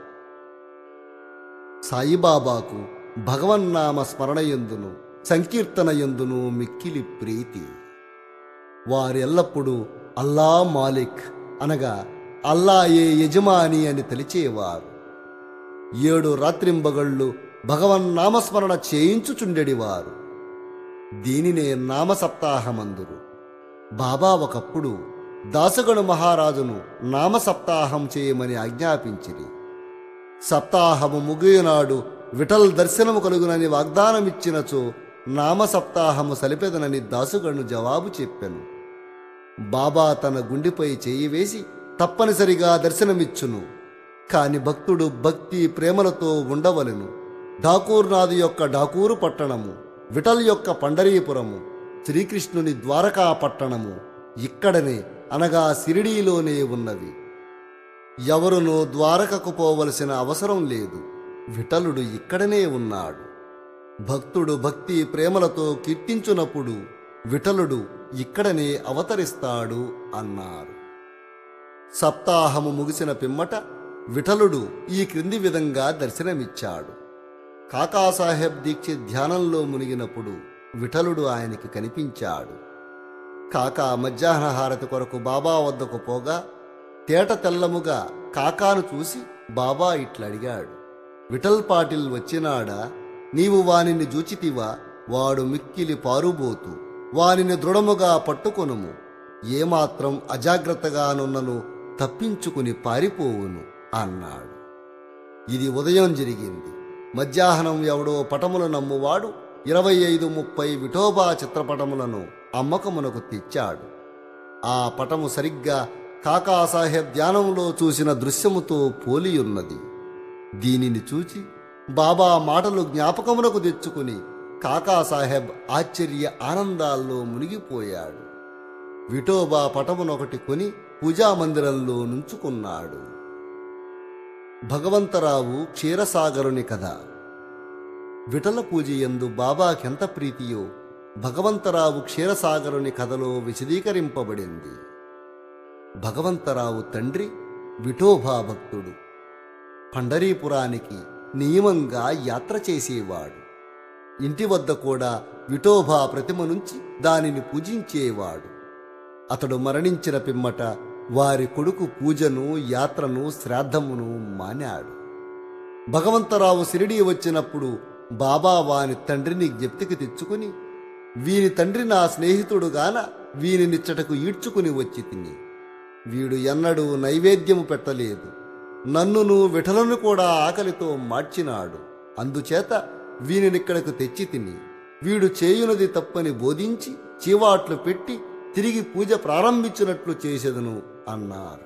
సాయిబాబాకు భగవన్నామ స్మరణయందును సంకీర్తనయందును మిక్కిలి ప్రీతి. వారెల్లప్పుడూ అల్లా మాలిక్ అనగా అల్లాయే యజమాని అని తలిచేవారు. ఏడు రాత్రింబగళ్ళు భగవన్నామస్మరణ చేయించుచుండెడివారు. దీనినే నామసప్తాహమందురు. బాబా ఒకప్పుడు దాసగణు మహారాజును నామసప్తాహం చేయమని ఆజ్ఞాపించిరి. సప్తాహము ముగియనాడు విఠల్ దర్శనము కలుగునని వాగ్దానమిచ్చినచో నామసప్తాహము సలిపెదనని దాసుగణు జవాబు చెప్పెను. బాబా తన గుండెపై చేయి వేసి తప్పనిసరిగా దర్శనమిచ్చును. కాని భక్తుడు భక్తి ప్రేమలతో ఉండవలెను. ఠాకూర్నాథ్ యొక్క ఠాకూరు పట్టణము, విఠల్ యొక్క పండరీపురము, శ్రీకృష్ణుని ద్వారకా పట్టణము ఇక్కడనే అనగా సిరిడీలోనే ఉన్నవి. ఎవరునూ ద్వారకకు పోవలసిన అవసరం లేదు. విఠలుడు ఇక్కడనే ఉన్నాడు. భక్తుడు భక్తి ప్రేమలతో కీర్తించునప్పుడు విఠలుడు ఇక్కడనే అవతరిస్తాడు అన్నారు. సప్తాహము ముగిసిన పిమ్మట విఠలుడు ఈ క్రింది విధంగా దర్శనమిచ్చాడు. కాకాసాహెబ్ దీక్షిత్ ధ్యానంలో మునిగినప్పుడు విఠలుడు ఆయనకి కనిపించాడు. కాకా మధ్యాహ్న హారతి కొరకు బాబా వద్దకు పోగా తేట తెల్లముగా కాకాను చూసి బాబా ఇట్లడిగాడు: విఠల్ పాటిల్ వచ్చినాడా? నీవు వానిని జూచితివా? వాడు మిక్కిలి పారుబోతు. వానిని దృఢముగా పట్టుకొనుము. ఏమాత్రం అజాగ్రత్తగానున్నను తప్పించుకుని పారిపోవును అన్నాడు. ఇది ఉదయం జరిగింది. మధ్యాహ్నం ఎవడో పటముల నమ్మువాడు ఇరవై ఐదు ముప్పై విఠోబా చిత్రపటములను అమ్మకమునకు తెచ్చాడు. ఆ పటము సరిగ్గా కాకాసాహెబ్ ధ్యానంలో చూసిన దృశ్యముతో పోలియున్నది. దీనిని చూచి బాబా మాటలు జ్ఞాపకమునకు తెచ్చుకుని కాకాసాహెబ్ ఆశ్చర్య ఆనందాల్లో మునిగిపోయాడు. విఠోబా పటమునొకటి కొని పూజామందిరంలో నుంచుకున్నాడు. భగవంతరావు క్షీరసాగరుని కథ. విఠల పూజ యందు బాబాకెంత ప్రీతియో భగవంతరావు క్షీరసాగరుని కథలో విశదీకరింపబడింది. భగవంతరావు తండ్రి విఠోబా భక్తుడు. పండరీపురానికి నియమంగా యాత్ర చేసేవాడు. ఇంటి వద్ద కూడా విఠోబా ప్రతిమ నుంచి దానిని పూజించేవాడు. అతడు మరణించిన పిమ్మట వారి కొడుకు పూజను, యాత్రను, శ్రాద్ధమును మానాడు. భగవంతరావు షిరిడీ వచ్చినప్పుడు బాబా వాని తండ్రిని జ్ఞప్తికి తెచ్చుకుని, వీని తండ్రి నా స్నేహితుడుగాన వీని నిచ్చటకు ఈడ్చుకుని వచ్చి తిని, వీడు ఎన్నడూ నైవేద్యము పెట్టలేదు, నన్నును విఠలను కూడా ఆకలితో మార్చినాడు, అందుచేత వీనినిక్కడకు తెచ్చి తిని, వీడు చేయునది తప్పని బోధించి చీవాట్లు పెట్టి తిరిగి పూజ ప్రారంభించినట్లు చేసెదను అన్నారు.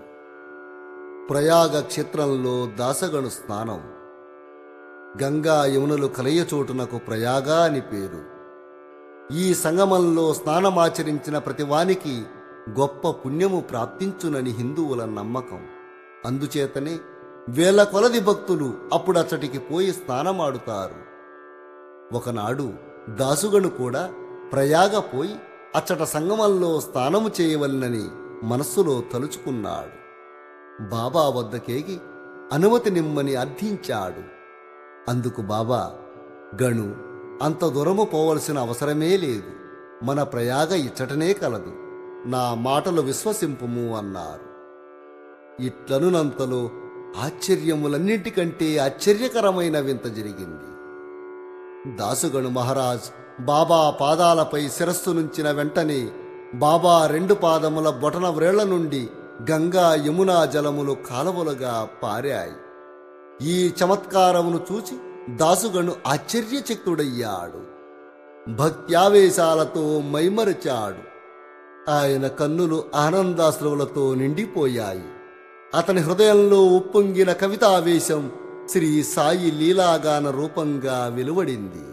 ప్రయాగ క్షేత్రంలో దాసగణు స్నానం. గంగా యమునలు కలయచోటునకు ప్రయాగ అని పేరు. ఈ సంగమంలో స్నానమాచరించిన ప్రతివానికి గొప్ప పుణ్యము ప్రాప్తించునని హిందువుల నమ్మకం. అందుచేతనే వేల కొలది భక్తులు అప్పుడచ్చటికి పోయి స్నానమాడుతారు. ఒకనాడు దాసుగను కూడా ప్రయాగ పోయి అచ్చట సంగమంలో స్నానము చేయవలనని మనస్సులో తలుచుకున్నాడు. బాబా వద్దకేగి అనుమతి నిమ్మని అర్థించాడు. అందుకు బాబా, గణు, అంత దూరము పోవలసిన అవసరమే లేదు, మన ప్రయాగ ఇచ్చటనే కలదు, నా మాటలు విశ్వసింపుము అన్నారు. ఇట్లనునంతలో ఆశ్చర్యములన్నింటికంటే ఆశ్చర్యకరమైన వింత జరిగింది. దాసుగణు మహారాజ్ బాబా పాదాలపై శిరస్సు నుంచిన వెంటనే బాబా రెండు పాదముల బొటన వ్రేళ్ల నుండి గంగా యమునా జలములు కాలవలుగా పారాయి. ఈ చమత్కారమును చూచి దాసుగణు ఆశ్చర్యచకితుడయ్యాడు. భక్త్యావేశాలతో మైమరచాడు. ఆయన కన్నులు ఆనందాశ్రువులతో నిండిపోయాయి. అతని హృదయంలో ఉప్పొంగిన కవితావేశం శ్రీ సాయి లీలాగాన రూపంగా వెలువడింది.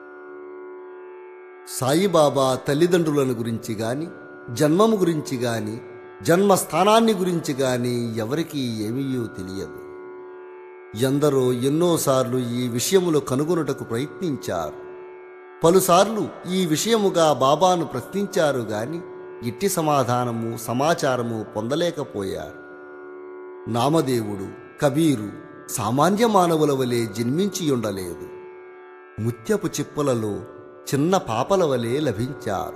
సాయిబాబా తల్లిదండ్రులను గురించి గాని, జన్మము గురించి గాని, జన్మస్థానాన్ని గురించి గాని ఎవరికీ ఏమీయూ తెలియదు. ఎందరో ఎన్నోసార్లు ఈ విషయములు కనుగొనుటకు ప్రయత్నించారు. పలుసార్లు ఈ విషయముగా బాబాను ప్రశ్నించారు గాని ఇట్టి సమాధానము, సమాచారము పొందలేకపోయారు. నామదేవుడు, కబీరు సామాన్య మానవుల వలె జన్మించియుండలేదు. ముత్యపు చిప్పలలో చిన్న పాపల వలె లభించారు.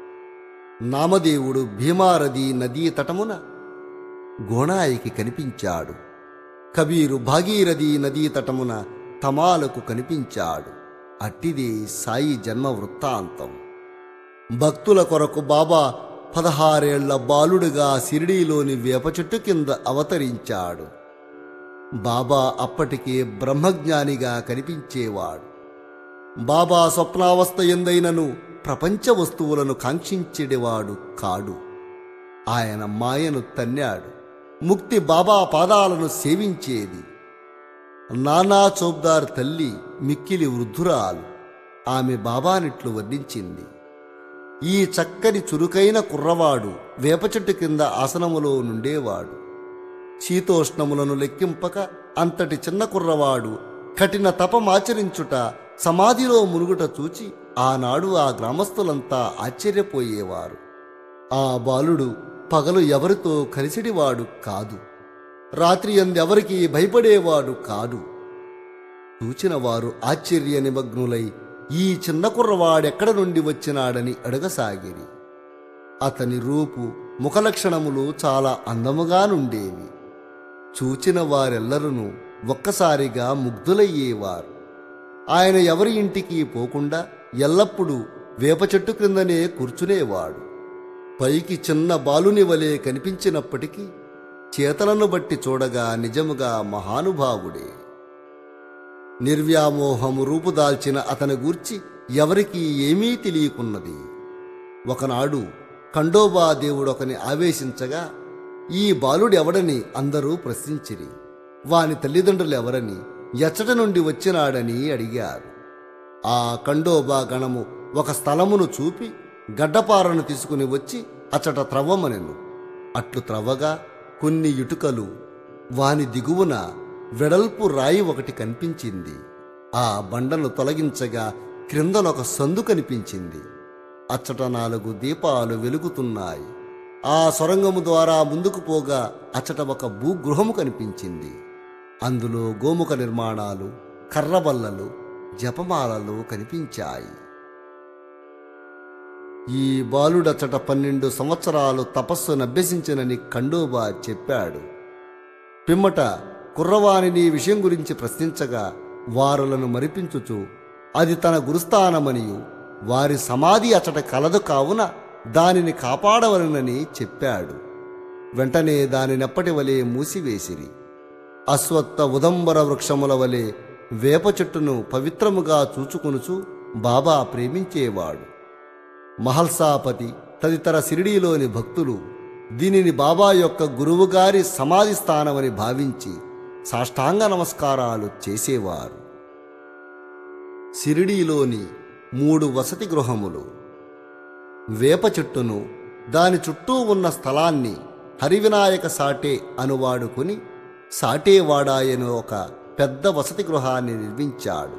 నామదేవుడు భీమారది నదీ తటమున గోణాయికి కనిపించాడు. కబీరు భాగీరథి నదీ తటమున తమాలకు కనిపించాడు. అట్టిదే సాయి జన్మ వృత్తాంతం. భక్తుల కొరకు బాబా పదహారేళ్ల బాలుడుగా షిరిడీలోని వేప చెట్టు కింద అవతరించాడు. బాబా అప్పటికే బ్రహ్మజ్ఞానిగా కనిపించేవాడు. బాబా స్వప్నావస్థ ఎందైనను ప్రపంచ వస్తువులను కాంక్షించేవాడు కాడు. ఆయన మాయను తన్నాడు. ముక్తి బాబా పాదాలను సేవించేది. నానా చౌబ్దార్ తల్లి మిక్కిలి వృద్ధురాలు. ఆమె బాబానిట్లు వర్ణించింది. ఈ చక్కని చురుకైన కుర్రవాడు వేప చెట్టు కింద ఆసనములో నుండేవాడు. శీతోష్ణములను లెక్కింపక అంతటి చిన్న కుర్రవాడు కఠిన తపమాచరించుట, సమాధిలో మునుగుట చూచి ఆనాడు ఆ గ్రామస్తులంతా ఆశ్చర్యపోయేవారు. ఆ బాలుడు పగలు ఎవరితో కలిసిడివాడు కాదు, రాత్రి అందెవరికి భయపడేవాడు కాదు. చూచిన వారు ఆశ్చర్య నిమగ్నులై ఈ చిన్న కుర్రవాడెక్కడ నుండి వచ్చినాడని అడగసాగిరి. అతని రూపు, ముఖలక్షణములు చాలా అందముగా నుండేవి. చూచిన వారెల్లరూ ఒక్కసారిగా ముగ్ధులయ్యేవారు. ఆయన ఎవరి ఇంటికి పోకుండా ఎల్లప్పుడూ వేప చెట్టు క్రిందనే కూర్చునేవాడు. పైకి చిన్న బాలుని వలె కనిపించినప్పటికీ చేతలను బట్టి చూడగా నిజముగా మహానుభావుడే. నిర్వ్యామోహము రూపుదాల్చిన అతని గూర్చి ఎవరికీ ఏమీ తెలియకున్నది. ఒకనాడు ఖండోబా దేవుడొకని ఆవేశించగా ఈ బాలుడెవడని అందరూ ప్రశ్నించిరి. వాని తల్లిదండ్రులెవరని, ఎచ్చట నుండి వచ్చినాడని అడిగారు. ఆ ఖండోబా గణము ఒక స్థలమును చూపి గడ్డపారను తీసుకుని వచ్చి అచ్చట త్రవ్వమనెను. అట్లు త్రవ్వగా కొన్ని ఇటుకలు, వాని దిగువన వెడల్పు రాయి ఒకటి కనిపించింది. ఆ బండను తొలగించగా క్రిందనొక సందు కనిపించింది. అచ్చట నాలుగు దీపాలు వెలుగుతున్నాయి. ఆ సొరంగము ద్వారా ముందుకు పోగా అచ్చట ఒక భూగృహము కనిపించింది. అందులో గోముఖ నిర్మాణాలు, కర్రబల్లలు, జపమాలలు కనిపించాయి. ఈ బాలుడచ్చట పన్నెండు సంవత్సరాలు తపస్సు నభ్యసించనని ఖండోబా చెప్పాడు. పిమ్మట కుర్రవాణిని విషయం గురించి ప్రశ్నించగా వారులను మరిపించుచు అది తన గురుస్థానమనియు వారి సమాధి అచ్చట కలదు కావున దానిని కాపాడవలనని చెప్పాడు. వెంటనే దానినెప్పటి వలె మూసివేసిరి. అశ్వత్థ ఉదంబర వృక్షముల వలె వేప చెట్టును పవిత్రముగా చూచుకొనుచు బాబా ప్రేమించేవాడు. మహల్సాపతి తదితర షిరిడీలోని భక్తులు దీనిని బాబా యొక్క గురువుగారి సమాధి స్థానమని భావించి సాష్టాంగ నమస్కారాలు చేసేవారు. షిరిడీలోని మూడు వసతి గృహములు. వేప చెట్టును, దాని చుట్టూ ఉన్న స్థలాన్ని హరివినాయక సాటే అనువాడుకుని సాటేవాడాయను ఒక పెద్ద వసతి గృహాన్ని నిర్మించాడు.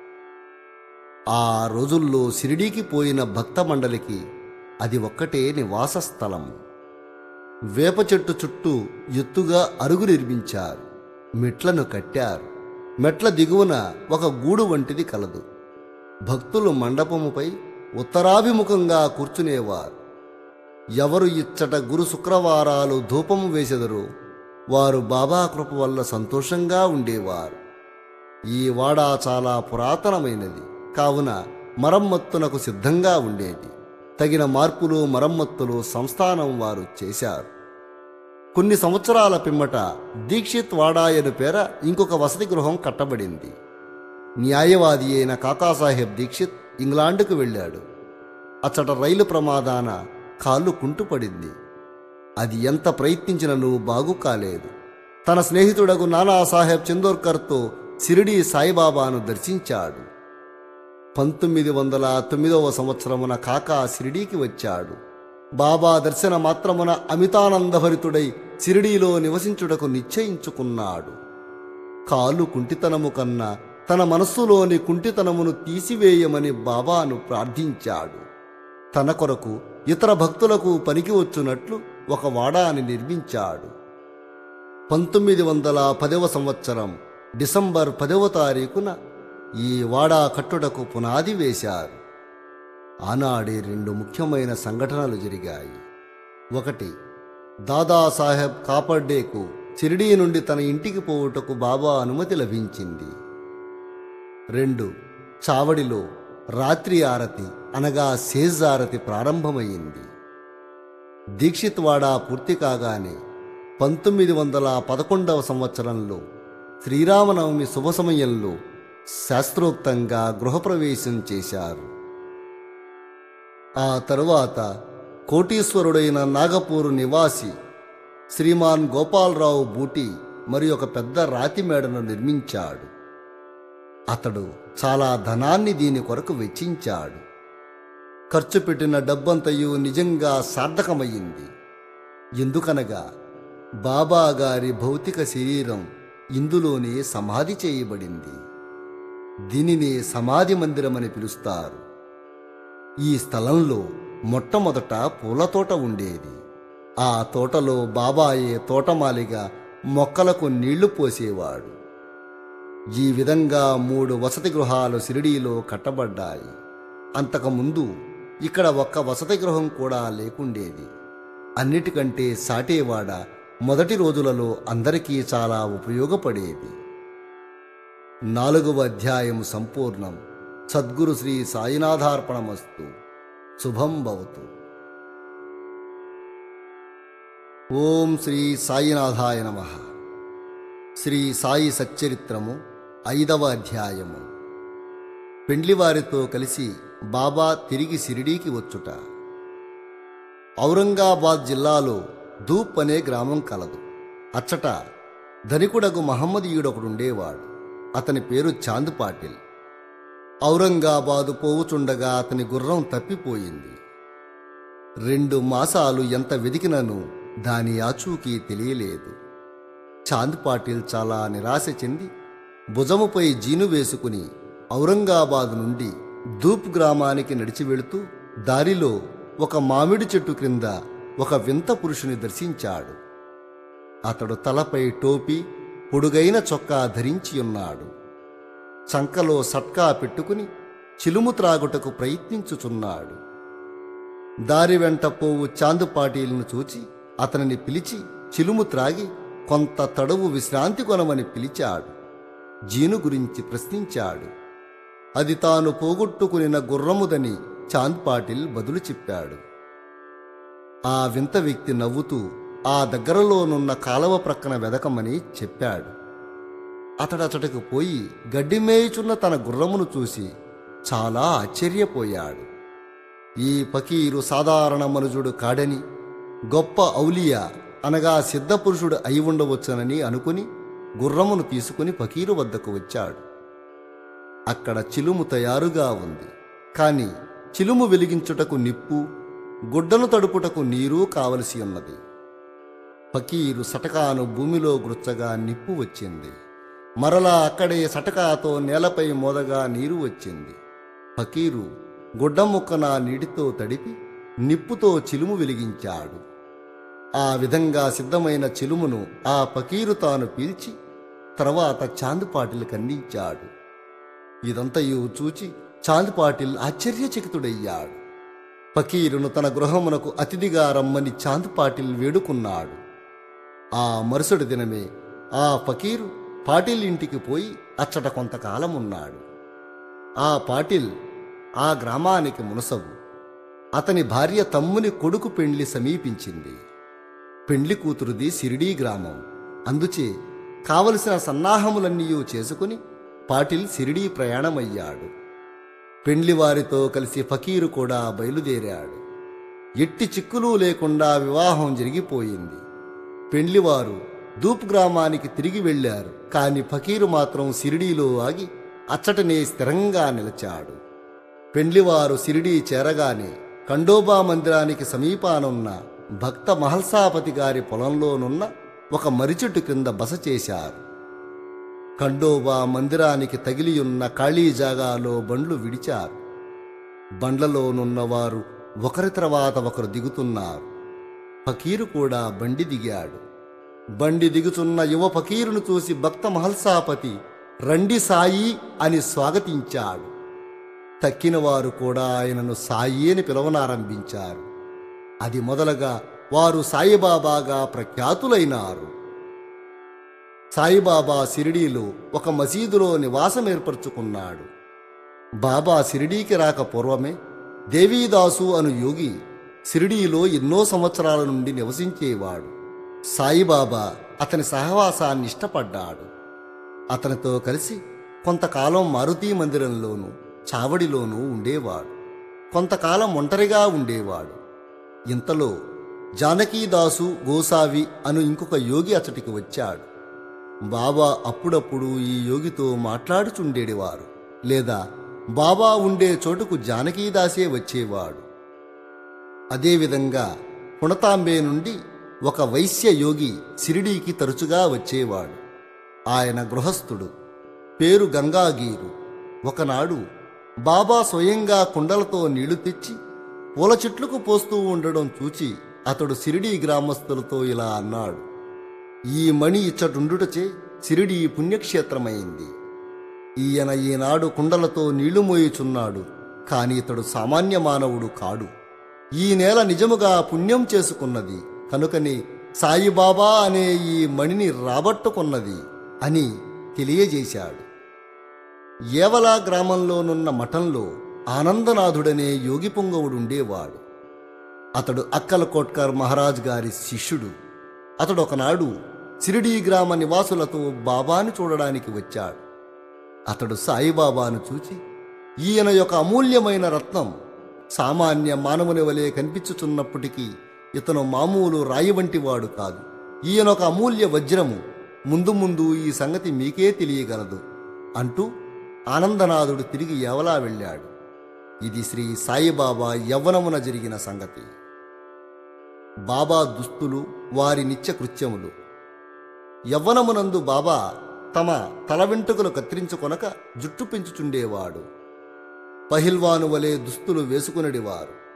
ఆ రోజుల్లో షిరిడీకి పోయిన భక్త మండలికి అది ఒక్కటే నివాస స్థలం. వేప చెట్టు చుట్టూ ఎత్తుగా అరుగు నిర్మించారు. మెట్లను కట్టారు. మెట్ల దిగువన ఒక గూడు వంటిది కలదు. భక్తులు మండపముపై ఉత్తరాభిముఖంగా కూర్చునేవారు. ఎవరు ఇచ్చట గురు శుక్రవారాలు ధూపము వేసెదరో వారు బాబా కృప వల్ల సంతోషంగా ఉండేవారు. ఈ వాడ చాలా పురాతనమైనది కావున మరమ్మత్తునకు సిద్ధంగా ఉండేది. తగిన మార్పులు మరమ్మత్తులు సంస్థానం వారు చేశారు. కొన్ని సంవత్సరాల పిమ్మట దీక్షిత్ వాడాయను పేర ఇంకొక వసతి గృహం కట్టబడింది. న్యాయవాది అయిన కాకాసాహెబ్ దీక్షిత్ ఇంగ్లాండుకు వెళ్ళాడు. అచ్చట రైలు ప్రమాదాన కాళ్ళు కుంటుపడింది. అది ఎంత ప్రయత్నించినను బాగు కాలేదు. తన స్నేహితుడగు నానాసాహెబ్ చందోర్కర్తో షిరిడీ సాయిబాబాను దర్శించాడు. పంతొమ్మిది వందల తొమ్మిదవ సంవత్సరమున కాకా షిరిడీకి వచ్చాడు. బాబా దర్శన మాత్రమున అమితానందభరితుడై షిరిడీలో నివసించుటకు నిశ్చయించుకున్నాడు. కాలు కుంటితనము కన్నా తన మనస్సులోని కుంటితనమును తీసివేయమని బాబాను ప్రార్థించాడు. తన కొరకు ఇతర భక్తులకు పనికి వచ్చునట్లు ఒక వాడాని నిర్మించాడు. పంతొమ్మిది వందల పదవ సంవత్సరం డిసెంబర్ పదవ తారీఖున ఈ వాడా కట్టుటకు పునాది వేశారు. ఆనాడే రెండు ముఖ్యమైన సంఘటనలు జరిగాయి. ఒకటి, దాదాసాహెబ్ కాపర్డేకు షిరిడీ నుండి తన ఇంటికి పోవుటకు బాబా అనుమతి లభించింది. రెండు, చావడిలో రాత్రి ఆరతి అనగా సేజ్ ఆరతి ప్రారంభమైంది. దీక్షిత్ వాడా పూర్తి కాగానే పంతొమ్మిది వందల పదకొండవ సంవత్సరంలో శ్రీరామనవమి శుభ సమయంలో శాస్త్రోక్తంగా గృహప్రవేశం చేశారు. ఆ తరువాత కోటీశ్వరుడైన నాగపూరు నివాసి శ్రీమాన్ గోపాలరావు బూటి మరి ఒక పెద్ద రాతి మేడను నిర్మించాడు. అతడు చాలా ధనాన్ని దీని కొరకు వెచ్చించాడు. ఖర్చు పెట్టిన డబ్బంతయు నిజంగా సార్థకమయ్యింది. ఎందుకనగా బాబా గారి భౌతిక శరీరం ఇందులోనే సమాధి చేయబడింది. దీనిని సమాధి మందిరమని పిలుస్తారు. ఈ స్థలంలో మొట్టమొదట పూల తోట ఉండేది. ఆ తోటలో బాబాయే తోటమాలిగా మొక్కలకు నీళ్లు పోసేవాడు. ఈ విధంగా మూడు వసతి గృహాలు షిరిడీలో కట్టబడ్డాయి. అంతకుముందు ఇక్కడ ఒక్క వసతి గృహం కూడా లేకుండేది. అన్నిటికంటే సాటేవాడ మొదటి రోజులలో అందరికీ చాలా ఉపయోగపడేది. నాలుగవ అధ్యాయం సంపూర్ణం. సద్గురు శ్రీ సాయినాథార్పణమస్తు. శుభం భవతు. ఓం శ్రీ సాయినాథాయ నమః. శ్రీ సాయి సచ్చరిత్రము ఐదవ అధ్యాయము. పెండ్లివారితో కలిసి బాబా తిరిగి షిరిడీకి వచ్చుట. ఔరంగాబాద్ జిల్లాలో ధూప్ అనే గ్రామం కలదు. అచ్చట ధనికుడగు మహమ్మదీయుడొకడుండేవాడు. అతని పేరు చాంద్ పాటిల్. ఔరంగాబాదు పోవుచుండగా అతని గుర్రం తప్పిపోయింది. రెండు మాసాలు ఎంత వెదికినను దాని ఆచూకీ తెలియలేదు. చాంద్ పాటిల్ చాలా నిరాశ చెంది భుజముపై జీను వేసుకుని ఔరంగాబాదు నుండి ధూప్ గ్రామానికి నడిచి వెళుతూ దారిలో ఒక మామిడి చెట్టు క్రింద ఒక వింత పురుషుని దర్శించాడు. అతడు తలపై టోపీ, పొడుగైన చొక్కా ధరించి ఉన్నాడు. చంకలో సట్కా పెట్టుకుని చిలుము త్రాగుటకు ప్రయత్నించుచున్నాడు. దారి వెంట పోవు చాందుపాటీలను చూచి అతనిని పిలిచి చిలుము త్రాగి కొంత తడవు విశ్రాంతి కొనమని పిలిచాడు. జీను గురించి ప్రశ్నించాడు. అది తాను పోగొట్టుకునిన గుర్రముదని చాంద్ పాటిల్ బదులు చెప్పాడు. ఆ వింత వ్యక్తి నవ్వుతూ ఆ దగ్గరలోనున్న కాలవ ప్రక్కన వెదకమని చెప్పాడు. అతడచటకు పోయి గడ్డి మేయుచున్న తన గుర్రమును చూసి చాలా ఆశ్చర్యపోయాడు. ఈ ఫకీరు సాధారణ మనుజుడు కాడని, గొప్ప ఔలియా అనగా సిద్ధపురుషుడు అయి ఉండవచ్చునని అనుకుని గుర్రమును తీసుకుని ఫకీరు వద్దకు వచ్చాడు. అక్కడ చిలుము తయారుగా ఉంది. కాని చిలుము వెలిగించుటకు నిప్పు, గుడ్డను తడుపుటకు నీరు కావలసి ఉన్నది. ఫకీరు సటకాను భూమిలో గుచ్చగా నిప్పు వచ్చింది. మరలా అక్కడే సటకాతో నేలపై మోదగా నీరు వచ్చింది. ఫకీరు గుడ్డ ముక్కన నీటితో తడిపి నిప్పుతో చిలుము వెలిగించాడు. ఆ విధంగా సిద్ధమైన చిలుమును ఆ ఫకీరు తాను పీల్చి తర్వాత చాంద్ పాటిల్కి అందించాడు. ఇదంతయు చూచి చాంద్ పాటిల్ ఆశ్చర్యచకితుడయ్యాడు. ఫకీరును తన గృహమునకు అతిథిగా రమ్మని చాంద్ పాటిల్ వేడుకున్నాడు. ఆ మరుసటి దినమే ఆ ఫకీరు పాటిల్ ఇంటికి పోయి అచ్చట కొంతకాలమున్నాడు. ఆ పాటిల్ ఆ గ్రామానికి మునసబు. అతని భార్య తమ్ముని కొడుకు పెండ్లి సమీపించింది. పెండ్లి కూతురుది సిరిడీ గ్రామం. అందుచే కావలసిన సన్నాహములన్నీ చేసుకుని పాటిల్ సిరిడీ ప్రయాణమయ్యాడు. పెండ్లివారితో కలిసి ఫకీరు కూడా బయలుదేరాడు. ఎట్టి చిక్కులు లేకుండా వివాహం జరిగిపోయింది. పెండ్లివారు దూప్ గ్రామానికి తిరిగి వెళ్లారు. కాని ఫకీరు మాత్రం సిరిడీలో ఆగి అచ్చటనే స్థిరంగా నిలిచాడు. పెండ్లివారు సిరిడీ చేరగానే ఖండోబా మందిరానికి సమీపానున్న భక్త మహల్సాపతి గారి పొలంలోనున్న ఒక మరిచెట్టు క్రింద బస చేశారు. ఖండోబా మందిరానికి తగిలియున్న ఖాళీ జాగాలో బండ్లు విడిచారు. బండ్లలోనున్నవారు ఒకరి తర్వాత ఒకరు దిగుతున్నారు. ఫకీరు కూడా బండి దిగాడు. బండి దిగుచున్న యువ ఫకీరును చూసి భక్త మహల్సాపతి రండి సాయి అని స్వాగతించాడు. తక్కినవారు కూడా ఆయనను సాయి అని పిలవనారంభించారు. అది మొదలగా వారు సాయిబాబాగా ప్రఖ్యాతులైనారు. సాయిబాబా సిరిడీలో ఒక మసీదులో నివాసం ఏర్పరచుకున్నాడు. బాబా సిరిడీకి రాక పూర్వమే దేవీదాసు అను యోగి సిరిడీలో ఎన్నో సంవత్సరాల నుండి నివసించేవాడు. సాయిబాబా అతని సహవాసాన్ని ఇష్టపడ్డాడు. అతనితో కలిసి కొంతకాలం మారుతీ మందిరంలోనూ చావడిలోనూ ఉండేవాడు. కొంతకాలం ఒంటరిగా ఉండేవాడు. ఇంతలో జానకీదాసు గోసావి అను ఇంకొక యోగి అతడికి వచ్చాడు. బాబా అప్పుడప్పుడు ఈ యోగితో మాట్లాడుచుండేవారు. లేదా బాబా ఉండే చోటుకు జానకీదాసే వచ్చేవాడు. అదేవిధంగా పుణతాంబే నుండి ఒక వైశ్య యోగి సిరిడీకి తరచుగా వచ్చేవాడు. ఆయన గృహస్థుడు, పేరు గంగాగీరు. ఒకనాడు బాబా స్వయంగా కుండలతో నీళ్లు తెచ్చి పూల చెట్లకు పోస్తూ ఉండడం చూచి అతడు సిరిడీ గ్రామస్తులతో ఇలా అన్నాడు: ఈ మణి ఇచ్చటుండుటచే సిరిడీ పుణ్యక్షేత్రమైంది. ఈయన ఈనాడు కుండలతో నీళ్లు మోయుచున్నాడు. కాని ఇతడు సామాన్య మానవుడు కాడు. ఈ నేల నిజముగా పుణ్యం చేసుకున్నది కనుకని సాయిబాబా అనే ఈ మణిని రాబట్టుకున్నది అని తెలియజేశాడు. ఏవలా గ్రామంలోనున్న మఠంలో ఆనందనాథుడనే యోగి పుంగవుడుండేవాడు. అతడు అక్కలకోట్కర్ మహారాజ్ గారి శిష్యుడు. అతడు ఒకనాడు సిరిడీ గ్రామ నివాసులతో బాబాను చూడడానికి వచ్చాడు. అతడు సాయిబాబాను చూచి, ఈయన యొక్క అమూల్యమైన రత్నం సామాన్య మానవుని వలె కనిపించుచున్నప్పటికీ ఇతను మామూలు రాయి వంటివాడు కాదు. ఈయన ఒక అమూల్య వజ్రము. ముందు ముందు ఈ సంగతి మీకే తెలియగలదు అంటూ ఆనందనాథుడు తిరిగి ఎవలా వెళ్ళాడు. ఇది శ్రీ సాయిబాబా యవ్వనమున జరిగిన సంగతి. బాబా దుస్తులు, వారి నిత్య కృత్యములు. యవ్వనమునందు బాబా తమ తల వెంట్రుకలు కత్తిరించుకొనక జుట్టు పెంచుచుండేవాడు. పహిల్వాను వలె దుస్తులు వేసుకునడివారు.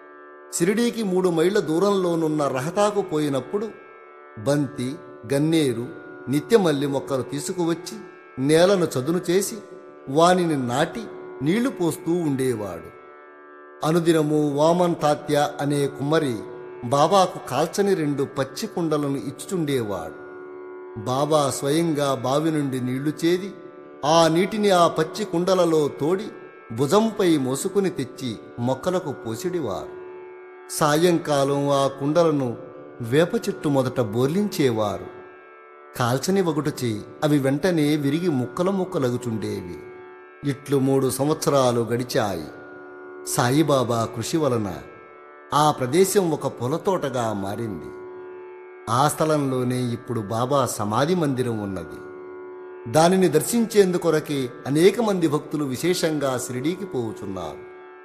షిరిడీకి మూడు మైళ్ళ దూరంలోనున్న రహతాకు పోయినప్పుడు బంతి, గన్నేరు, నిత్యమల్లి మొక్కలు తీసుకువచ్చి నేలను చదును చేసి వానిని నాటి నీళ్లు పోస్తూ ఉండేవాడు. అనుదినము వామన్ తాత్య అనే కుమ్మరి బాబాకు కాల్చని రెండు పచ్చి కుండలను ఇచ్చుచుండేవాడు. బాబా స్వయంగా బావి నుండి నీళ్లు చేది ఆ నీటిని ఆ పచ్చి కుండలలో తోడి భుజంపై మోసుకుని తెచ్చి మొక్కలకు పోసిడివారు. సాయంకాలం ఆ కుండలను వేప చెట్టు మొదట బోర్లించేవారు. కాల్చని వగుటచే అవి వెంటనే విరిగి ముక్కల ముక్కలగుచుండేవి. ఇట్లు మూడు సంవత్సరాలు గడిచాయి. సాయిబాబా కృషి వలన ఆ ప్రదేశం ఒక పొలతోటగా మారింది. ఆ స్థలంలోనే ఇప్పుడు బాబా సమాధి మందిరం ఉన్నది. దానిని దర్శించేందుకొరకే అనేక మంది భక్తులు విశేషంగా షిరిడీకి పోవుచున్నారు.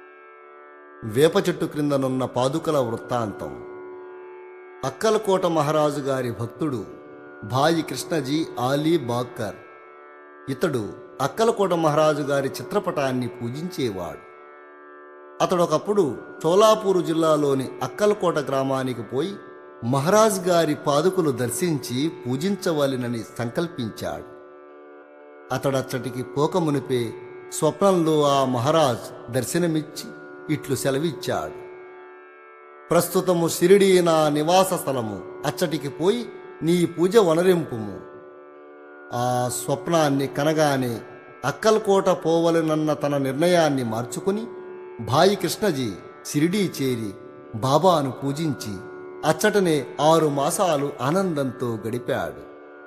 వేప చెట్టు క్రిందనున్న పాదుకల వృత్తాంతం. అక్కలకోట మహారాజు గారి భక్తుడు భాయి కృష్ణజీ ఆలీ బాక్కర్. ఇతడు అక్కలకోట మహారాజు గారి చిత్రపటాన్ని పూజించేవాడు. అతడొకప్పుడు చోలాపూరు జిల్లాలోని అక్కలకోట గ్రామానికి పోయి మహారాజ్ గారి పాదుకలు దర్శించి పూజించవలెనని సంకల్పించాడు. అతడచ్చటికి పోకమునిపే స్వప్నంలో ఆ మహారాజ్ దర్శనమిచ్చి ఇట్లు సెలవిచ్చాడు: ప్రస్తుతము షిరిడీ నా నివాస స్థలము, అచ్చటికి పోయి నీ పూజ వనరింపుము. ఆ స్వప్నాన్ని కనగానే అక్కల్కోట పోవలెనన్న తన నిర్ణయాన్ని మార్చుకుని భాయి కృష్ణజీ షిరిడీ చేరి బాబాను పూజించి అచ్చటనే ఆరు మాసాలు ఆనందంతో గడిపాడు.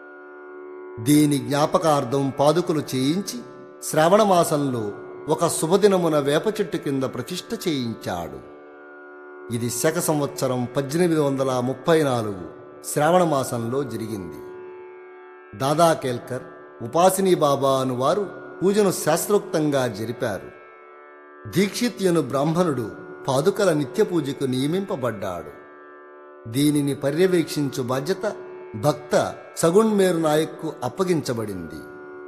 దీని జ్ఞాపకార్థం పాదుకలు చేయించి శ్రావణమాసంలో ఒక శుభదినమున వేప చెట్టు కింద ప్రతిష్ఠ చేయించాడు. ఇది శక సంవత్సరం పద్దెనిమిది వందల ముప్పై నాలుగు శ్రావణమాసంలో జరిగింది. దాదా కేల్కర్, ఉపాసిని బాబా అనువారు పూజను శాస్త్రోక్తంగా జరిపారు. దీక్షిత్యను బ్రాహ్మణుడు పాదుకల నిత్య పూజకు నియమింపబడ్డాడు. దీనిని పర్యవేక్షించు బాధ్యత భక్త సగుణ్మేరు నాయక్కు అప్పగించబడింది.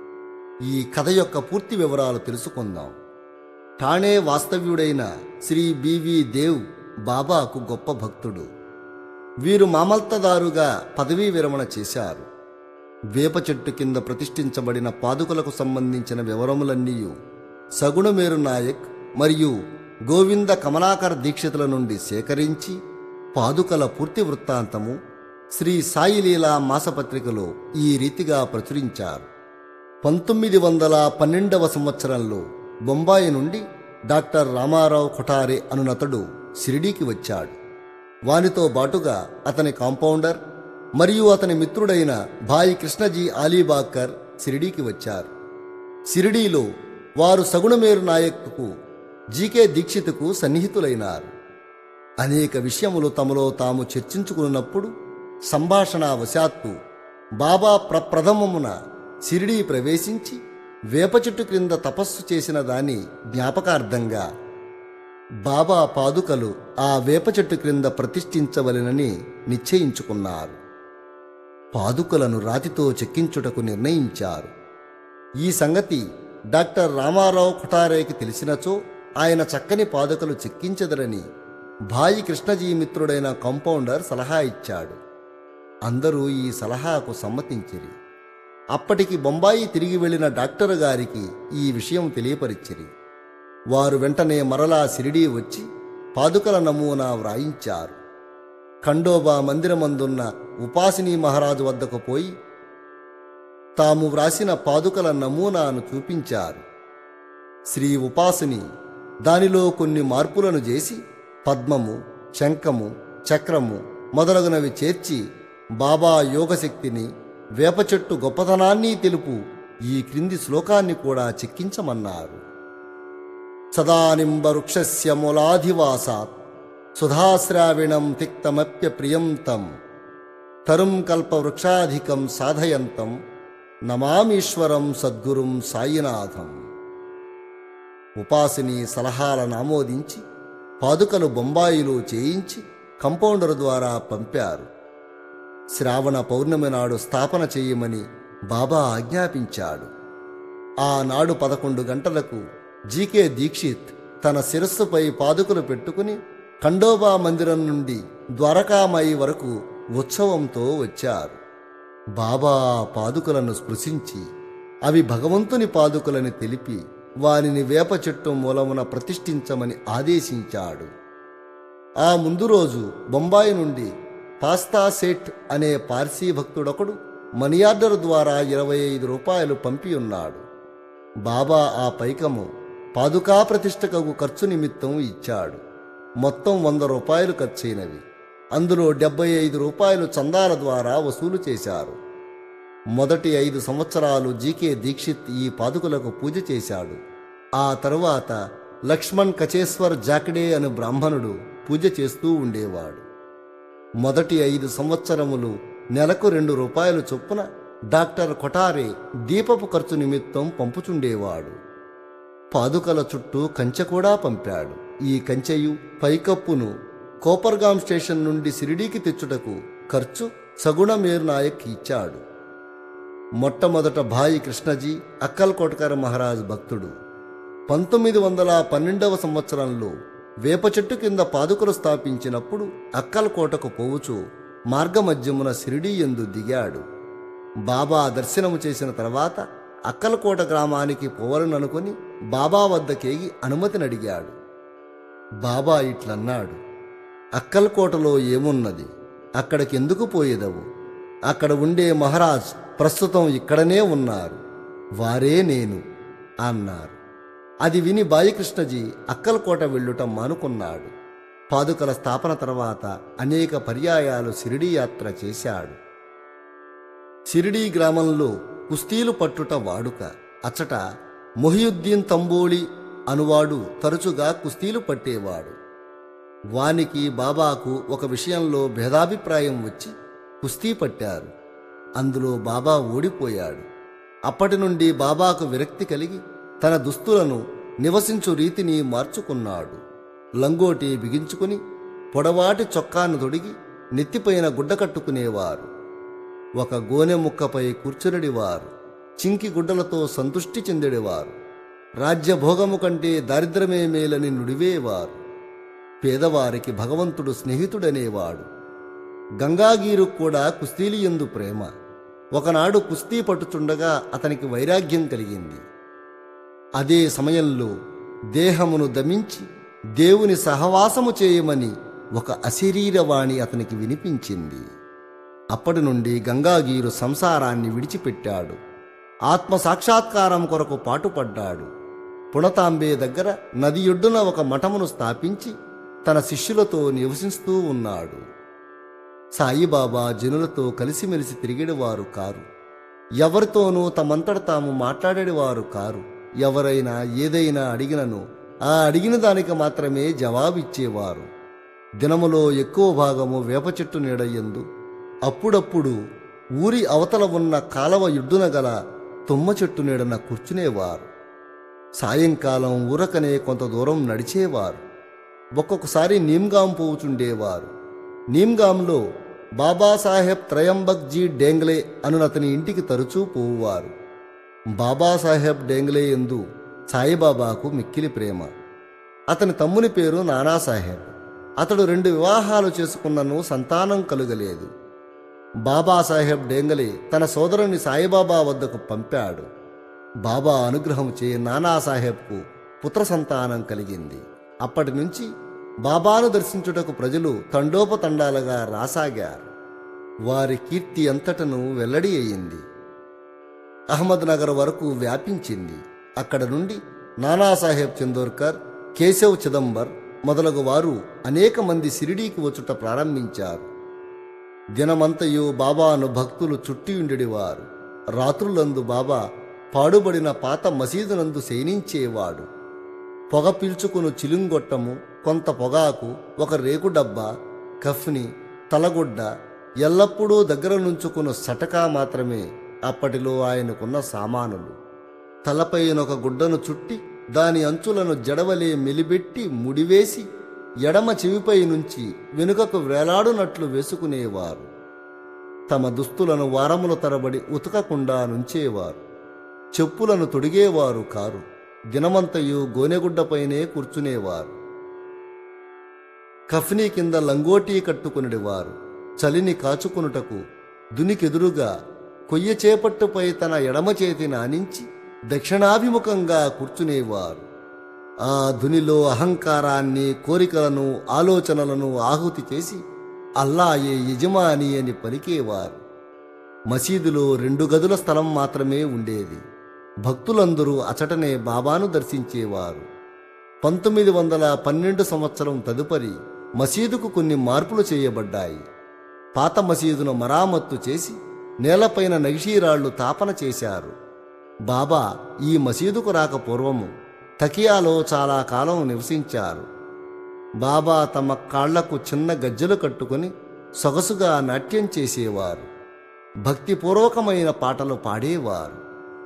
ఈ కథ యొక్క పూర్తి వివరాలు తెలుసుకుందాం. ఠాణే వాస్తవ్యుడైన శ్రీ బివి దేవ్ బాబాకు గొప్ప భక్తుడు. వీరు మామల్తదారుగా పదవీ విరమణ చేశారు. వేప చెట్టు కింద ప్రతిష్ఠించబడిన పాదుకలకు సంబంధించిన వివరములన్నీ సగుణమేరు నాయక్ మరియు గోవింద కమలాకర్ దీక్షితుల నుండి సేకరించి పాదుకల పూర్తి వృత్తాంతము శ్రీ సాయిలీలా మాసపత్రికలో ఈ రీతిగా ప్రచురించారు. పంతొమ్మిది వందల పన్నెండవ సంవత్సరంలో బొంబాయి నుండి డాక్టర్ రామారావు కొఠారే అనునతడు షిరిడీకి వచ్చాడు. వానితో బాటుగా అతని కాంపౌండర్ మరియు అతని మిత్రుడైన భాయి కృష్ణజీ ఆలీబాకర్ షిరిడీకి వచ్చారు. షిరిడీలో వారు సగుణమేరు నాయక్కు జీకే దీక్షితుకు సన్నిహితులైనారు. అనేక విషయములు తమలో తాము చర్చించుకున్నప్పుడు సంభాషణావశాత్తు బాబా ప్రప్రథమమున షిరిడీ ప్రవేశించి వేప చెట్టు క్రింద తపస్సు చేసిన దాని జ్ఞాపకార్థంగా బాబా పాదుకలు ఆ వేప చెట్టు క్రింద ప్రతిష్ఠించవలెనని నిశ్చయించుకున్నారు. పాదుకలను రాతితో చెక్కించుటకు నిర్ణయించారు. ఈ సంగతి డాక్టర్ రామారావు కొఠారేకి తెలిసినచో ఆయన చక్కని పాదుకలు చెక్కించెదరని భాయి కృష్ణజీ మిత్రుడైన కాంపౌండర్ సలహా ఇచ్చాడు. అందరూ ఈ సలహాకు సమ్మతించిరి. అప్పటికి బొంబాయి తిరిగి వెళ్లిన డాక్టర్ గారికి ఈ విషయం తెలియపరిచిరి. వారు వెంటనే మరలా షిరిడీ వచ్చి పాదుకల నమూనా వ్రాయించారు. ఖండోబా మందిరమందున్న ఉపాసిని మహారాజు వద్దకు పోయి తాము వ్రాసిన పాదుకల నమూనాను చూపించారు. శ్రీ ఉపాసిని దానిలో కొన్ని మార్పులను చేసి పద్మము, శంఖము, చక్రము మొదలగునవి చేర్చి బాబా యోగశక్తిని, వేప చెట్టు గొప్పతనాన్ని తెలుపు ఈ క్రింది శ్లోకాన్ని కూడా చెక్కించమన్నారు. సదానింబ వృక్షస్య మూలాధివాసాత్ సుధాశ్రావిణం తిక్తమప్య ప్రియం తం తరుం కల్పవృక్షాధికం సాధయంతం నమామీశ్వరం సద్గురుం సాయినాథం. ఉపాసిని సలహాలను ఆమోదించి పాదుకలు బొంబాయిలో చేయించి కంపౌండర్ ద్వారా పంపారు. శ్రావణ పౌర్ణమి నాడు స్థాపన చేయమని బాబా ఆజ్ఞాపించాడు. ఆనాడు పదకొండు గంటలకు జీకే దీక్షిత్ తన శిరస్సుపై పాదుకలు పెట్టుకుని ఖండోబా మందిరం నుండి ద్వారకామాయి వరకు ఉత్సవంతో వచ్చారు. బాబా ఆ పాదుకలను స్పృశించి అవి భగవంతుని పాదుకలని తెలిపి వారిని వేప చెట్టు మూలమున ప్రతిష్ఠించమని ఆదేశించాడు. ఆ ముందు రోజు బొంబాయి నుండి పాస్తా సేట్ అనే పార్సీ భక్తుడొకడు మనియార్డర్ ద్వారా ఇరవై ఐదు రూపాయలు పంపి ఉన్నాడు. బాబా ఆ పైకము పాదుకా ప్రతిష్టకు ఖర్చు నిమిత్తం ఇచ్చాడు. మొత్తం వంద రూపాయలు ఖర్చయినవి. అందులో డెబ్బై ఐదు రూపాయలు చందాల ద్వారా వసూలు చేశారు. మొదటి ఐదు సంవత్సరాలు జీకే దీక్షిత్ ఈ పాదుకలకు పూజ చేశాడు. ఆ తరువాత లక్ష్మణ్ కచేశ్వర్ జాకడే అనే బ్రాహ్మణుడు పూజ చేస్తూ ఉండేవాడు. మొదటి ఐదు సంవత్సరములు నెలకు రెండు రూపాయలు చొప్పున డాక్టర్ కొటారే దీపపు ఖర్చు నిమిత్తం పంపుచుండేవాడు. పాదుకల చుట్టూ కంచె కూడా పంపాడు. ఈ కంచెయు పైకప్పును కోపర్గాం స్టేషన్ నుండి సిరిడీకి తెచ్చుటకు ఖర్చు సగుణమేర్ నాయక్ ఇచ్చాడు. మొట్టమొదట భాయి కృష్ణజీ అక్కల్కోటకర్ మహారాజ్ భక్తుడు. పంతొమ్మిది వందల పన్నెండవ సంవత్సరంలో వేప చెట్టు కింద పాదుకలు స్థాపించినప్పుడు అక్కల్కోటకు పోవుచు మార్గమధ్యమున సిరిడీ యందు దిగాడు. బాబా దర్శనము చేసిన తర్వాత అక్కల్కోట గ్రామానికి పోవాలననుకుని బాబా వద్దకేగి అనుమతినడిగాడు. బాబా ఇట్లన్నాడు, అక్కల్కోటలో ఏమున్నది? అక్కడికెందుకు పోయేదవు? అక్కడ ఉండే మహారాజ్ ప్రస్తుతం ఇక్కడనే ఉన్నారు, వారే నేను అన్నారు. అది విని బాలకృష్ణజీ అక్కల్కోట వెళ్ళుట మానుకున్నాడు. పాదుకల స్థాపన తర్వాత అనేక పర్యాయాలు షిరిడీ యాత్ర చేశాడు. షిరిడీ గ్రామంలో కుస్తీలు పట్టుట వాడుక. అచ్చట మొహియుద్దీన్ తంబోళి అనువాడు తరచుగా కుస్తీలు పట్టేవాడు. వానికి బాబాకు ఒక విషయంలో భేదాభిప్రాయం వచ్చి కుస్తీ పట్టారు. అందులో బాబా ఓడిపోయాడు. అప్పటి నుండి బాబాకు విరక్తి కలిగి తన దుస్తులను నివసించు రీతిని మార్చుకున్నాడు. లంగోటి బిగించుకుని పొడవాటి చొక్కాను తొడిగి నెత్తిపైన గుడ్డ కట్టుకునేవారు. ఒక గోనె ముక్కపై కూర్చునడివారు. చింకి గుడ్డలతో సంతృష్టి చెందెడివారు. రాజ్యభోగము కంటే దారిద్రమే మేలని నుడివేవారు. పేదవారికి భగవంతుడు స్నేహితుడనేవాడు. గంగాగీరు కూడా కుస్తీలియందు ప్రేమ. ఒకనాడు కుస్తీ పట్టుచుండగా అతనికి వైరాగ్యం కలిగింది. అదే సమయంలో దేహమును దమించి దేవుని సహవాసము చేయమని ఒక అశరీరవాణి అతనికి వినిపించింది. అప్పటి నుండి గంగాగీరు సంసారాన్ని విడిచిపెట్టాడు. ఆత్మ సాక్షాత్కారం కొరకు పాటుపడ్డాడు. పుణతాంబే దగ్గర నది ఒడ్డున ఒక మఠమును స్థాపించి తన శిష్యులతో నివసిస్తూ ఉన్నాడు. సాయిబాబా జనులతో కలిసిమెలిసి తిరిగేవారు కారు. ఎవరితోనూ తమంతట తాము మాట్లాడేవారు కారు. ఎవరైనా ఏదైనా అడిగినను ఆ అడిగిన దానికి మాత్రమే జవాబిచ్చేవారు. దినములో ఎక్కువ భాగము వేప చెట్టు నీడయందు, అప్పుడప్పుడు ఊరి అవతల ఉన్న కాలవ ఎడ్డున గల తుమ్మ చెట్టు నీడన కూర్చునేవారు. సాయంకాలం ఊరకనే కొంత దూరం నడిచేవారు. ఒక్కొక్కసారి నీమ్గాం పోవుచుండేవారు. నీమ్గాంలో బాబాసాహెబ్ త్రయంబక్జీ డేంగ్లే అనునతని ఇంటికి తరచూ పోవువారు. బాబాసాహెబ్ డేంగ్లే యందు సాయిబాబాకు మిక్కిలి ప్రేమ. అతని తమ్ముని పేరు నానాసాహెబ్. అతడు రెండు వివాహాలు చేసుకున్నను సంతానం కలుగలేదు. బాబాసాహెబ్ డేంగలే తన సోదరుని సాయిబాబా వద్దకు పంపాడు. బాబా అనుగ్రహం చే నానాసాహెబ్కు పుత్ర సంతానం కలిగింది. అప్పటి నుంచి బాబాను దర్శించుటకు ప్రజలు తండోపతండాలుగా రాసాగారు. వారి కీర్తి అంతటను వెల్లడి అయింది. అహ్మద్ నగర్ వరకు వ్యాపించింది. అక్కడ నుండి నానాసాహెబ్ చందోర్కర్, కేశవ్ చిదంబర్ మొదలగు వారు అనేక మంది షిరిడీకి వచ్చుట ప్రారంభించారు. దినమంతయు బాబాను భక్తులు చుట్టి ఉండేవారు. రాత్రులందు బాబా పాడుబడిన పాత మసీదునందు శయనించేవాడు. పొగ పీల్చుకును చిలుంగొట్టము, కొంత పొగాకు, ఒక రేకు డబ్బా, కఫ్ని, తలగుడ్డ, ఎల్లప్పుడూ దగ్గర నుంచుకున్న సటకా మాత్రమే అప్పటిలో ఆయనకున్న సామానులు. తలపైనొక గుడ్డను చుట్టి దాని అంచులను జడవలే మెలిబెట్టి ముడివేసి ఎడమ చెవిపై నుంచి వెనుకకు వేలాడునట్లు వేసుకునేవారు. తమ దుస్తులను వారముల తరబడి ఉతకకుండా నుంచేవారు. చెప్పులను తొడిగేవారు కారు. దినమంతయు గోనెగుడ్డపైనే కూర్చునేవారు. కఫ్నీ కింద లంగోటీ కట్టుకునిడివారు. చలిని కాచుకొనుటకు దునికెదురుగా కొయ్య చేపట్టుపై తన ఎడమ చేతిని ఆనించి దక్షిణాభిముఖంగా కూర్చునేవారు. ఆ ధునిలో అహంకారాన్ని, కోరికలను, ఆలోచనలను ఆహుతి చేసి అల్లాయే యజమాని అని పలికేవారు. మసీదులో రెండు గదుల స్థలం మాత్రమే ఉండేది. భక్తులందరూ అచటనే బాబాను దర్శించేవారు. పంతొమ్మిది వందల పన్నెండు సంవత్సరం తదుపరి మసీదుకు కొన్ని మార్పులు చేయబడ్డాయి. పాత మసీదును మరామత్తు చేసి నేలపైన నగిషీరాళ్లు తాపన చేశారు. బాబా ఈ మసీదుకు రాక పూర్వము తకియాలో చాలా కాలం నివసించారు. బాబా తమ కాళ్లకు చిన్న గజ్జెలు కట్టుకుని సొగసుగా నాట్యం చేసేవారు. భక్తిపూర్వకమైన పాటలు పాడేవారు.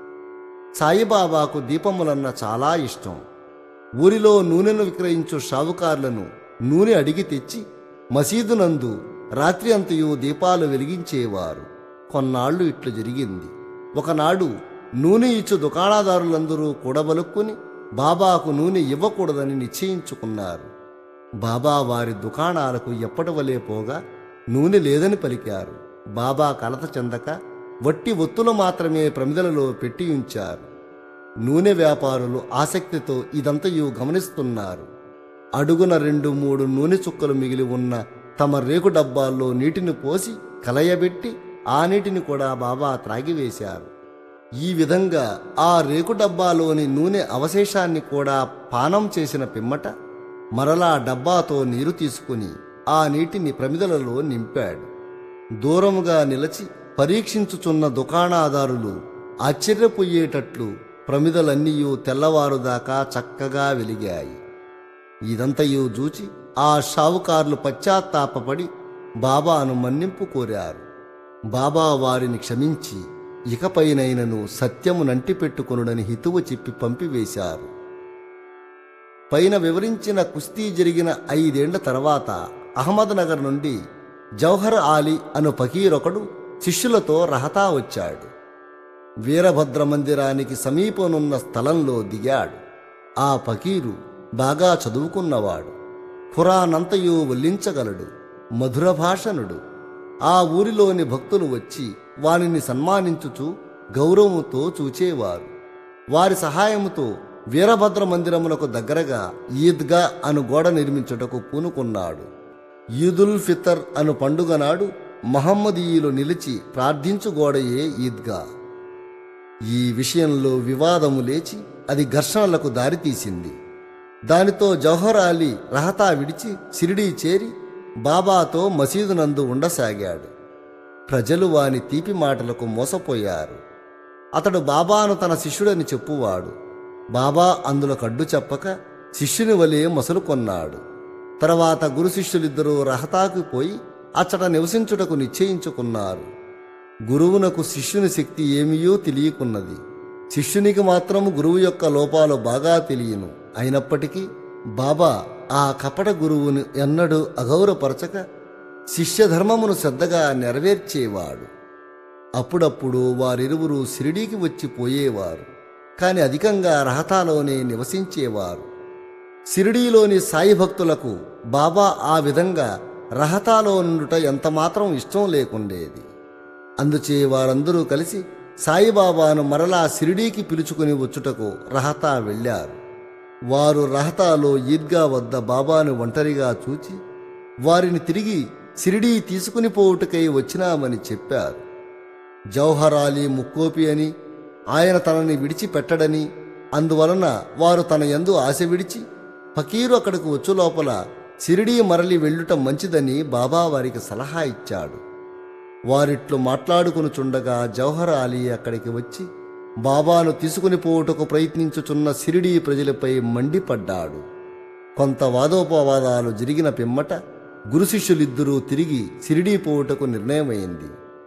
సాయిబాబాకు దీపములన్న చాలా ఇష్టం. ఊరిలో నూనెను విక్రయించు షావుకార్లను నూనె అడిగి తెచ్చి మసీదునందు రాత్రి అంతయు దీపాలు వెలిగించేవారు. కొన్నాళ్లు ఇట్లు జరిగింది. ఒకనాడు నూనె ఇచ్చు దుకాణదారులందరూ కూడబలుక్కుని బాబాకు నూనె ఇవ్వకూడదని నిశ్చయించుకున్నారు. బాబా వారి దుకాణాలకు ఎప్పటివలే పోగా నూనె లేదని పలికారు. బాబా కలత చెందక వట్టి ఒత్తులు మాత్రమే ప్రమిదలలో పెట్టి ఉంచారు. నూనె వ్యాపారులు ఆసక్తితో ఇదంతయు గమనిస్తున్నారు. అడుగున రెండు మూడు నూనె చుక్కలు మిగిలి ఉన్న తమ రేకు డబ్బాల్లో నీటిని పోసి కలయబెట్టి ఆ నీటిని కూడా బాబా త్రాగివేశారు. ఈ విధంగా ఆ రేకు డబ్బాలోని నూనె అవశేషాన్ని కూడా పానం చేసిన పిమ్మట మరలా డబ్బాతో నీరు తీసుకుని ఆ నీటిని ప్రమిదలలో నింపాడు. దూరముగా నిలచి పరీక్షించుచున్న దుకాణదారులు ఆశ్చర్యపోయేటట్లు ప్రమిదలన్నీయూ తెల్లవారుదాకా చక్కగా వెలిగాయి. ఇదంతయూ చూచి ఆ షావుకార్లు పశ్చాత్తాపపడి బాబాను మన్నింపు కోరారు. బాబా వారిని క్షమించి ఇకపైనైనను సత్యము నంటిపెట్టుకొనుడని హితువు చెప్పి పంపివేశారు. పైన వివరించిన కుస్తీ జరిగిన ఐదేండ్ల తర్వాత అహ్మద్నగర్ నుండి జౌహర్ ఆలీ అను ఫకీరొకడు శిష్యులతో రహతా వచ్చాడు. వీరభద్ర మందిరానికి సమీపనున్న స్థలంలో దిగాడు. ఆ ఫకీరు బాగా చదువుకున్నవాడు. ఖురానంతయు వల్లించగలడు. మధుర భాషణుడు. ఆ ఊరిలోని భక్తులు వచ్చి వానిని సన్మానించుచు గౌరవంతో చూచేవారు. వారి సహాయముతో వీరభద్ర మందిరమునకు దగ్గరగా ఈద్గా అను గోడ నిర్మించుటకు పూనుకున్నాడు. ఈదుల్ ఫితర్ అను పండుగ నాడు మహమ్మదీయులు నిలిచి ప్రార్థించు గోడయే ఈద్గా. ఈ విషయంలో వివాదము లేచి అది ఘర్షణలకు దారితీసింది. దానితో జౌహర్ అలీ రహతా విడిచి షిరిడీ చేరి బాబాతో మసీదునందు ఉండసాగాడు. ప్రజలు వాని తీపి మాటలకు మోసపోయారు. అతడు బాబాను తన శిష్యుడని చెప్పువాడు. బాబా అందులో కడ్డు చెప్పక శిష్యుని వలె మొసలుకొన్నాడు. తర్వాత గురు శిష్యులిద్దరూ రహతాకు పోయి అచ్చట నివసించుటకు నిశ్చయించుకున్నారు. గురువునకు శిష్యుని శక్తి ఏమియో తెలియకున్నది. శిష్యునికి మాత్రము గురువు యొక్క లోపాలు బాగా తెలియను. అయినప్పటికీ బాబా ఆ కపట గురువును ఎన్నడూ అగౌరవపరచక శిష్యధర్మమును శ్రద్ధగా నెరవేర్చేవాడు. అప్పుడప్పుడు వారిరువురు షిరిడీకి వచ్చి పోయేవారు. కాని అధికంగా రహతాలోనే నివసించేవారు. షిరిడీలోని సాయి భక్తులకు బాబా ఆ విధంగా రహతాలో నుండుట ఎంతమాత్రం ఇష్టం లేకుండేది. అందుచే వారందరూ కలిసి సాయిబాబాను మరలా షిరిడీకి పిలుచుకుని వచ్చుటకు రహతా వెళ్ళారు. వారు రహతాలో ఈద్గా వద్ద బాబాను ఒంటరిగా చూచి వారిని తిరిగి షిరిడీ తీసుకుని పోవుటకై వచ్చినామని చెప్పారు. జౌహర్ అలీ ముక్కోపి అని, ఆయన తనని విడిచిపెట్టడని, అందువలన వారు తన యందు ఆశ విడిచి ఫకీరు అక్కడికి వచ్చు లోపల షిరిడీ మరలి వెళ్ళుట మంచిదని బాబా వారికి సలహా ఇచ్చాడు. వారిట్లు మాట్లాడుకునుచుండగా జౌహర్ అలీ అక్కడికి వచ్చి బాబాను తీసుకుని పోవుటకు ప్రయత్నించుచున్న షిరిడీ ప్రజలపై మండిపడ్డాడు. కొంత వాదోపవాదాలు జరిగిన పిమ్మట గురు శిష్యులిద్దరూ తిరిగి షిరిడీ పోవుటకు నిర్ణయమైంది.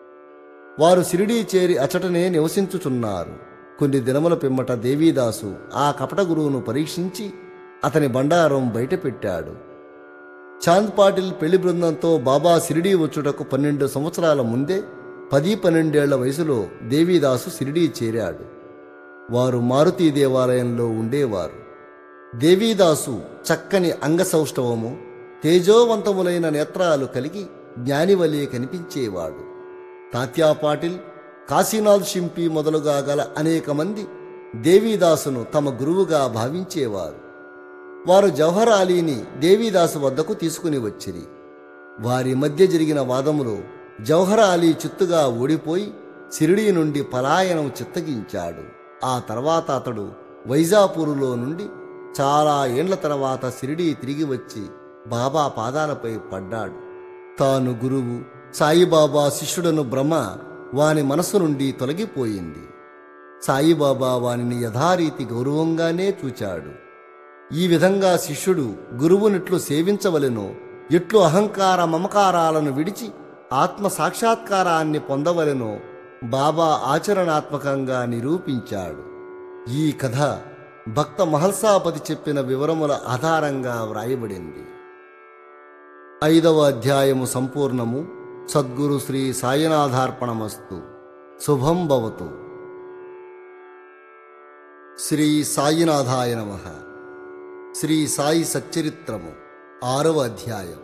వారు షిరిడీ చేరి అచటనే నివసించుచున్నారు. కొన్ని దినముల పిమ్మట దేవీదాసు ఆ కపట గురువును పరీక్షించి అతని బండారం బయటపెట్టాడు. చాంద్ పాటిల్ పెళ్లి బృందంతో బాబా షిరిడీ వచ్చుటకు పన్నెండు సంవత్సరాల ముందే పది పన్నెండేళ్ల వయసులో దేవీదాసు షిరిడీ చేరాడు. వారు మారుతీ దేవాలయంలో ఉండేవారు. దేవీదాసు చక్కని అంగసౌష్ఠవము, తేజోవంతములైన నేత్రాలు కలిగి జ్ఞానివలే కనిపించేవాడు. తాత్యా పాటిల్, కాశీనాథ్ షింపి మొదలుగా గల అనేక మంది దేవీదాసును తమ గురువుగా భావించేవారు. వారు జవహర్ అలీని దేవీదాసు వద్దకు తీసుకుని వచ్చిరి. వారి మధ్య జరిగిన వాదములో జవహర్ అలీ చిత్తుగా ఓడిపోయి షిరిడీ నుండి పలాయనం చిత్తగించాడు. ఆ తర్వాత అతడు వైజాపూరులో నుండి చాలా ఏండ్ల తర్వాత షిరిడీ తిరిగి వచ్చి బాబా పాదాలపై పడ్డాడు. తాను గురువు, సాయిబాబా శిష్యుడను భ్రమ వాని మనసు నుండి తొలగిపోయింది. సాయిబాబా వానిని యథారీతి గౌరవంగానే చూచాడు. ఈ విధంగా శిష్యుడు గురువునిట్లు సేవించవలెనో, ఎట్లు అహంకార మమకారాలను విడిచి ఆత్మ సాక్షాత్కారాన్ని పొందవలెనో బాబా ఆచరణాత్మకంగా నిరూపించాడు. ఈ కథ భక్త మహల్సాపతి చెప్పిన వివరముల ఆధారంగా వ్రాయబడింది. ఐదవ అధ్యాయము సంపూర్ణము. సద్గురు శ్రీ సాయినాథార్పణమస్తు. శుభం భవతు. శ్రీ సాయినాథాయ నమః. శ్రీ సాయి సచ్చరిత్రము ఆరవ అధ్యాయం.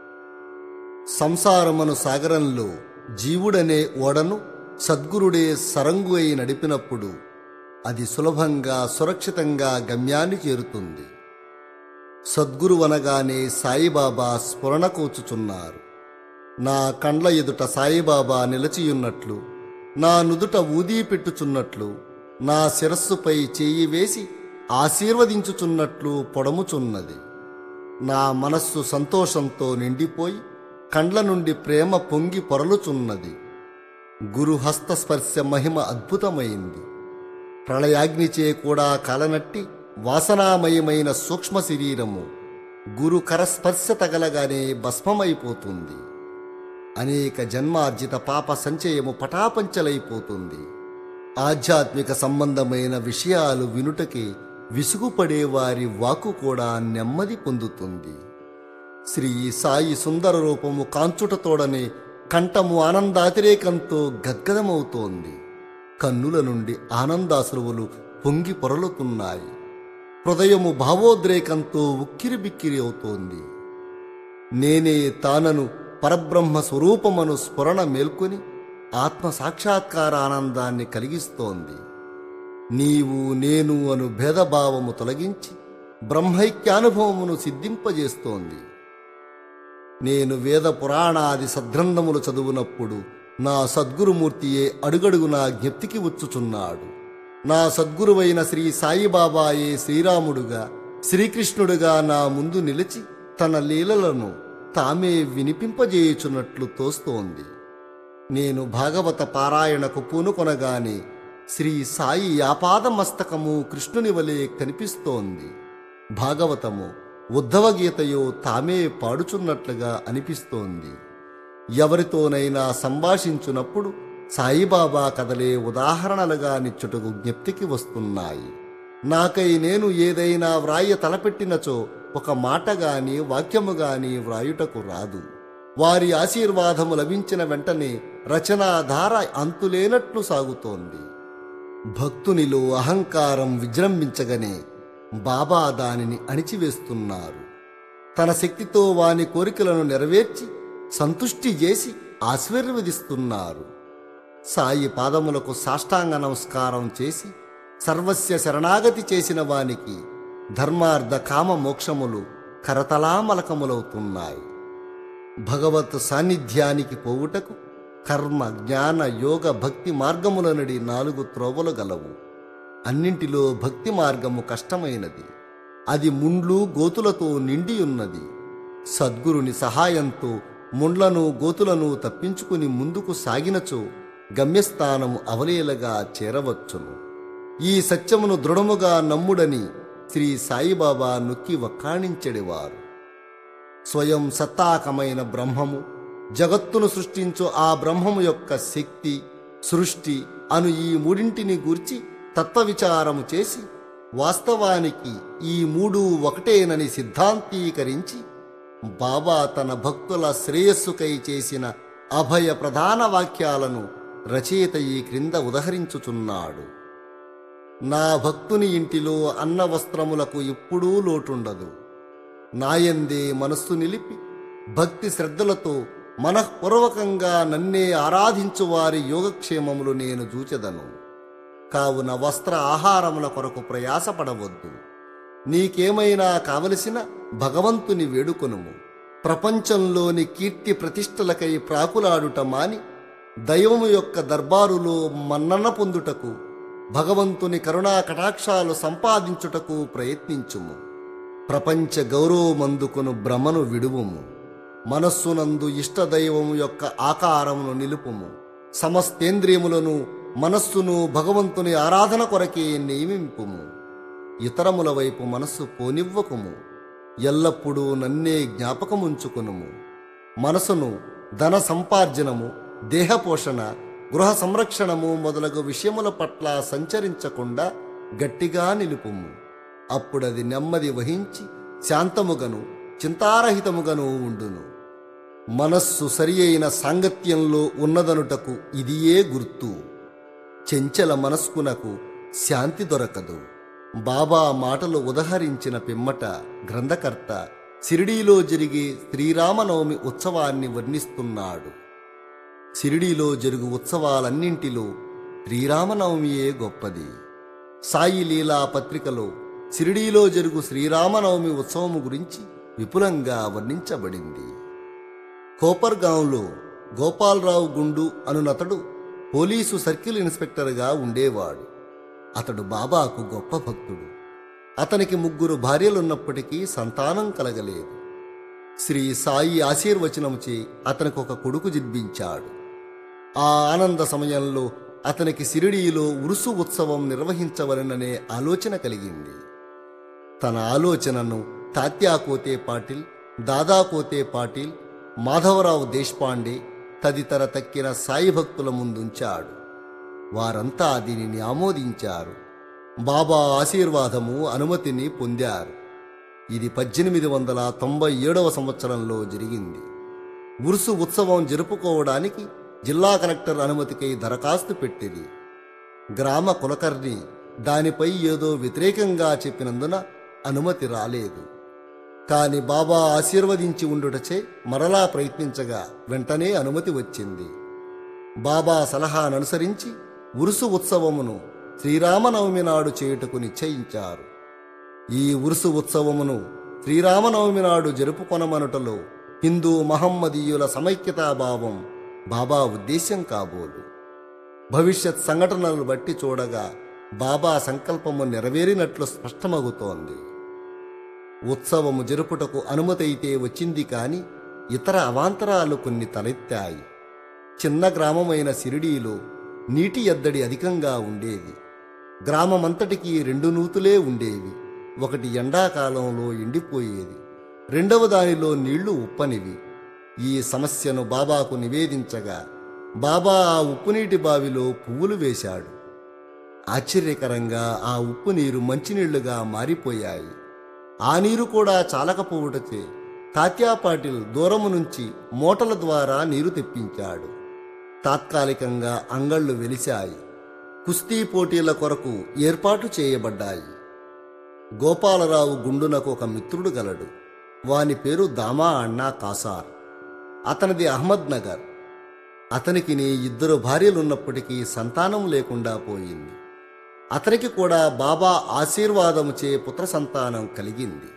సంసారమను సాగరంలో జీవుడనే ఓడను సద్గురుడే సరంగు అయి నడిపినప్పుడు అది సులభంగా సురక్షితంగా గమ్యాన్ని చేరుతుంది. సద్గురువనగానే సాయిబాబా స్ఫురణ కూర్చుచున్నారు. నా కండ్ల ఎదుట సాయిబాబా నిలచియున్నట్లు, నా నుదుట ఊదీ పెట్టుచున్నట్లు, నా శిరస్సుపై చేయి వేసి ఆశీర్వదించుచున్నట్లు పొడముచున్నది. నా మనస్సు సంతోషంతో నిండిపోయి కండ్ల నుండి ప్రేమ పొంగి పొరలుచున్నది. గురు హస్తస్పర్శ మహిమ అద్భుతమైంది. ప్రళయాగ్నిచే కూడా కలనట్టి వాసనామయమైన సూక్ష్మ శరీరము గురు కరస్పర్శ తగలగానే భస్మమైపోతుంది. అనేక జన్మార్జిత పాప సంచయము పటాపంచలైపోతుంది. ఆధ్యాత్మిక సంబంధమైన విషయాలు వినుటకి విసుగుపడే వారి వాక్కు కూడా నెమ్మది పొందుతుంది. శ్రీ సాయి సుందర రూపము కాంచుటతోడనే కంఠము ఆనందాతిరేకంతో గద్గదమవుతోంది. కన్నుల నుండి ఆనందాశ్రువులు పొంగి పొరలుతున్నాయి. హృదయము భావోద్రేకంతో ఉక్కిరి బిక్కిరి అవుతోంది. నేనే తానను పరబ్రహ్మ స్వరూపమను స్ఫురణ మేల్కొని ఆత్మ సాక్షాత్కార ఆనందాన్ని కలిగిస్తోంది. నీవు నేను అను భేదభావము తొలగించి బ్రహ్మైక్యానుభవమును సిద్ధింపజేస్తోంది. నేను వేద పురాణాది సద్గ్రంథములు చదువునప్పుడు నా సద్గురుమూర్తియే అడుగడుగునా జ్ఞప్తికి వచ్చుచున్నాడు. నా సద్గురువైన శ్రీ సాయిబాబాయే శ్రీరాముడుగా శ్రీకృష్ణుడుగా నా ముందు నిలిచి తన లీలలను తామే వినిపింపజేయుచున్నట్లు తోస్తోంది. నేను భాగవత పారాయణకు పూనుకొనగానే శ్రీ సాయి ఆపాదమస్తకము కృష్ణుని వలె కనిపిస్తోంది. భాగవతము ఉద్ధవగీతయో తామే పాడుచున్నట్లుగా అనిపిస్తోంది. ఎవరితోనైనా సంభాషించునప్పుడు సాయిబాబా కథలే ఉదాహరణలుగా నిచ్చుటకు జ్ఞప్తికి వస్తున్నాయి. నాకై నేను ఏదైనా వ్రాయ తలపెట్టినచో ఒక మాట గాని వాక్యము గాని వ్రాయుటకు రాదు. వారి ఆశీర్వాదము లభించిన వెంటనే రచనాధార అంతులేనట్లు సాగుతోంది. భక్తునిలో అహంకారం విజృంభించగనే బాబా దానిని అణిచివేస్తున్నారు. తన శక్తితో వాని కోరికలను నెరవేర్చి సంతుష్టి చేసి ఆశీర్వదిస్తున్నారు. సాయి పాదములకు సాష్టాంగ నమస్కారం చేసి సర్వస్య శరణాగతి చేసిన వానికి ధర్మార్థ కామ మోక్షములు కరతలామలకములవుతున్నాయి. భగవత్ సాన్నిధ్యానికి పోవుటకు కర్మ జ్ఞాన యోగ భక్తి మార్గములనడి నాలుగు త్రోవలు గలవు. అన్నింటిలో భక్తి మార్గము కష్టమైనది. అది ముండ్లు గోతులతో నిండియున్నది. సద్గురుని సహాయంతో ముండ్లను గోతులను తప్పించుకుని ముందుకు సాగినచో గమ్యస్థానము అవలీలగా చేరవచ్చును. ఈ సత్యమును దృఢముగా నమ్ముడని శ్రీ సాయిబాబా నొక్కి వక్కాణించెడివారు. స్వయం సత్తాకమైన బ్రహ్మము, జగత్తును సృష్టించు ఆ బ్రహ్మము యొక్క శక్తి, సృష్టి అను ఈ మూడింటిని గూర్చి తత్వవిచారము చేసి వాస్తవానికి ఈ మూడు ఒకటేనని సిద్ధాంతీకరించి బాబా తన భక్తుల శ్రేయస్సుకై చేసిన అభయ ప్రధాన వాక్యాలను రచయిత ఈ క్రింద ఉదహరించుచున్నాడు. నా భక్తుని ఇంటిలో అన్న వస్త్రములకు ఎప్పుడూ లోటుండదు. నాయందే మనస్సు నిలిపి భక్తి శ్రద్ధలతో మనఃపూర్వకంగా నన్నే ఆరాధించు వారి యోగక్షేమములు నేను చూచెదను. కావున వస్త్ర ఆహారముల కొరకు ప్రయాసపడవద్దు. నీకేమైనా కావలసిన భగవంతుని వేడుకొనుము. ప్రపంచంలోని కీర్తి ప్రతిష్టలకై ప్రాకులాడుట మాని దైవము యొక్క దర్బారులో మన్నన పొందుటకు, భగవంతుని కరుణా కటాక్షాలు సంపాదించుటకు ప్రయత్నించుము. ప్రపంచ గౌరవమందుకును భ్రమను విడువుము. మనస్సునందు ఇష్టదైవము యొక్క ఆకారమును నిలుపుము. సమస్తేంద్రియములను మనస్సును భగవంతుని ఆరాధన కొరకే నియమింపుము. ఇతరముల వైపు మనస్సు పోనివ్వకుము. ఎల్లప్పుడూ నన్నే జ్ఞాపకముంచుకునుము. మనసును ధన సంపార్జనము, దేహపోషణ, గృహ సంరక్షణము మొదలగు విషయముల పట్ల సంచరించకుండా గట్టిగా నిలుపుము. అప్పుడది నెమ్మది వహించి శాంతముగను చింతారహితముగను ఉండును. మనస్సు సరి అయిన సాంగత్యంలో ఉన్నదనుటకు ఇదియే గుర్తు. చెంచల మనస్కునకు శాంతి దొరకదు. బాబా మాటలు ఉదహరించిన పిమ్మట గ్రంథకర్త షిరిడీలో జరిగే శ్రీరామనవమి ఉత్సవాన్ని వర్ణిస్తున్నాడు. షిరిడీలో జరుగు ఉత్సవాలన్నింటిలో శ్రీరామనవమియే గొప్పది. సాయి లీలా పత్రికలో షిరిడీలో జరుగు శ్రీరామనవమి ఉత్సవము గురించి విపులంగా వర్ణించబడింది. కోపర్గాంలో గోపాలరావు గుండు అనునతడు పోలీసు సర్కిల్ ఇన్స్పెక్టర్గా ఉండేవాడు. అతడు బాబాకు గొప్ప భక్తుడు. అతనికి ముగ్గురు భార్యలున్నప్పటికీ సంతానం కలగలేదు. శ్రీ సాయి ఆశీర్వచనముచే అతనికి ఒక కొడుకు జన్మించాడు. ఆ ఆనంద సమయంలో అతనికి షిరిడీలో ఉరుసు ఉత్సవం నిర్వహించవలననే ఆలోచన కలిగింది. తన ఆలోచనను తాత్యాకోతే పాటిల్, దాదాకోతే పాటిల్, మాధవరావు దేశ్పాండే తదితర తక్కిన సాయి భక్తుల ముందుంచాడు. వారంతా దీనిని ఆమోదించారు. బాబా ఆశీర్వాదము, అనుమతిని పొందారు. ఇది పద్దెనిమిది వందల తొంభై ఏడవ సంవత్సరంలో జరిగింది. ఉరుసు ఉత్సవం జరుపుకోవడానికి జిల్లా కలెక్టర్ అనుమతికై దరఖాస్తు పెట్టింది. గ్రామ కులకర్ణి దానిపై ఏదో వ్యతిరేకంగా చెప్పినందున అనుమతి రాలేదు. కాని బాబా ఆశీర్వదించి ఉండుటచే మరలా ప్రయత్నించగా వెంటనే అనుమతి వచ్చింది. బాబా సలహాననుసరించి ఉరుసు ఉత్సవమును శ్రీరామనవమి నాడు చేయుటకు నిశ్చయించారు. ఈ ఉరుసు ఉత్సవమును శ్రీరామనవమి నాడు జరుపుకొనమనుటలో హిందూ మహమ్మదీయుల సమైక్యతాభావం బాబా ఉద్దేశ్యం కాబోలు. భవిష్యత్ సంఘటనలు బట్టి చూడగా బాబా సంకల్పము నెరవేరినట్లు స్పష్టమగుతోంది. ఉత్సవము జరుపుటకు అనుమతి అయితే వచ్చింది కాని ఇతర అవాంతరాలు కొన్ని తలెత్తాయి. చిన్న గ్రామమైన షిరిడీలో నీటి ఎద్దడి అధికంగా ఉండేది. గ్రామమంతటికీ రెండు నూతులే ఉండేవి. ఒకటి ఎండాకాలంలో ఎండిపోయేది, రెండవ దానిలో నీళ్లు ఉప్పనివి. ఈ సమస్యను బాబాకు నివేదించగా బాబా ఆ ఉప్పునీటి బావిలో పువ్వులు వేశాడు. ఆశ్చర్యకరంగా ఆ ఉప్పు నీరు మంచినీళ్లుగా మారిపోయాయి. ఆ నీరు కూడా చాలకపోవుటచే తాత్యా పాటిల్ దూరము నుంచి మోటల ద్వారా నీరు తెప్పించాడు. తాత్కాలికంగా అంగళ్ళు వెలిశాయి. కుస్తీ పోటీల కొరకు ఏర్పాటు చేయబడ్డాయి. గోపాలరావు గుండునకు ఒక మిత్రుడు గలడు. వాని పేరు దామా అన్నా కాసార్. అతనిది అహ్మద్ నగర్. అతనికి నీ ఇద్దరు భార్యలున్నప్పటికీ సంతానం లేకుండా పోయింది. అతనికి కూడా బాబా ఆశీర్వాదముచే పుత్ర సంతానం కలిగింది.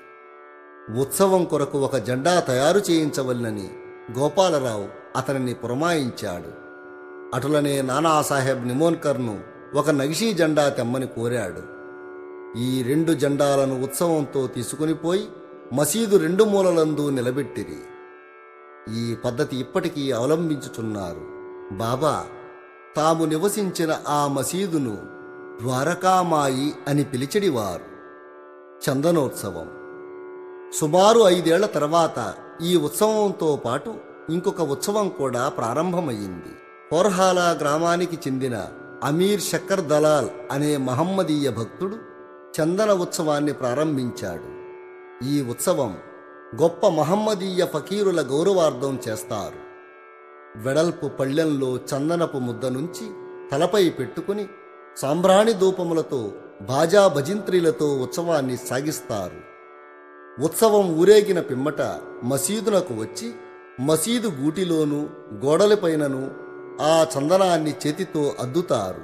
ఉత్సవం కొరకు ఒక జెండా తయారు చేయించవలనని గోపాలరావు అతనిని పురమాయించాడు. అటులనే నానాసాహెబ్ నిమోన్కర్ను ఒక నగిషీ జెండా తెమ్మని కోరాడు. ఈ రెండు జెండాలను ఉత్సవంతో తీసుకునిపోయి మసీదు రెండు మూలలందు నిలబెట్టిరి. ఈ పద్ధతి ఇప్పటికీ అవలంబించుచున్నారు. బాబా తాము నివసించిన ఆ మసీదును ద్వారకామాయి అని పిలిచెడివారు. చందనోత్సవం సుమారు ఐదేళ్ల తర్వాత ఈ ఉత్సవంతో పాటు ఇంకొక ఉత్సవం కూడా ప్రారంభమయ్యింది. పోర్హాలా గ్రామానికి చెందిన అమీర్ షక్కర్ దలాల్ అనే మహమ్మదీయ భక్తుడు చందన ఉత్సవాన్ని ప్రారంభించాడు. ఈ ఉత్సవం గొప్ప మహమ్మదీయ ఫకీరుల గౌరవార్థం చేస్తారు. వెడల్పు పళ్ళెంలో చందనపు ముద్ద నుంచి తలపై పెట్టుకుని సాంబ్రాణి ధూపములతో బాజా భజింత్రీలతో ఉత్సవాన్ని సాగిస్తారు. ఉత్సవం ఊరేగిన పిమ్మట మసీదునకు వచ్చి మసీదు గూటిలోనూ గోడలపైనను ఆ చందనాన్ని చేతితో అద్దుతారు.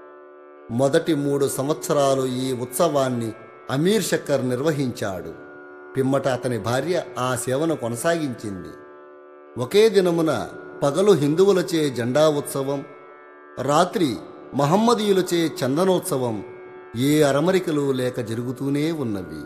మొదటి మూడు సంవత్సరాలు ఈ ఉత్సవాన్ని అమీర్ షక్కర్ నిర్వహించాడు. పిమ్మట అతని భార్య ఆ సేవను కొనసాగించింది. ఒకే దినమున పగలు హిందువులచే జెండా ఉత్సవం, రాత్రి మహమ్మదీయులచే చందనోత్సవం ఏ అరమరికలు లేక జరుగుతూనే ఉన్నవి.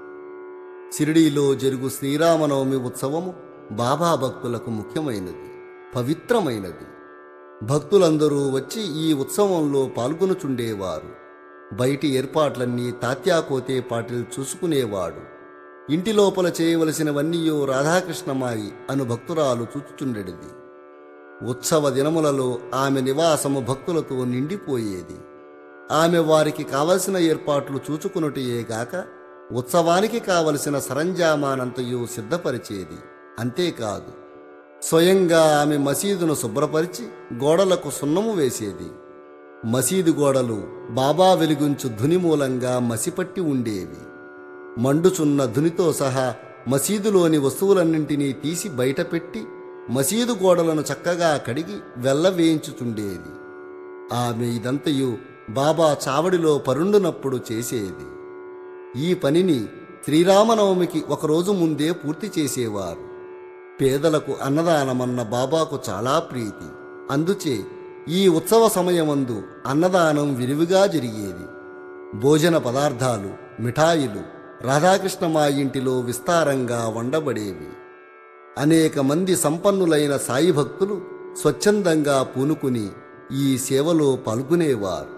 షిరిడీలో జరుగు శ్రీరామనవమి ఉత్సవము బాబా భక్తులకు ముఖ్యమైనది, పవిత్రమైనది. భక్తులందరూ వచ్చి ఈ ఉత్సవంలో పాల్గొనుచుండేవారు. బయటి ఏర్పాట్లన్నీ తాత్యాకోతే పాటిల్ చూసుకునేవాడు. ఇంటి లోపల చేయవలసినవన్నీయో రాధాకృష్ణమాయి అను భక్తురాలు చూచుచుండెడిది. ఉత్సవ దినములలో ఆమె నివాసము భక్తులతో నిండిపోయేది. ఆమె వారికి కావలసిన ఏర్పాట్లు చూచుకున్నటయేగాక ఉత్సవానికి కావలసిన సరంజామానంతయు సిద్ధపరిచేది. అంతేకాదు, స్వయంగా ఆమె మసీదును శుభ్రపరిచి గోడలకు సున్నము వేసేది. మసీదు గోడలు బాబా వెలిగుంచు ధుని మూలంగా మసిపట్టి ఉండేవి. మండుచున్న ధునితో సహా మసీదులోని వస్తువులన్నింటినీ తీసి బయటపెట్టి మసీదు గోడలను చక్కగా కడిగి వెల్లవేయించుచుండేది. ఆమె ఇదంతయు బాబా చావడిలో పరుండునప్పుడు చేసేది. ఈ పనిని శ్రీరామనవమికి ఒకరోజు ముందే పూర్తి చేసేవారు. పేదలకు అన్నదానమన్న బాబాకు చాలా ప్రీతి. అందుచే ఈ ఉత్సవ సమయమందు అన్నదానం విరివిగా జరిగేది. భోజన పదార్థాలు, మిఠాయిలు రాధాకృష్ణమా ఇంటిలో విస్తారంగా వండబడేవి. అనేక మంది సంపన్నులైన సాయి భక్తులు స్వచ్ఛందంగా పూనుకుని ఈ సేవలో పాల్గొనేవారు.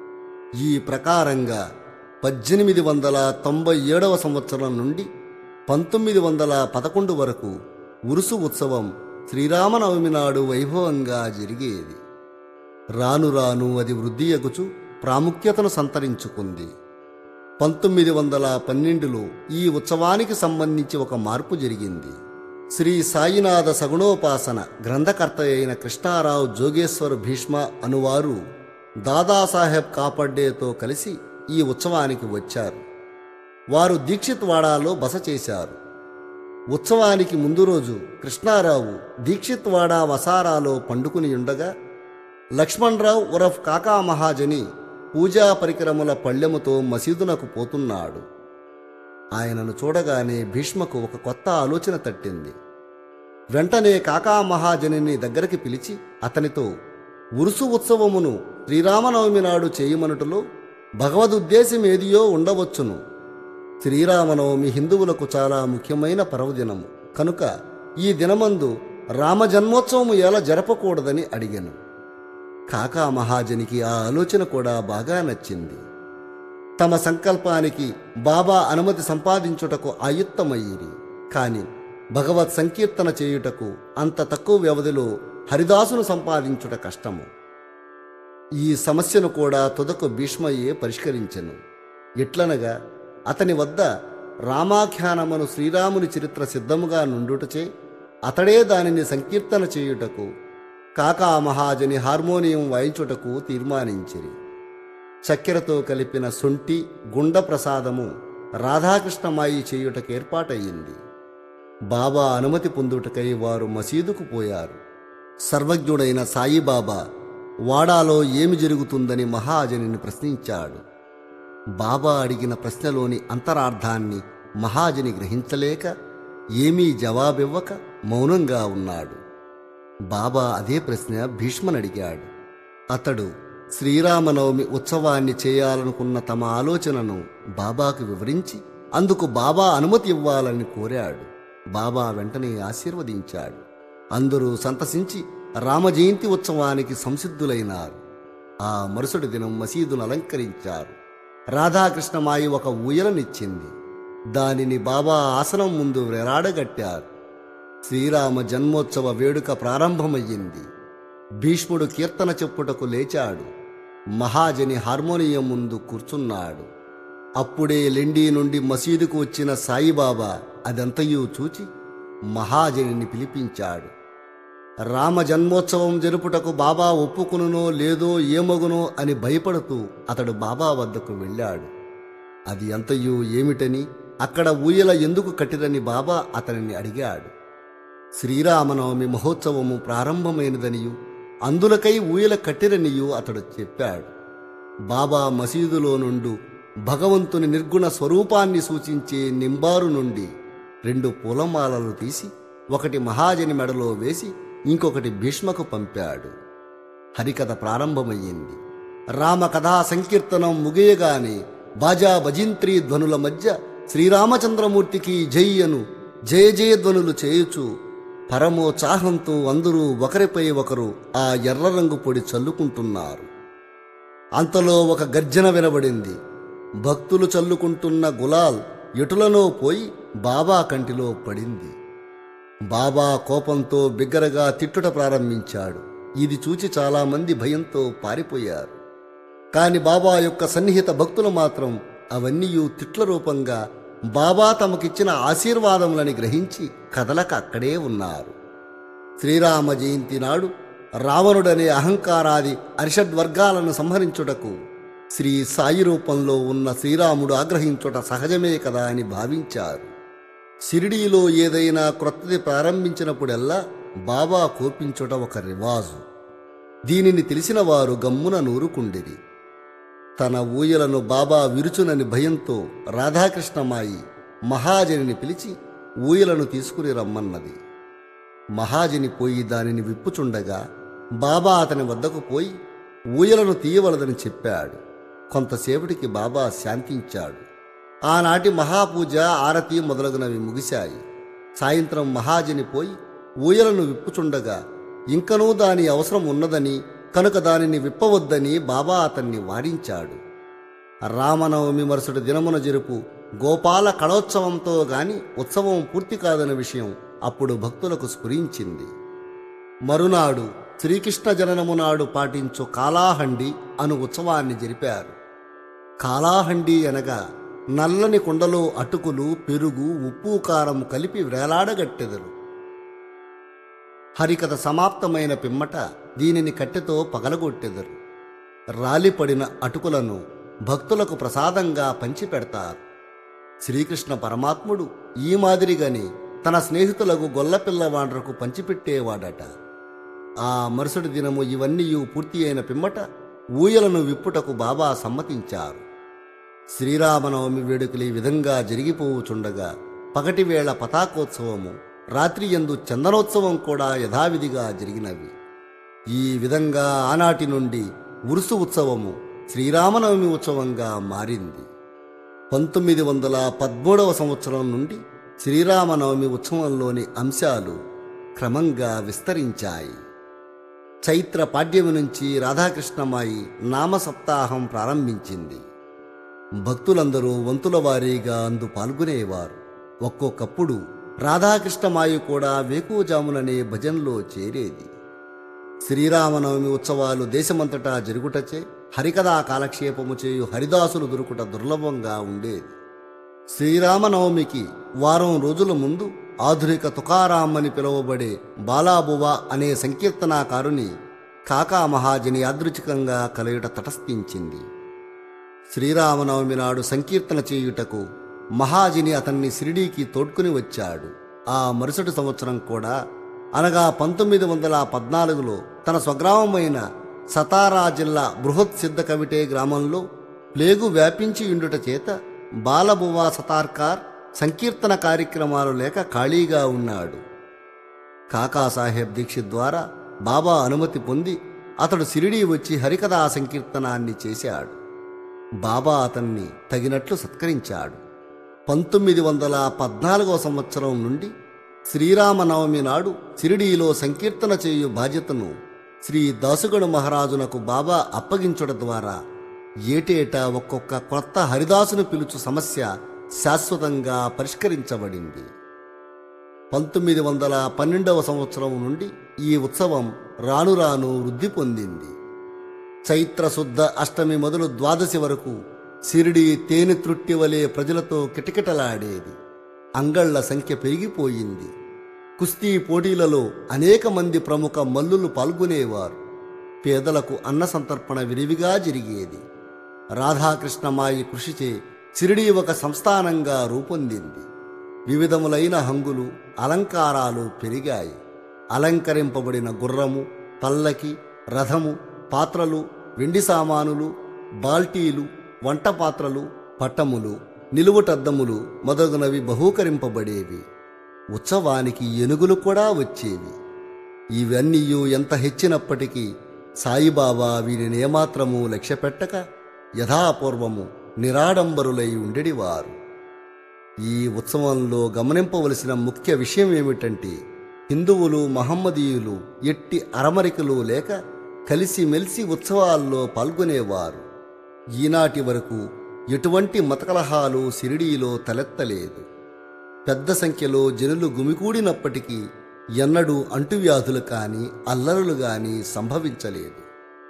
ఈ ప్రకారంగా పద్దెనిమిది వందల తొంభై ఏడవ సంవత్సరం నుండి పంతొమ్మిది వందల పదకొండు వరకు ఉరుసు ఉత్సవం శ్రీరామనవమి నాడు వైభవంగా జరిగేది. రాను రాను అది వృద్ధి ఎగుచు ప్రాముఖ్యతను సంతరించుకుంది. పంతొమ్మిది వందల పన్నెండులో ఈ ఉత్సవానికి సంబంధించి ఒక మార్పు జరిగింది. శ్రీ సాయినాథ సగుణోపాసన గ్రంథకర్త అయిన కృష్ణారావు జోగేశ్వర్ భీష్మ అనువారు దాదాసాహెబ్ కాపడ్డేతో కలిసి ఈ ఉత్సవానికి వచ్చారు. వారు దీక్షిత్వాడాలో బస చేశారు. ఉత్సవానికి ముందు రోజు కృష్ణారావు దీక్షిత్వాడా వసారాలో పండుకుని ఉండగా లక్ష్మణరావు ఉరఫ్ కాకా మహాజని పూజా పరికరముల పళ్ళెముతో మసీదునకు పోతున్నాడు. ఆయనను చూడగానే భీష్మకు ఒక కొత్త ఆలోచన తట్టింది. వెంటనే కాకా మహాజనిని దగ్గరికి పిలిచి అతనితో ఉరుసు ఉత్సవమును శ్రీరామనవమి నాడు చేయమనుటలో భగవదుద్దేశమేదియో ఉండవచ్చును. శ్రీరామనవమి హిందువులకు చాలా ముఖ్యమైన పర్వదినము కనుక ఈ దినమందు రామజన్మోత్సవము ఎలా జరపకూడదని అడిగాను. కాకా మహాజనికి ఆ ఆలోచన కూడా బాగా నచ్చింది. తమ సంకల్పానికి బాబా అనుమతి సంపాదించుటకు ఆయుత్తమయ్యిరి. కాని భగవత్ సంకీర్తన చేయుటకు అంత తక్కువ వ్యవధిలో హరిదాసును సంపాదించుట కష్టము. ఈ సమస్యను కూడా తుదకు భీష్మయ్యే పరిష్కరించెను. ఎట్లనగా అతని వద్ద రామాఖ్యానమును శ్రీరాముని చరిత్ర సిద్ధముగా నుండుటచే అతడే దానిని సంకీర్తన చేయుటకు కాకా మహాజని హార్మోనియం వాయించుటకు తీర్మానించిరి. చక్కెరతో కలిపిన సొంటి గుండ ప్రసాదము రాధాకృష్ణమాయి చేయుటకు ఏర్పాటయ్యింది. బాబా అనుమతి పొందుటకై వారు మసీదుకు పోయారు. సర్వజ్ఞుడైన సాయిబాబా వాడాలో ఏమి జరుగుతుందని మహాజనిని ప్రశ్నించాడు. బాబా అడిగిన ప్రశ్నలోని అంతరార్థాన్ని మహాజని గ్రహించలేక ఏమీ జవాబివ్వక మౌనంగా ఉన్నాడు. బాబా అదే ప్రశ్న భీష్మనడిగాడు. అతడు శ్రీరామనవమి ఉత్సవాన్ని చేయాలనుకున్న తమ ఆలోచనను బాబాకు వివరించి అందుకు బాబా అనుమతి ఇవ్వాలని కోరాడు. బాబా వెంటనే ఆశీర్వదించాడు. అందరూ సంతసించి రామజయంతి ఉత్సవానికి సంసిద్ధులైనారు. ఆ మరుసటి దినం మసీదును అలంకరించారు. రాధాకృష్ణమాయి ఒక ఊయలనిచ్చింది. దానిని బాబా ఆసనం ముందు వేలాడగట్టారు. శ్రీరామ జన్మోత్సవ వేడుక ప్రారంభమయ్యింది. భీష్ముడు కీర్తన చెప్పుటకు లేచాడు. మహాజని హార్మోనియం ముందు కూర్చున్నాడు. అప్పుడే లెండి నుండి మసీదుకు వచ్చిన సాయిబాబా అదంతయూ చూచి మహాజనిని పిలిపించాడు. రామ జన్మోత్సవం జరుపుటకు బాబా ఒప్పుకునునో లేదో ఏమగునో అని భయపడుతూ అతడు బాబా వద్దకు వెళ్ళాడు. అది అంతయు ఏమిటని అక్కడ ఊయల ఎందుకు కట్టిరని బాబా అతనిని అడిగాడు. శ్రీరామనవమి మహోత్సవము ప్రారంభమైనదనియు అందులకై ఊయల కట్టిరనియు అతడు చెప్పాడు. బాబా మసీదులో నుండి భగవంతుని నిర్గుణ స్వరూపాన్ని సూచించే నింబారు నుండి రెండు పూలమాలలు తీసి ఒకటి మహాజని మెడలో వేసి ఇంకొకటి భీష్మకు పంపాడు. హరికథ ప్రారంభమయ్యింది. రామకథా సంకీర్తనం ముగియగానే బాజా భజింత్రీ ధ్వనుల మధ్య శ్రీరామచంద్రమూర్తికి జై అను జయ జయధ్వనులు చేయుచు పరమోత్సాహంతో అందరూ ఒకరిపై ఒకరు ఆ ఎర్ర రంగు పొడి చల్లుకుంటున్నారు. అంతలో ఒక గర్జన వినబడింది. భక్తులు చల్లుకుంటున్న గులాల్ ఎటులనో పోయి బాబా కంటిలో పడింది. బాబా కోపంతో బిగ్గరగా తిట్టుట ప్రారంభించాడు. ఇది చూచి చాలామంది భయంతో పారిపోయారు. కాని బాబా యొక్క సన్నిహిత భక్తులు మాత్రం అవన్నీ తిట్ల రూపంగా బాబా తమకిచ్చిన ఆశీర్వాదములని గ్రహించి కదలక అక్కడే ఉన్నారు. శ్రీరామ జయంతి నాడు రావణుడనే అహంకారాది అరిషడ్వర్గాలను సంహరించుటకు శ్రీ సాయి రూపంలో ఉన్న శ్రీరాముడు ఆగ్రహించుట సహజమే కదా అని భావించారు. షిరిడీలో ఏదైనా క్రొత్తది ప్రారంభించినప్పుడల్లా బాబా కోపించుట ఒక రివాజు. దీనిని తెలిసిన వారు గమ్మున నూరుకుండిరి. తన ఊయలను బాబా విరుచునని భయంతో రాధాకృష్ణమాయి మహాజనిని పిలిచి ఊయలను తీసుకుని రమ్మన్నది. మహాజని పోయి దానిని విప్పుచుండగా బాబా అతని వద్దకు పోయి ఊయలను తీయవలదని చెప్పాడు. కొంతసేపటికి బాబా శాంతించాడు. ఆనాటి మహాపూజ ఆరతి మొదలగునవి ముగిశాయి. సాయంత్రం మహాజని పోయి ఊయలను విప్పుచుండగా ఇంకనూ దాని అవసరం ఉన్నదని కనుక దానిని విప్పవద్దని బాబా అతన్ని వారించాడు. రామనవమి మరుసటి దినమున జరుపు గోపాల కళోత్సవంతో గాని ఉత్సవం పూర్తి కాదన్న విషయం అప్పుడు భక్తులకు స్ఫురించింది. మరునాడు శ్రీకృష్ణ జననము నాడు పాటించు కాలాహండి అను ఉత్సవాన్ని జరిపారు. కాలాహండి అనగా నల్లని కుండలో అటుకులు, పెరుగు, ఉప్పు, కారం కలిపి వేలాడగట్టెదరు. హరికథ సమాప్తమైన పిమ్మట దీనిని కట్టెతో పగలగొట్టెదరు. రాలిపడిన అటుకులను భక్తులకు ప్రసాదంగా పంచిపెడతారు. శ్రీకృష్ణ పరమాత్ముడు ఈ మాదిరిగానే తన స్నేహితులకు గొల్లపిల్లవాండ్రకు పంచిపెట్టేవాడట. ఆ మరుసటి దినము ఇవన్నీ పూర్తి అయిన పిమ్మట ఊయలను విప్పుటకు బాబా సమ్మతించారు. శ్రీరామనవమి వేడుకలు ఈ విధంగా జరిగిపోవుచుండగా పగటివేళ పతాకోత్సవము, రాత్రి యందు చందనోత్సవం కూడా యథావిధిగా జరిగినవి. ఈ విధంగా ఆనాటి నుండి ఉరుసు ఉత్సవము శ్రీరామనవమి ఉత్సవంగా మారింది. పంతొమ్మిది వందల పదమూడవ సంవత్సరం నుండి శ్రీరామనవమి ఉత్సవంలోని అంశాలు క్రమంగా విస్తరించాయి. చైత్ర పాడ్యమి నుంచి రాధాకృష్ణమాయి నామ సప్తాహం ప్రారంభించింది. భక్తులందరూ వంతుల వారీగా అందు పాల్గొనేవారు. ఒక్కొక్కప్పుడు రాధాకృష్ణమాయి కూడా వేకువజాముననే భజన్లో చేరేది. శ్రీరామనవమి ఉత్సవాలు దేశమంతటా జరుగుటచే హరికథా కాలక్షేపము చేయు హరిదాసులు దొరుకుట దుర్లభంగా ఉండేది. శ్రీరామనవమికి వారం రోజుల ముందు ఆధునిక తుకారాం అని పిలువబడే బాలాబువా అనే సంకీర్తనాకారుని కాకా మహాజని యాదృచ్ఛికంగా కలయుట తటస్థించింది. శ్రీరామనవమి నాడు సంకీర్తన చేయుటకు మహాజని అతన్ని షిరిడీకి తోడ్కుని వచ్చాడు. ఆ మరుసటి సంవత్సరం కూడా అనగా పంతొమ్మిది వందల పద్నాలుగులో తన స్వగ్రామమైన సతారా జిల్లా బృహత్ సిద్ధ కవిటే గ్రామంలో ప్లేగు వ్యాపించి ఉండుట చేత బాలబువా సతార్కార్ సంకీర్తన కార్యక్రమాలు లేక ఖాళీగా ఉన్నాడు. కాకాసాహెబ్ దీక్షిత్ ద్వారా బాబా అనుమతి పొంది అతడు షిరిడీ వచ్చి హరికథా సంకీర్తనాన్ని చేశాడు. బాబా అతన్ని తగినట్లు సత్కరించాడు. పంతొమ్మిది వందల పద్నాలుగవ సంవత్సరం నుండి శ్రీరామనవమి నాడు షిరిడీలో సంకీర్తన చేయు బాధ్యతను శ్రీ దాసుగణ మహారాజునకు బాబా అప్పగించడం ద్వారా ఏటేటా ఒక్కొక్క కొత్త హరిదాసును పిలుచు సమస్య శాశ్వతంగా పరిష్కరించబడింది. పంతొమ్మిది వందల పన్నెండవ సంవత్సరం నుండి ఈ ఉత్సవం రాను రాను వృద్ధి పొందింది. చైత్రశుద్ధ అష్టమి మొదలు ద్వాదశి వరకు షిరిడీ తేనె త్రుట్టి వలె ప్రజలతో కిటకిటలాడేది. అంగళ్ల సంఖ్య పెరిగిపోయింది. కుస్తీ పోటీలలో అనేక మంది ప్రముఖ మల్లులు పాల్గొనేవారు. పేదలకు అన్న సంతర్పణ విరివిగా జరిగేది. రాధాకృష్ణమాయి కృషిచే షిరిడీ ఒక సంస్థానంగా రూపొందింది. వివిధములైన హంగులు, అలంకారాలు పెరిగాయి. అలంకరింపబడిన గుర్రము, పల్లకి, రథము, పాత్రలు, వెండి సామానులు, బాల్టీలు, వంట పాత్రలు, పట్టములు, నిలువుటద్దములు మొదలగునవి బహూకరింపబడేవి. ఉత్సవానికి ఏనుగులు కూడా వచ్చేవి. ఇవన్నీ ఎంత హెచ్చినప్పటికీ సాయిబాబా వీరిని ఏమాత్రమూ లక్ష్యపెట్టక యథాపూర్వము నిరాడంబరులై ఉండేవారు. ఈ ఉత్సవంలో గమనింపవలసిన ముఖ్య విషయం ఏమిటంటే, హిందువులు మహమ్మదీయులు ఎట్టి అరమరికలు లేక కలిసిమెలిసి ఉత్సవాల్లో పాల్గొనేవారు. ఈనాటి వరకు ఎటువంటి మతకలహాలు షిరిడీలో తలెత్తలేదు. పెద్ద సంఖ్యలో జనులు గుమికూడినప్పటికీ ఎన్నడూ అంటువ్యాధులు కాని అల్లరులు గాని సంభవించలేదు.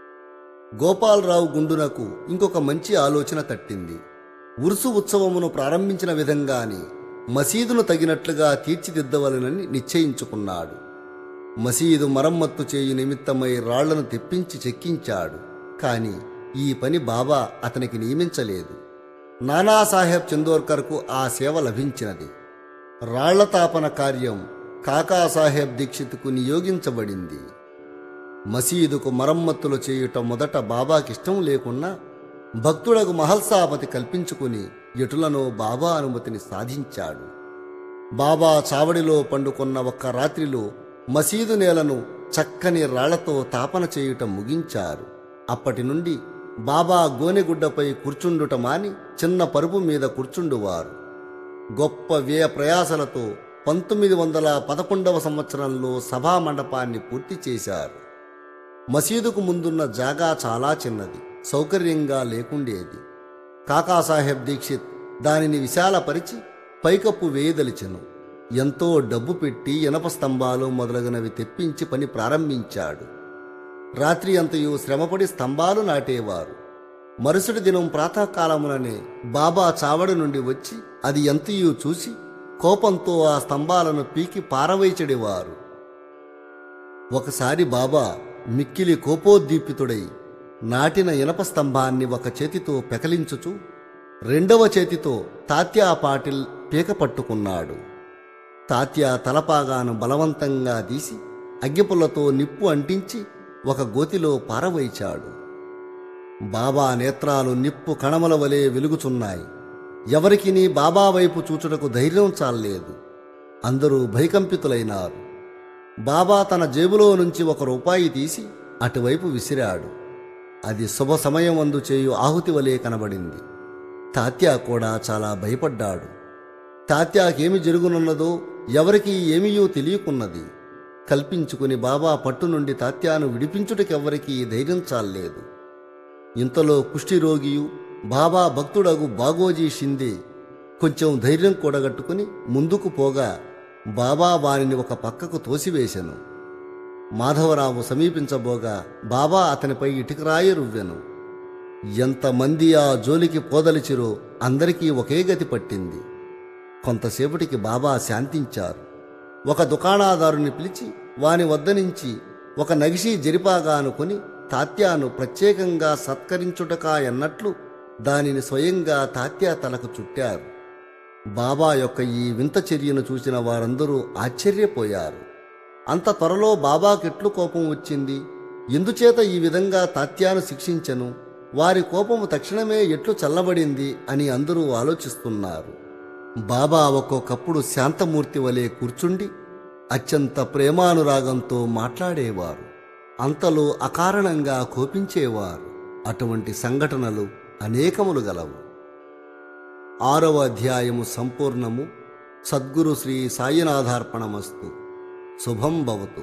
గోపాలరావు గుండునకు ఇంకొక మంచి ఆలోచన తట్టింది. ఉరుసు ఉత్సవమును ప్రారంభించిన విధంగానే మసీదును తగినట్లుగా తీర్చిదిద్దవలనని నిశ్చయించుకున్నాడు. మసీదు మరమ్మత్తు చేయు నిమిత్తమై రాళ్లను తెప్పించి చెక్కించాడు. కాని ఈ పని బాబా అతనికి నియమించలేదు. నానాసాహెబ్ చందోర్కర్కు ఆ సేవ లభించినది. రాళ్ల తాపన కార్యం కాకాసాహెబ్ దీక్షిత్కు నియోగించబడింది. మసీదుకు మరమ్మతులు చేయుట మొదట బాబాకిష్టం లేకున్నా భక్తుడకు మహల్సాపతి కల్పించుకుని ఎటులనో బాబా అనుమతిని సాధించాడు. బాబా చావడిలో పండుకొన్న ఒక్క రాత్రిలో మసీదు నేలను చక్కని రాళ్లతో తాపన చేయుట ముగించారు. అప్పటి నుండి బాబా గోనెగుడ్డపై కూర్చుండుట మాని చిన్న పరుపు మీద కూర్చుండువారు. గొప్ప వ్యయ ప్రయాసలతో పంతొమ్మిది వందల పదకొండవ సంవత్సరంలో సభా మండపాన్ని పూర్తి చేశారు. మసీదుకు ముందున్న జాగా చాలా చిన్నది, సౌకర్యంగా లేకుండేది. కాకాసాహెబ్ దీక్షిత్ దానిని విశాలపరిచి పైకప్పు వేయదలిచెను. ఎంతో డబ్బు పెట్టి ఇనప స్తంభాలు మొదలగునవి తెప్పించి పని ప్రారంభించాడు. రాత్రి అంతయు శ్రమపడి స్తంభాలు నాటేవారు. మరుసటి దినం ప్రాతకాలముననే బాబా చావడి నుండి వచ్చి అది ఎంతయూ చూసి కోపంతో ఆ స్తంభాలను పీకి పారవేచెడివారు. ఒకసారి బాబా మిక్కిలి కోపోద్దీపితుడై నాటిన ఇనప స్తంభాన్ని ఒక చేతితో పెకలించుచు రెండవ చేతితో తాత్యా పాటిల్ పీక పట్టుకున్నాడు. తాత్యా తలపాగాను బలవంతంగా తీసి అగ్గిపుల్లతో నిప్పు అంటించి ఒక గోతిలో పారవేచాడు. బాబా నేత్రాలు నిప్పు కణమల వలె వెలుగుచున్నాయి. ఎవరికినీ బాబా వైపు చూచుటకు ధైర్యం చాలలేదు. అందరూ భయకంపితులైనారు. బాబా తన జేబులో నుంచి ఒక రూపాయి తీసి అటువైపు విసిరాడు. అది శుభ సమయం అందు చేయు ఆహుతి వలె కనబడింది. తాత్యా కూడా చాలా భయపడ్డాడు. తాత్యాకేమి జరుగునున్నదో ఎవరికీ ఏమీయూ తెలియకున్నది. కల్పించుకుని బాబా పట్టు నుండి తాత్యాను విడిపించుటకెవ్వరికీ ధైర్యం చాలలేదు. ఇంతలో కుష్ఠిరోగియు బాబా భక్తుడగు బాగోజీ షిందే కొంచెం ధైర్యం కూడగట్టుకుని ముందుకు పోగా బాబా వానిని ఒక పక్కకు తోసివేశెను. మాధవరావు సమీపించబోగా బాబా అతనిపై ఇటుకరాయి రువ్వెను. ఎంతమంది ఆ జోలికి పోదలిచిరో అందరికీ ఒకే గతి పట్టింది. కొంతసేపటికి బాబా శాంతించారు. ఒక దుకాణదారుని పిలిచి వాని వద్ద నుంచి ఒక నగిషీ జరిపాగా అనుకుని తాత్యాను ప్రత్యేకంగా సత్కరించుటకాయన్నట్లు దానిని స్వయంగా తాత్యా తలకు చుట్టారు. బాబా యొక్క ఈ వింత చర్యను చూసిన వారందరూ ఆశ్చర్యపోయారు. అంత త్వరలో బాబాకెట్లు కోపం వచ్చింది? ఎందుచేత ఈ విధంగా తాత్యాను శిక్షించెను? వారి కోపము తక్షణమే ఎట్లు చల్లబడింది అని అందరూ ఆలోచిస్తున్నారు. బాబా ఒక్కొక్కప్పుడు శాంతమూర్తి వలె కూర్చుండి అత్యంత ప్రేమానురాగంతో మాట్లాడేవారు. అంతలో అకారణంగా కోపించేవారు. అటువంటి సంఘటనలు అనేకములు గలవు. ఆరవ అధ్యాయము సంపూర్ణము. సద్గురు శ్రీ సాయినాథార్పణమస్తు. శుభం భవతు.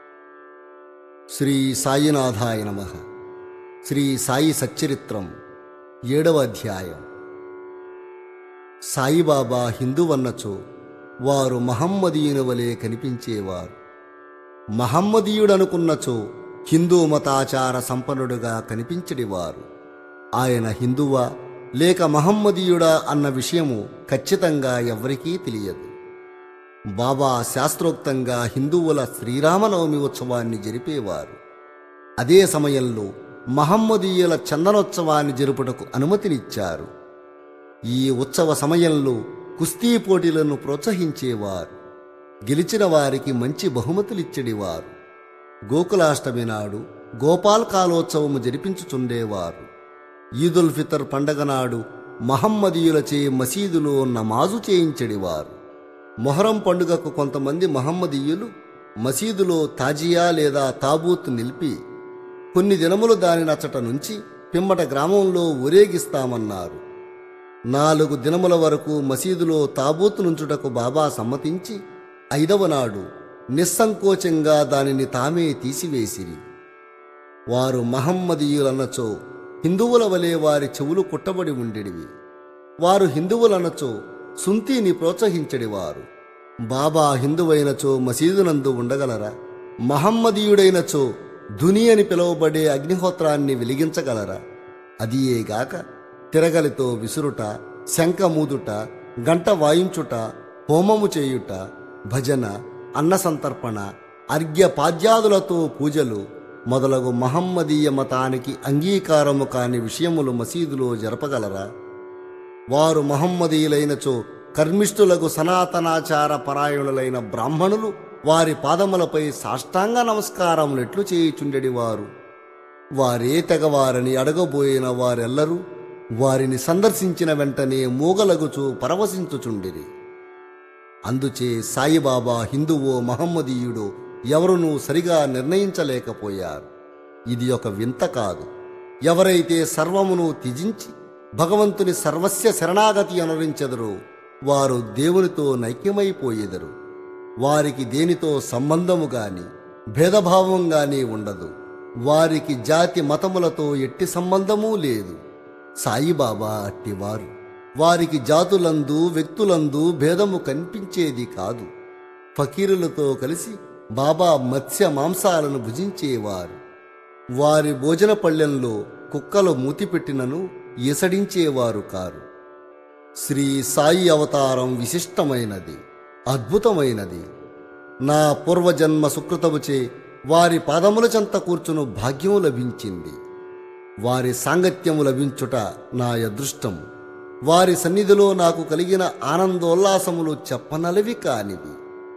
శ్రీ సాయినాథాయ నమః. శ్రీ సాయి సచ్చరిత్రం ఏడవ అధ్యాయం. సాయిబాబా హిందువన్నచో వారు మహమ్మదీయుని వలె కనిపించేవారు. మహమ్మదీయుడనుకున్నచో హిందూ మతాచార సంపన్నుడుగా కనిపించడివారు. ఆయన హిందువా లేక మహమ్మదీయుడా అన్న విషయము ఖచ్చితంగా ఎవ్వరికీ తెలియదు. బాబా శాస్త్రోక్తంగా హిందువుల శ్రీరామనవమి ఉత్సవాన్ని జరిపేవారు. అదే సమయంలో మహమ్మదీయుల చందనోత్సవాన్ని జరుపుటకు అనుమతినిచ్చారు. ఈ ఉత్సవ సమయంలో కుస్తీ పోటీలను ప్రోత్సహించేవారు. గెలిచిన వారికి మంచి బహుమతులిచ్చడివారు. గోకులాష్టమి నాడు గోపాల్ కాలోత్సవము జరిపించుచుండేవారు. ఈదుల్ ఫితర్ పండగ నాడు మహమ్మదీయులచే మసీదులో నమాజు చేయించడివారు. మొహరం పండుగకు కొంతమంది మహమ్మదీయులు మసీదులో తాజియా లేదా తాబూత్ నిలిపి కొన్ని దినములు దాని నచ్చట నుంచి పిమ్మట గ్రామంలో ఊరేగిస్తామన్నారు. నాలుగు దినముల వరకు మసీదులో తాబూత్ నుంచుటకు బాబా సమ్మతించి ఐదవ నాడు నిస్సంకోచంగా దానిని తామే తీసివేసిరి. వారు మహమ్మదీయులన్నచో హిందువుల వలె వారి చెవులు కుట్టబడి ఉండేడివి. వారు హిందువులన్నచో సుంతీని ప్రోత్సహించడివారు. బాబా హిందువైనచో మసీదునందు ఉండగలరా? మహమ్మదీయుడైనచో ధుని అని పిలువబడే అగ్నిహోత్రాన్ని వెలిగించగలరా? అదియేగాక తిరగలితో విసురుట, శంఖమూదుట, గంట వాయించుట, హోమము చేయుట, భజన, అన్న సంతర్పణ, అర్ఘ్యపాద్యాదులతో పూజలు మొదలగు మహమ్మదీయ మతానికి అంగీకారము కాని విషయములు మసీదులో జరపగలరా? వారు మహమ్మదీయులైనచో కర్మిష్ఠులకు సనాతనాచార పరాయణులైన బ్రాహ్మణులు వారి పాదములపై సాష్టాంగ నమస్కారములెట్లు చేయుచుండెడివారు. వారే తెగవారని అడగబోయిన వారెల్లరూ వారిని సందర్శించిన వెంటనే మూగలగుచూ పరవశించుచుండిరి. అందుచే సాయిబాబా హిందువో మహమ్మదీయుడో ఎవరునూ సరిగా నిర్ణయించలేకపోయారు. ఇది ఒక వింత కాదు. ఎవరైతే సర్వమును త్యజించి భగవంతుని సర్వస్య శరణాగతి అనురించెదరో వారు దేవునితో నైక్యమైపోయేదరు. వారికి దేనితో సంబంధము గాని భేదభావం గాని ఉండదు. వారికి జాతి మతములతో ఎట్టి సంబంధమూ లేదు. సాయిబాబా అట్టివారు. వారికి జాతులందు వ్యక్తులందు భేదము కనిపించేది కాదు. ఫకీరులతో కలిసి బాబా మత్స్య మాంసాలను భుజించేవారు. వారి భోజన పళ్ళెంలో కుక్కలు మూతిపెట్టినను ఈసడించేవారు కారు. శ్రీ సాయి అవతారం విశిష్టమైనది, అద్భుతమైనది. నా పూర్వజన్మ సుకృతముచే వారి పాదముల చెంత కూర్చును భాగ్యము లభించింది. వారి సాంగత్యము లభించుట నా అదృష్టము. వారి సన్నిధిలో నాకు కలిగిన ఆనందోల్లాసములు చెప్పనలవి కానివి.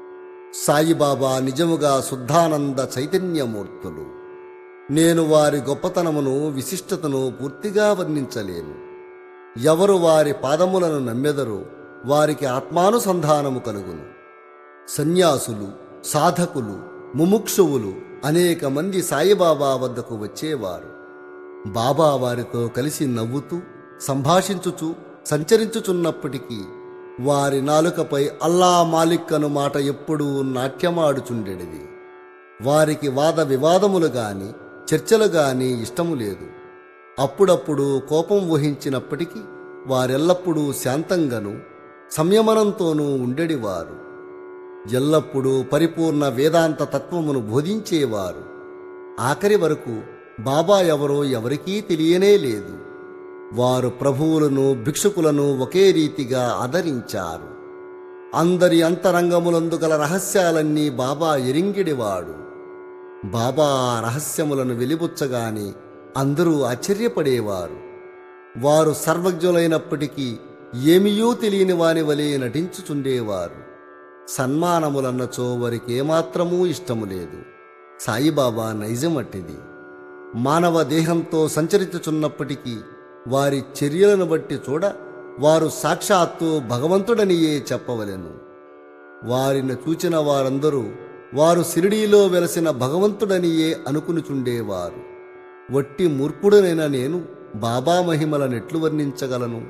సాయిబాబా నిజముగా శుద్ధానంద చైతన్యమూర్తులు. నేను వారి గొప్పతనమును విశిష్టతను పూర్తిగా వర్ణించలేను. ఎవరు వారి పాదములను నమ్మెదరో వారికి ఆత్మానుసంధానము కలుగును. సన్యాసులు, సాధకులు, ముముక్షువులు అనేక మంది సాయిబాబా వద్దకు వచ్చేవారు. బాబా వారితో కలిసి నవ్వుతూ సంభాషించుచు సంచరించుచున్నప్పటికీ వారి నాలుకపై అల్లా మాలిక్ అను మాట ఎప్పుడూ నాట్యమాడుచుండెడిది. వారికి వాద వివాదములు గాని చర్చలు గాని ఇష్టము లేదు. అప్పుడప్పుడు కోపం వహించినప్పటికీ వారెల్లప్పుడూ శాంతంగాను సంయమనంతోనూ ఉండెడివారు. ఎల్లప్పుడూ పరిపూర్ణ వేదాంత తత్వమును బోధించేవారు. ఆఖరి వరకు బాబా ఎవరో ఎవరికీ తెలియనే లేదు. వారు ప్రభువులను భిక్షుకులను ఒకే రీతిగా ఆదరించారు. అందరి అంతరంగములందు గల రహస్యాలన్నీ బాబా ఎరింగిడివాడు. బాబా ఆ రహస్యములను వెలిబుచ్చగానే అందరూ ఆశ్చర్యపడేవారు. వారు సర్వజ్ఞులైనప్పటికీ ఏమియూ తెలియని వాని వలె నటించుచుండేవారు. సన్మానములన్నచో వారికి ఏమాత్రమూ ఇష్టము లేదు. సాయిబాబా నైజమట్టిది. మానవ దేహంతో సంచరించుచున్నప్పటికీ వారి చర్యలను బట్టి చూడ వారు సాక్షాత్తు భగవంతుడనియే చెప్పవలెను. వారిని చూచిన వారందరూ వారు షిరిడీలో వెలసిన భగవంతుడనియే అనుకునిచుండేవారు. వట్టి మూర్ఖుడనైన నేను బాబా మహిమలనెట్లు వర్ణించగలను?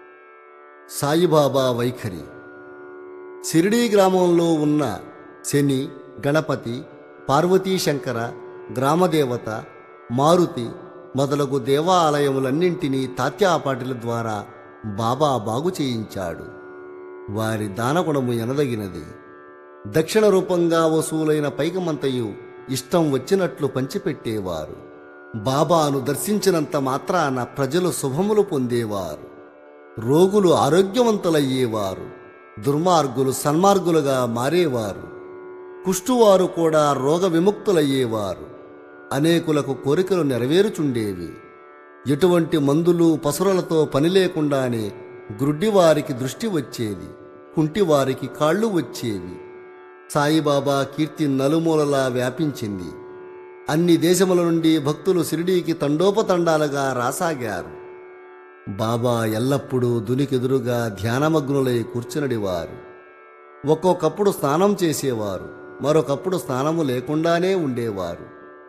సాయిబాబా వైఖరి. షిరిడీ గ్రామంలో ఉన్న శని, గణపతి, పార్వతీశంకర, గ్రామదేవత, మారుతి మొదలగు దేవాలయములన్నింటినీ తాత్యాపాటిల ద్వారా బాబా బాగు చేయించాడు. వారి దానగుణము ఎనదగినది. దక్షిణ రూపంగా వసూలైన పైకమంతయు ఇష్టం వచ్చినట్లు పంచిపెట్టేవారు. బాబాను దర్శించినంత మాత్రాన ప్రజలు శుభములు పొందేవారు. రోగులు ఆరోగ్యవంతులయ్యేవారు. దుర్మార్గులు సన్మార్గులుగా మారేవారు. కుష్టువారు కూడా రోగ విముక్తులయ్యేవారు. అనేకులకు కోరికలు నెరవేరుచుండేవి. ఎటువంటి మందులు పసురలతో పని లేకుండానే గ్రుడ్డివారికి దృష్టి వచ్చేది, కుంటివారికి కాళ్ళు వచ్చేవి. సాయిబాబా కీర్తి నలుమూలలా వ్యాపించింది. అన్ని దేశముల నుండి భక్తులు షిరిడీకి తండోపతండాలుగా రాసాగారు. బాబా ఎల్లప్పుడూ దునికెదురుగా ధ్యానమగ్నులై కూర్చునడివారు. ఒక్కొక్కప్పుడు స్నానం చేసేవారు, మరొకప్పుడు స్నానము లేకుండానే ఉండేవారు.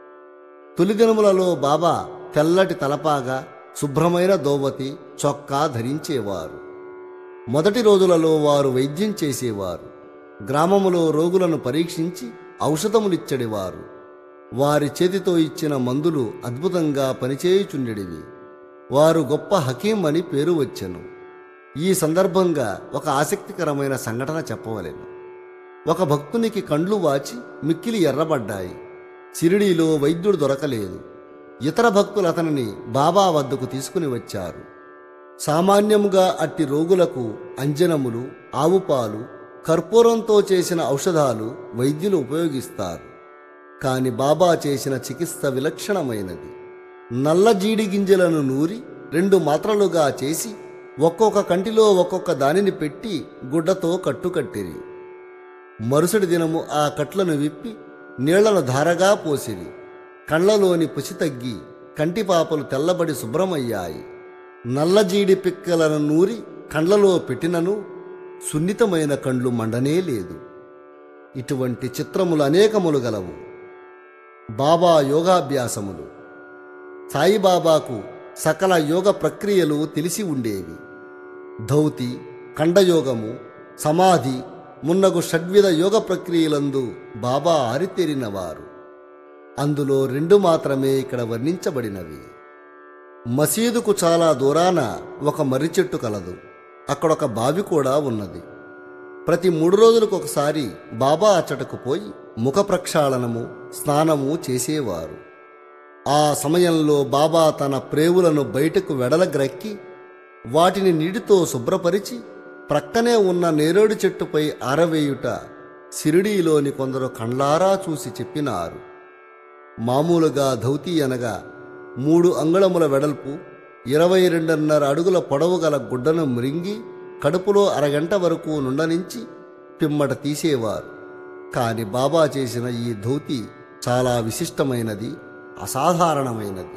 తొలి దినములలో బాబా తెల్లటి తలపాగా, శుభ్రమైన దోవతి, చొక్కా ధరించేవారు. మొదటి రోజులలో వారు వైద్యం చేసేవారు. గ్రామములో రోగులను పరీక్షించి ఔషధములిచ్చడివారు. వారి చేతితో ఇచ్చిన మందులు అద్భుతంగా పనిచేయుచుండెడివి. వారు గొప్ప హకీం అని పేరు వచ్చెను. ఈ సందర్భంగా ఒక ఆసక్తికరమైన సంఘటన చెప్పవలెను. ఒక భక్తునికి కండ్లు వాచి మిక్కిలి ఎర్రబడ్డాయి. షిరిడీలో వైద్యుడు దొరకలేదు. ఇతర భక్తులు అతనిని బాబా వద్దకు తీసుకుని వచ్చారు. సామాన్యముగా అట్టి రోగులకు అంజనములు, ఆవుపాలు, కర్పూరంతో చేసిన ఔషధాలు వైద్యులు ఉపయోగిస్తారు. కాని బాబా చేసిన చికిత్స విలక్షణమైనది. నల్ల జీడి గింజలను నూరి రెండు మాత్రలుగా చేసి ఒక్కొక్క కంటిలో ఒక్కొక్క దానిని పెట్టి గుడ్డతో కట్టుకట్టిరి. మరుసటి దినము ఆ కట్లను విప్పి నీళ్లను ధారగా పోసిరి. కళ్లలోని పుసి తగ్గి కంటిపాపలు తెల్లబడి శుభ్రమయ్యాయి. నల్లజీడి పిక్కలను నూరి కండ్లలో పెట్టినను సున్నితమైన కండ్లు మండనే లేదు. ఇటువంటి చిత్రములు అనేకములు గలవు. బాబా యోగాభ్యాసములు. సాయిబాబాకు సకల యోగ ప్రక్రియలు తెలిసి ఉండేవి. ధౌతి, ఖండయోగము, సమాధి మున్నగు షడ్విధ యోగ ప్రక్రియలందు బాబా ఆరితేరినవారు. అందులో రెండు మాత్రమే ఇక్కడ వర్ణించబడినవి. మసీదుకు చాలా దూరాన ఒక మర్రి చెట్టు కలదు. అక్కడొక బావి కూడా ఉన్నది. ప్రతి మూడు రోజులకు ఒకసారి బాబా అచ్చటకు పోయి ముఖ ప్రక్షాళనము, స్నానము చేసేవారు. ఆ సమయంలో బాబా తన ప్రేవులను బయటకు వెడలగ్రక్కి వాటిని నీటితో శుభ్రపరిచి ప్రక్కనే ఉన్న నేరేడు చెట్టుపై ఆరవేయుట షిరిడీలోని కొందరు కండ్లారా చూసి చెప్పినారు. మామూలుగా ధౌతి అనగా మూడు అంగుళముల వెడల్పు, ఇరవై రెండున్నర అడుగుల పొడవు గల గుడ్డను మృంగి కడుపులో అరగంట వరకు నుండనించి పిమ్మట తీసేవారు. కాని బాబా చేసిన ఈ ధౌతి చాలా విశిష్టమైనది, అసాధారణమైనది.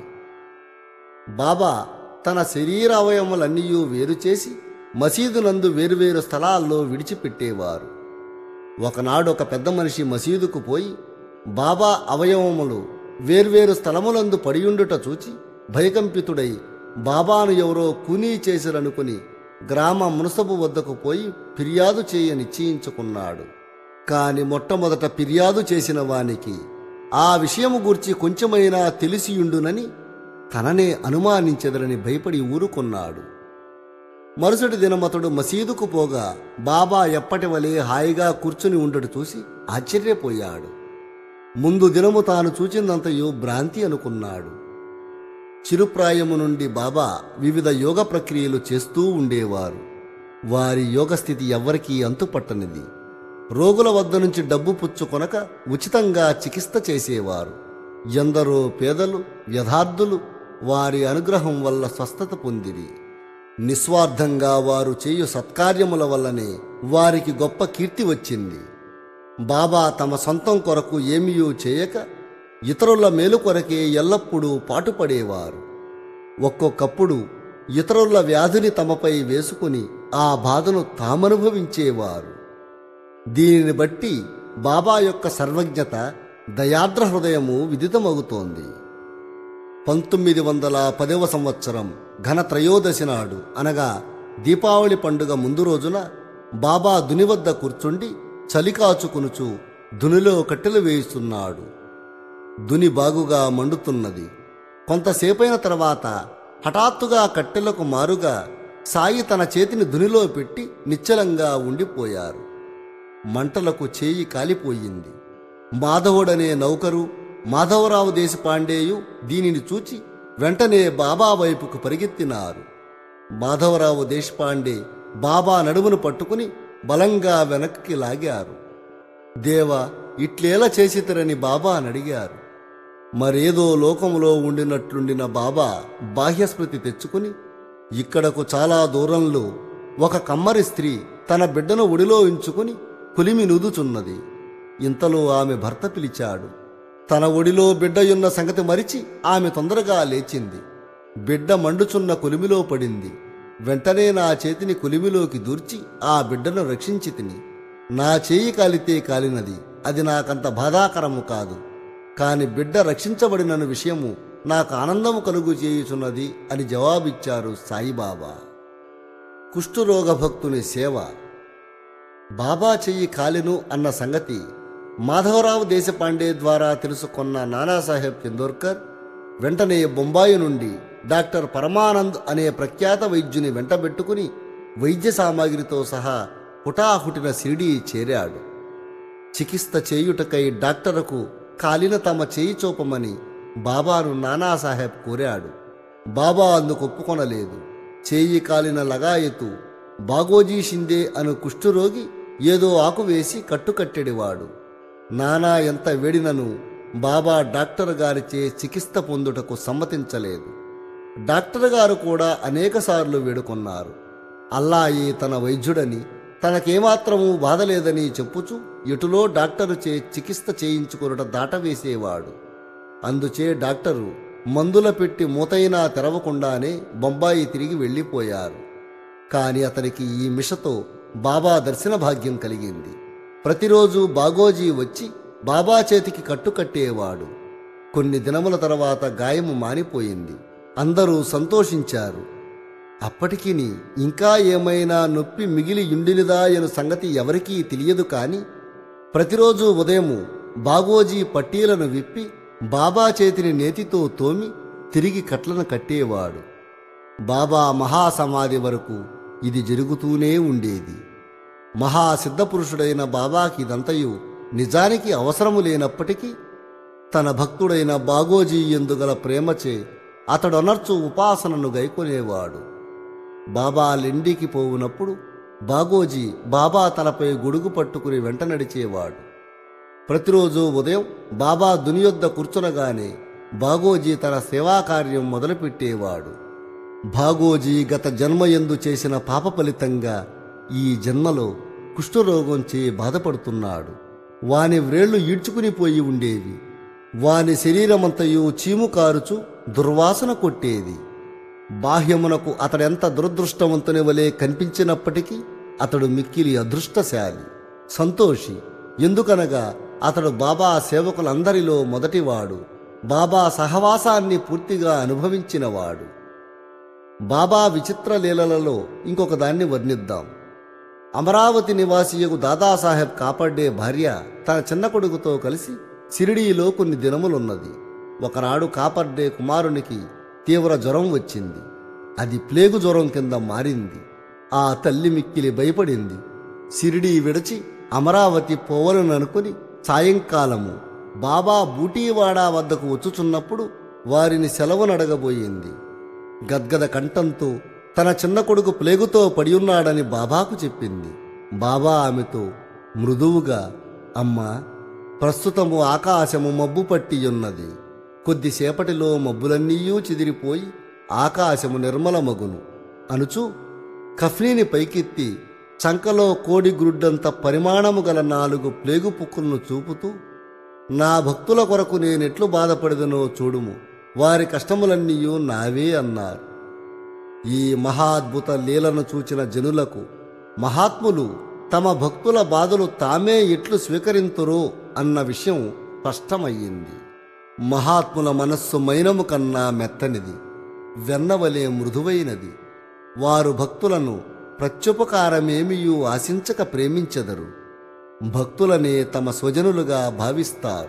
బాబా తన శరీర అవయవములన్నీ వేరు చేసి మసీదునందు వేరువేరు స్థలాల్లో విడిచిపెట్టేవారు. ఒకనాడు ఒక పెద్ద మనిషి మసీదుకు పోయి బాబా అవయవములు వేర్వేరు స్థలములందు పడియుండుట చూచి భయకంపితుడై బాబాను ఎవరో కూనీ చేసిరనుకుని గ్రామ మునసబు వద్దకు పోయి ఫిర్యాదు చేయ నిశ్చయించుకున్నాడు. కాని మొట్టమొదట ఫిర్యాదు చేసిన వానికి ఆ విషయము గూర్చి కొంచెమైనా తెలిసియుండునని తననే అనుమానించెదరని భయపడి ఊరుకున్నాడు. మరుసటి దినమతడు మసీదుకు పోగా బాబా ఎప్పటి వలె హాయిగా కూర్చుని ఉండడు చూసి ఆశ్చర్యపోయాడు. ముందు దినము తాను చూచిందంతయు భ్రాంతి అనుకున్నాడు. చిరుప్రాయము నుండి బాబా వివిధ యోగ ప్రక్రియలు చేస్తూ ఉండేవారు. వారి యోగస్థితి ఎవ్వరికీ అంతుపట్టనిది. రోగుల వద్ద నుంచి డబ్బు పుచ్చుకొనక ఉచితంగా చికిత్స చేసేవారు. ఎందరో పేదలు, వ్యధార్థులు వారి అనుగ్రహం వల్ల స్వస్థత పొందిరి. నిస్వార్థంగా వారు చేయు సత్కార్యముల వల్లనే వారికి గొప్ప కీర్తి వచ్చింది. బాబా తమ సొంతం కొరకు ఏమీయూ చేయక ఇతరుల మేలు కొరకే ఎల్లప్పుడూ పాటుపడేవారు. ఒక్కొక్కప్పుడు ఇతరుల వ్యాధిని తమపై వేసుకుని ఆ బాధను తామనుభవించేవారు. దీనిని బట్టి బాబా యొక్క సర్వజ్ఞత, దయార్ద్ర హృదయము విదితమవుతోంది. పంతొమ్మిది వందల పదవ సంవత్సరం ఘన త్రయోదశి నాడు అనగా దీపావళి పండుగ ముందు రోజున బాబా దుని వద్ద కూర్చుండి చలికాచుకునుచు దునిలో కట్టెలు వేయిస్తున్నాడు. దుని బాగుగా మండుతున్నది. కొంతసేపైన తర్వాత హఠాత్తుగా కట్టెలకు మారుగా సాయి తన చేతిని దునిలో పెట్టి నిశ్చలంగా ఉండిపోయారు. మంటలకు చేయి కాలిపోయింది. మాధవుడనే నౌకరు, మాధవరావు దేశపాండేయు దీనిని చూచి వెంటనే బాబా వైపుకు పరిగెత్తినారు. మాధవరావు దేశపాండే బాబా నడుమును పట్టుకుని బలంగా వెనక్కి లాగారు. దేవా, ఇట్లేలా చేసితరని బాబా అడిగారు. మరేదో లోకములో ఉండినట్లుండిన బాబా బాహ్యస్మృతి తెచ్చుకుని ఇక్కడకు చాలా దూరంలో ఒక కమ్మరి స్త్రీ తన బిడ్డను ఒడిలో ఉంచుకుని కులిమి నూదుచున్నది. ఇంతలో ఆమె భర్త పిలిచాడు. తన ఒడిలో బిడ్డయున్న సంగతి మరిచి ఆమె తొందరగా లేచింది. బిడ్డ మండుచున్న కులిమిలో పడింది. వెంటనే నా చేతిని కులిమిలోకి దూర్చి ఆ బిడ్డను రక్షించి తిని. నా చేయి కాలితే కాలినది, అది నాకంత బాధాకరము కాదు. కాని బిడ్డ రక్షించబడిన విషయము నాకు ఆనందము కలుగు చేయుచున్నది అని జవాబిచ్చారు సాయిబాబా. కుష్ఠురోగ భక్తుని సేవ. బాబా చెయ్యి కాలెను అన్న సంగతి మాధవరావు దేశపాండే ద్వారా తెలుసుకున్న నానాసాహెబ్ చందోర్కర్ వెంటనే బొంబాయి నుండి డాక్టర్ పరమానంద్ అనే ప్రఖ్యాత వైద్యుని వెంటబెట్టుకుని వైద్య సామాగ్రితో సహా హుటాహుటిన షిరిడీ చేరాడు. చికిత్స చేయుటకై డాక్టరుకు కాలిన తమ చేయి చూపమని బాబాను నానాసాహెబ్ కోరాడు. బాబా అందుకు ఒప్పుకొనలేదు. చేయి కాలిన లగాయతు బాగోజీ షిందే అను కుష్ఠురోగి ఏదో ఆకు వేసి కట్టుకట్టెడివాడు. నానా ఎంత వేడినను బాబా డాక్టర్ గారిచే చికిత్స పొందుటకు సమ్మతించలేదు. డాక్టర్ గారు కూడా అనేకసార్లు వేడుకొన్నారు. అల్లాయే తన వైద్యుడని, తనకేమాత్రమూ బాధలేదని చెప్పుచు ఎటులో డాక్టరుచే చికిత్స చేయించుకొనుట దాటవేసేవాడు. అందుచే డాక్టరు మందుల పెట్టి మూతైనా తెరవకుండానే బొంబాయి తిరిగి వెళ్ళిపోయారు. కాని అతనికి ఈ మిషతో బాబా దర్శన భాగ్యం కలిగింది. ప్రతిరోజు బాగోజీ వచ్చి బాబా చేతికి కట్టుకట్టేవాడు. కొన్ని దినముల తర్వాత గాయము మానిపోయింది. అందరూ సంతోషించారు. అప్పటికి ఇంకా ఏమైనా నొప్పి మిగిలి యుండినిదా అను సంగతి ఎవరికీ తెలియదు. కాని ప్రతిరోజు ఉదయము బాగోజీ పట్టీలను విప్పి బాబా చేతిని నేతితో తోమి తిరిగి కట్లను కట్టేవాడు. బాబా మహాసమాధి వరకు ఇది జరుగుతూనే ఉండేది. మహాసిద్ధపురుషుడైన బాబాకి ఇదంతయు నిజానికి అవసరము లేనప్పటికీ తన భక్తుడైన బాగోజీ ఎందుగల ప్రేమచే అతడొనర్చు ఉపాసనను గైకొనేవాడు. బాబా లెండికి పోవునప్పుడు బాగోజీ బాబా తలపై గొడుగు పట్టుకుని వెంట నడిచేవాడు. ప్రతిరోజు ఉదయం బాబా దునియొద్ద కూర్చునగానే బాగోజీ తన సేవాకార్యం మొదలుపెట్టేవాడు. బాగోజీ గత జన్మయందు చేసిన పాప ఫలితంగా ఈ జన్మలో కుష్ఠరోగంచే బాధపడుతున్నాడు. వాని వ్రేళ్లు ఈడ్చుకునిపోయి ఉండేవి. వాని శరీరమంతయు చీము కారుచు దుర్వాసన కొట్టేది. బాహ్యమునకు అతడెంత దురదృష్టవంతుని వలె కనిపించినప్పటికీ అతడు మిక్కిలి అదృష్టశాలి, సంతోషి. ఎందుకనగా అతడు బాబా సేవకులందరిలో మొదటివాడు. బాబా సహవాసాన్ని పూర్తిగా అనుభవించినవాడు. బాబా విచిత్ర లీలలలో ఇంకొక దాన్ని వర్ణిద్దాం. అమరావతి నివాసియకు దాదాసాహెబ్ కాపాడే భార్య తన చిన్న కొడుకుతో కలిసి షిరిడీలో కొన్ని దినములున్నది. ఒకనాడు కాపర్డే కుమారునికి తీవ్ర జ్వరం వచ్చింది. అది ప్లేగు జ్వరం కింద మారింది. ఆ తల్లి మిక్కిలి భయపడింది. షిరిడీ విడిచి అమరావతి పోవలననుకుని సాయంకాలము బాబా బూటీవాడా వద్దకు వచ్చుచున్నప్పుడు వారిని సెలవునడగబోయింది. గద్గద కంఠంతో తన చిన్న కొడుకు ప్లేగుతో పడియున్నాడని బాబాకు చెప్పింది. బాబా ఆమెతో మృదువుగా, అమ్మా, ప్రస్తుతము ఆకాశము మబ్బు పట్టియున్నది. కొద్దిసేపటిలో మబ్బులన్నీయూ చిదిరిపోయి ఆకాశము నిర్మలమగును అనుచు కఫ్నీని పైకెత్తి చంకలో కోడి గ్రుడ్డంత పరిమాణము గల నాలుగు ప్లేగు పుక్కులను చూపుతూ, నా భక్తుల కొరకు నేనెట్లు బాధపడదనో చూడుము, వారి కష్టములన్నీయూ నావే అన్నారు. ఈ మహాద్భుత లీలను చూచిన జనులకు మహాత్ములు తమ భక్తుల బాధలు తామే ఎట్లు స్వీకరింతురో అన్న విషయం స్పష్టమయ్యింది. మహాత్ముల మనస్సు మైనము కన్నా మెత్తనిది, వెన్నవలే మృదువైనది. వారు భక్తులను ప్రత్యుపకారమేమియూ ఆశించక ప్రేమించెదరు. భక్తులనే తమ స్వజనులుగా భావిస్తారు.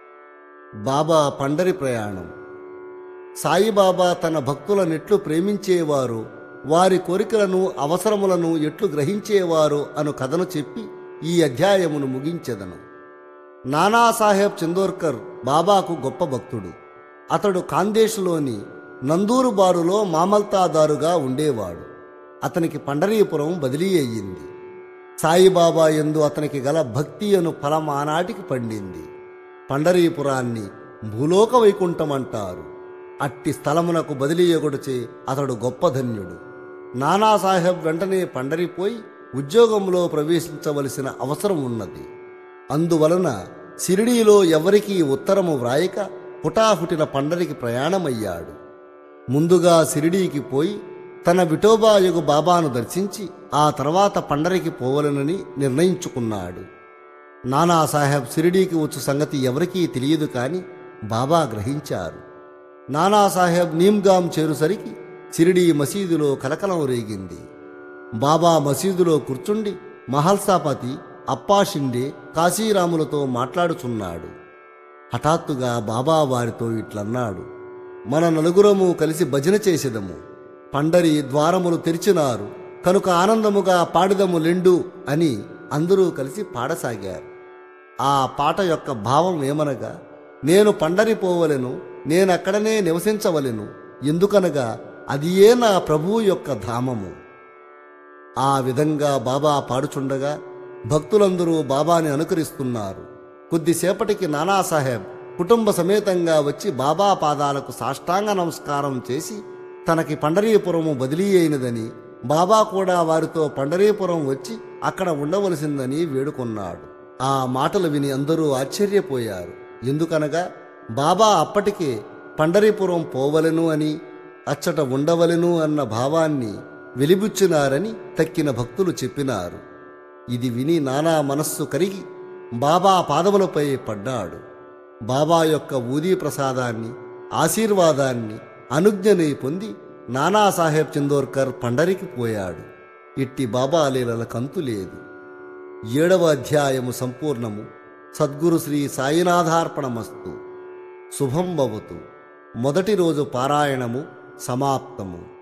బాబా పండరి ప్రయాణం. సాయిబాబా తన భక్తులనెట్లు ప్రేమించేవారు, వారి కోరికలను అవసరములను ఎట్లు గ్రహించేవారు అను కథను చెప్పి ఈ అధ్యాయమును ముగించెదను. నానాసాహెబ్ చందోర్కర్ బాబాకు గొప్ప భక్తుడు. అతడు ఖాందేశ్లోని నందూరు బారులో మామల్తాదారుగా ఉండేవాడు. అతనికి పండరీపురం బదిలీ అయ్యింది. సాయిబాబా యందు అతనికి గల భక్తి అను ఫలం ఆనాటికి పండింది. పండరీపురాన్ని భూలోక వైకుంఠం అంటారు. అట్టి స్థలమునకు బదిలీయగొడుచే అతడు గొప్ప ధన్యుడు. నానాసాహెబ్ వెంటనే పండరిపోయి ఉద్యోగంలో ప్రవేశించవలసిన అవసరం ఉన్నది. అందువలన షిరిడీలో ఎవరికీ ఉత్తరము వ్రాయక హుటాహుటిన పండరికి ప్రయాణమయ్యాడు. ముందుగా షిరిడీకి పోయి తన విఠోబాయుగు బాబాను దర్శించి ఆ తర్వాత పండరికి పోవలనని నిర్ణయించుకున్నాడు. నానాసాహెబ్ షిరిడీకి వచ్చు సంగతి ఎవరికీ తెలియదు కాని బాబా గ్రహించారు. నానాసాహెబ్ నీమ్గాం చేరుసరికి షిరిడీ మసీదులో కలకలం రేగింది. బాబా మసీదులో కూర్చుండి మహల్సాపతి, అప్పాషిండే, కాశీరాములతో మాట్లాడుచున్నాడు. హఠాత్తుగా బాబా వారితో ఇట్లన్నాడు: మన నలుగురము కలిసి భజన చేసేదము. పండరి ద్వారములు తెరిచినారు కనుక ఆనందముగా పాడిదము లెండు అని అందరూ కలిసి పాడసాగారు. ఆ పాట యొక్క భావం ఏమనగా, నేను పండరిపోవలెను, నేనక్కడనే నివసించవలెను, ఎందుకనగా అదియే నా ప్రభువు యొక్క ధామము. ఆ విధంగా బాబా పాడుచుండగా భక్తులందరూ బాబాని అనుకరిస్తున్నారు. కొద్దిసేపటికి నానాసాహెబ్ కుటుంబ సమేతంగా వచ్చి బాబా పాదాలకు సాష్టాంగ నమస్కారం చేసి తనకి పండరీపురము బదిలీ అయినదని, బాబా కూడా వారితో పండరీపురం వచ్చి అక్కడ ఉండవలసిందని వేడుకొన్నాడు. ఆ మాటలు విని అందరూ ఆశ్చర్యపోయారు. ఎందుకనగా బాబా అప్పటికే పండరీపురం పోవలెను అని, అచ్చట ఉండవలెను అన్న భావాన్ని వెలిబుచ్చినారని తక్కిన భక్తులు చెప్పినారు. ఇది విని నానా మనస్సు కరిగి బాబా పాదములపై పడ్డాడు. బాబా యొక్క ఊదీ ప్రసాదాన్ని, ఆశీర్వాదాన్ని, అనుజ్ఞని పొంది నానాసాహెబ్ చందోర్కర్ పండరికి పోయాడు. ఇట్టి బాబా లీలల కంతు లేదు. ఏడవ అధ్యాయము సంపూర్ణము. సద్గురు శ్రీ సాయినాథార్పణమస్తు. శుభం భవతు. మొదటి రోజు పారాయణము సమాప్తము.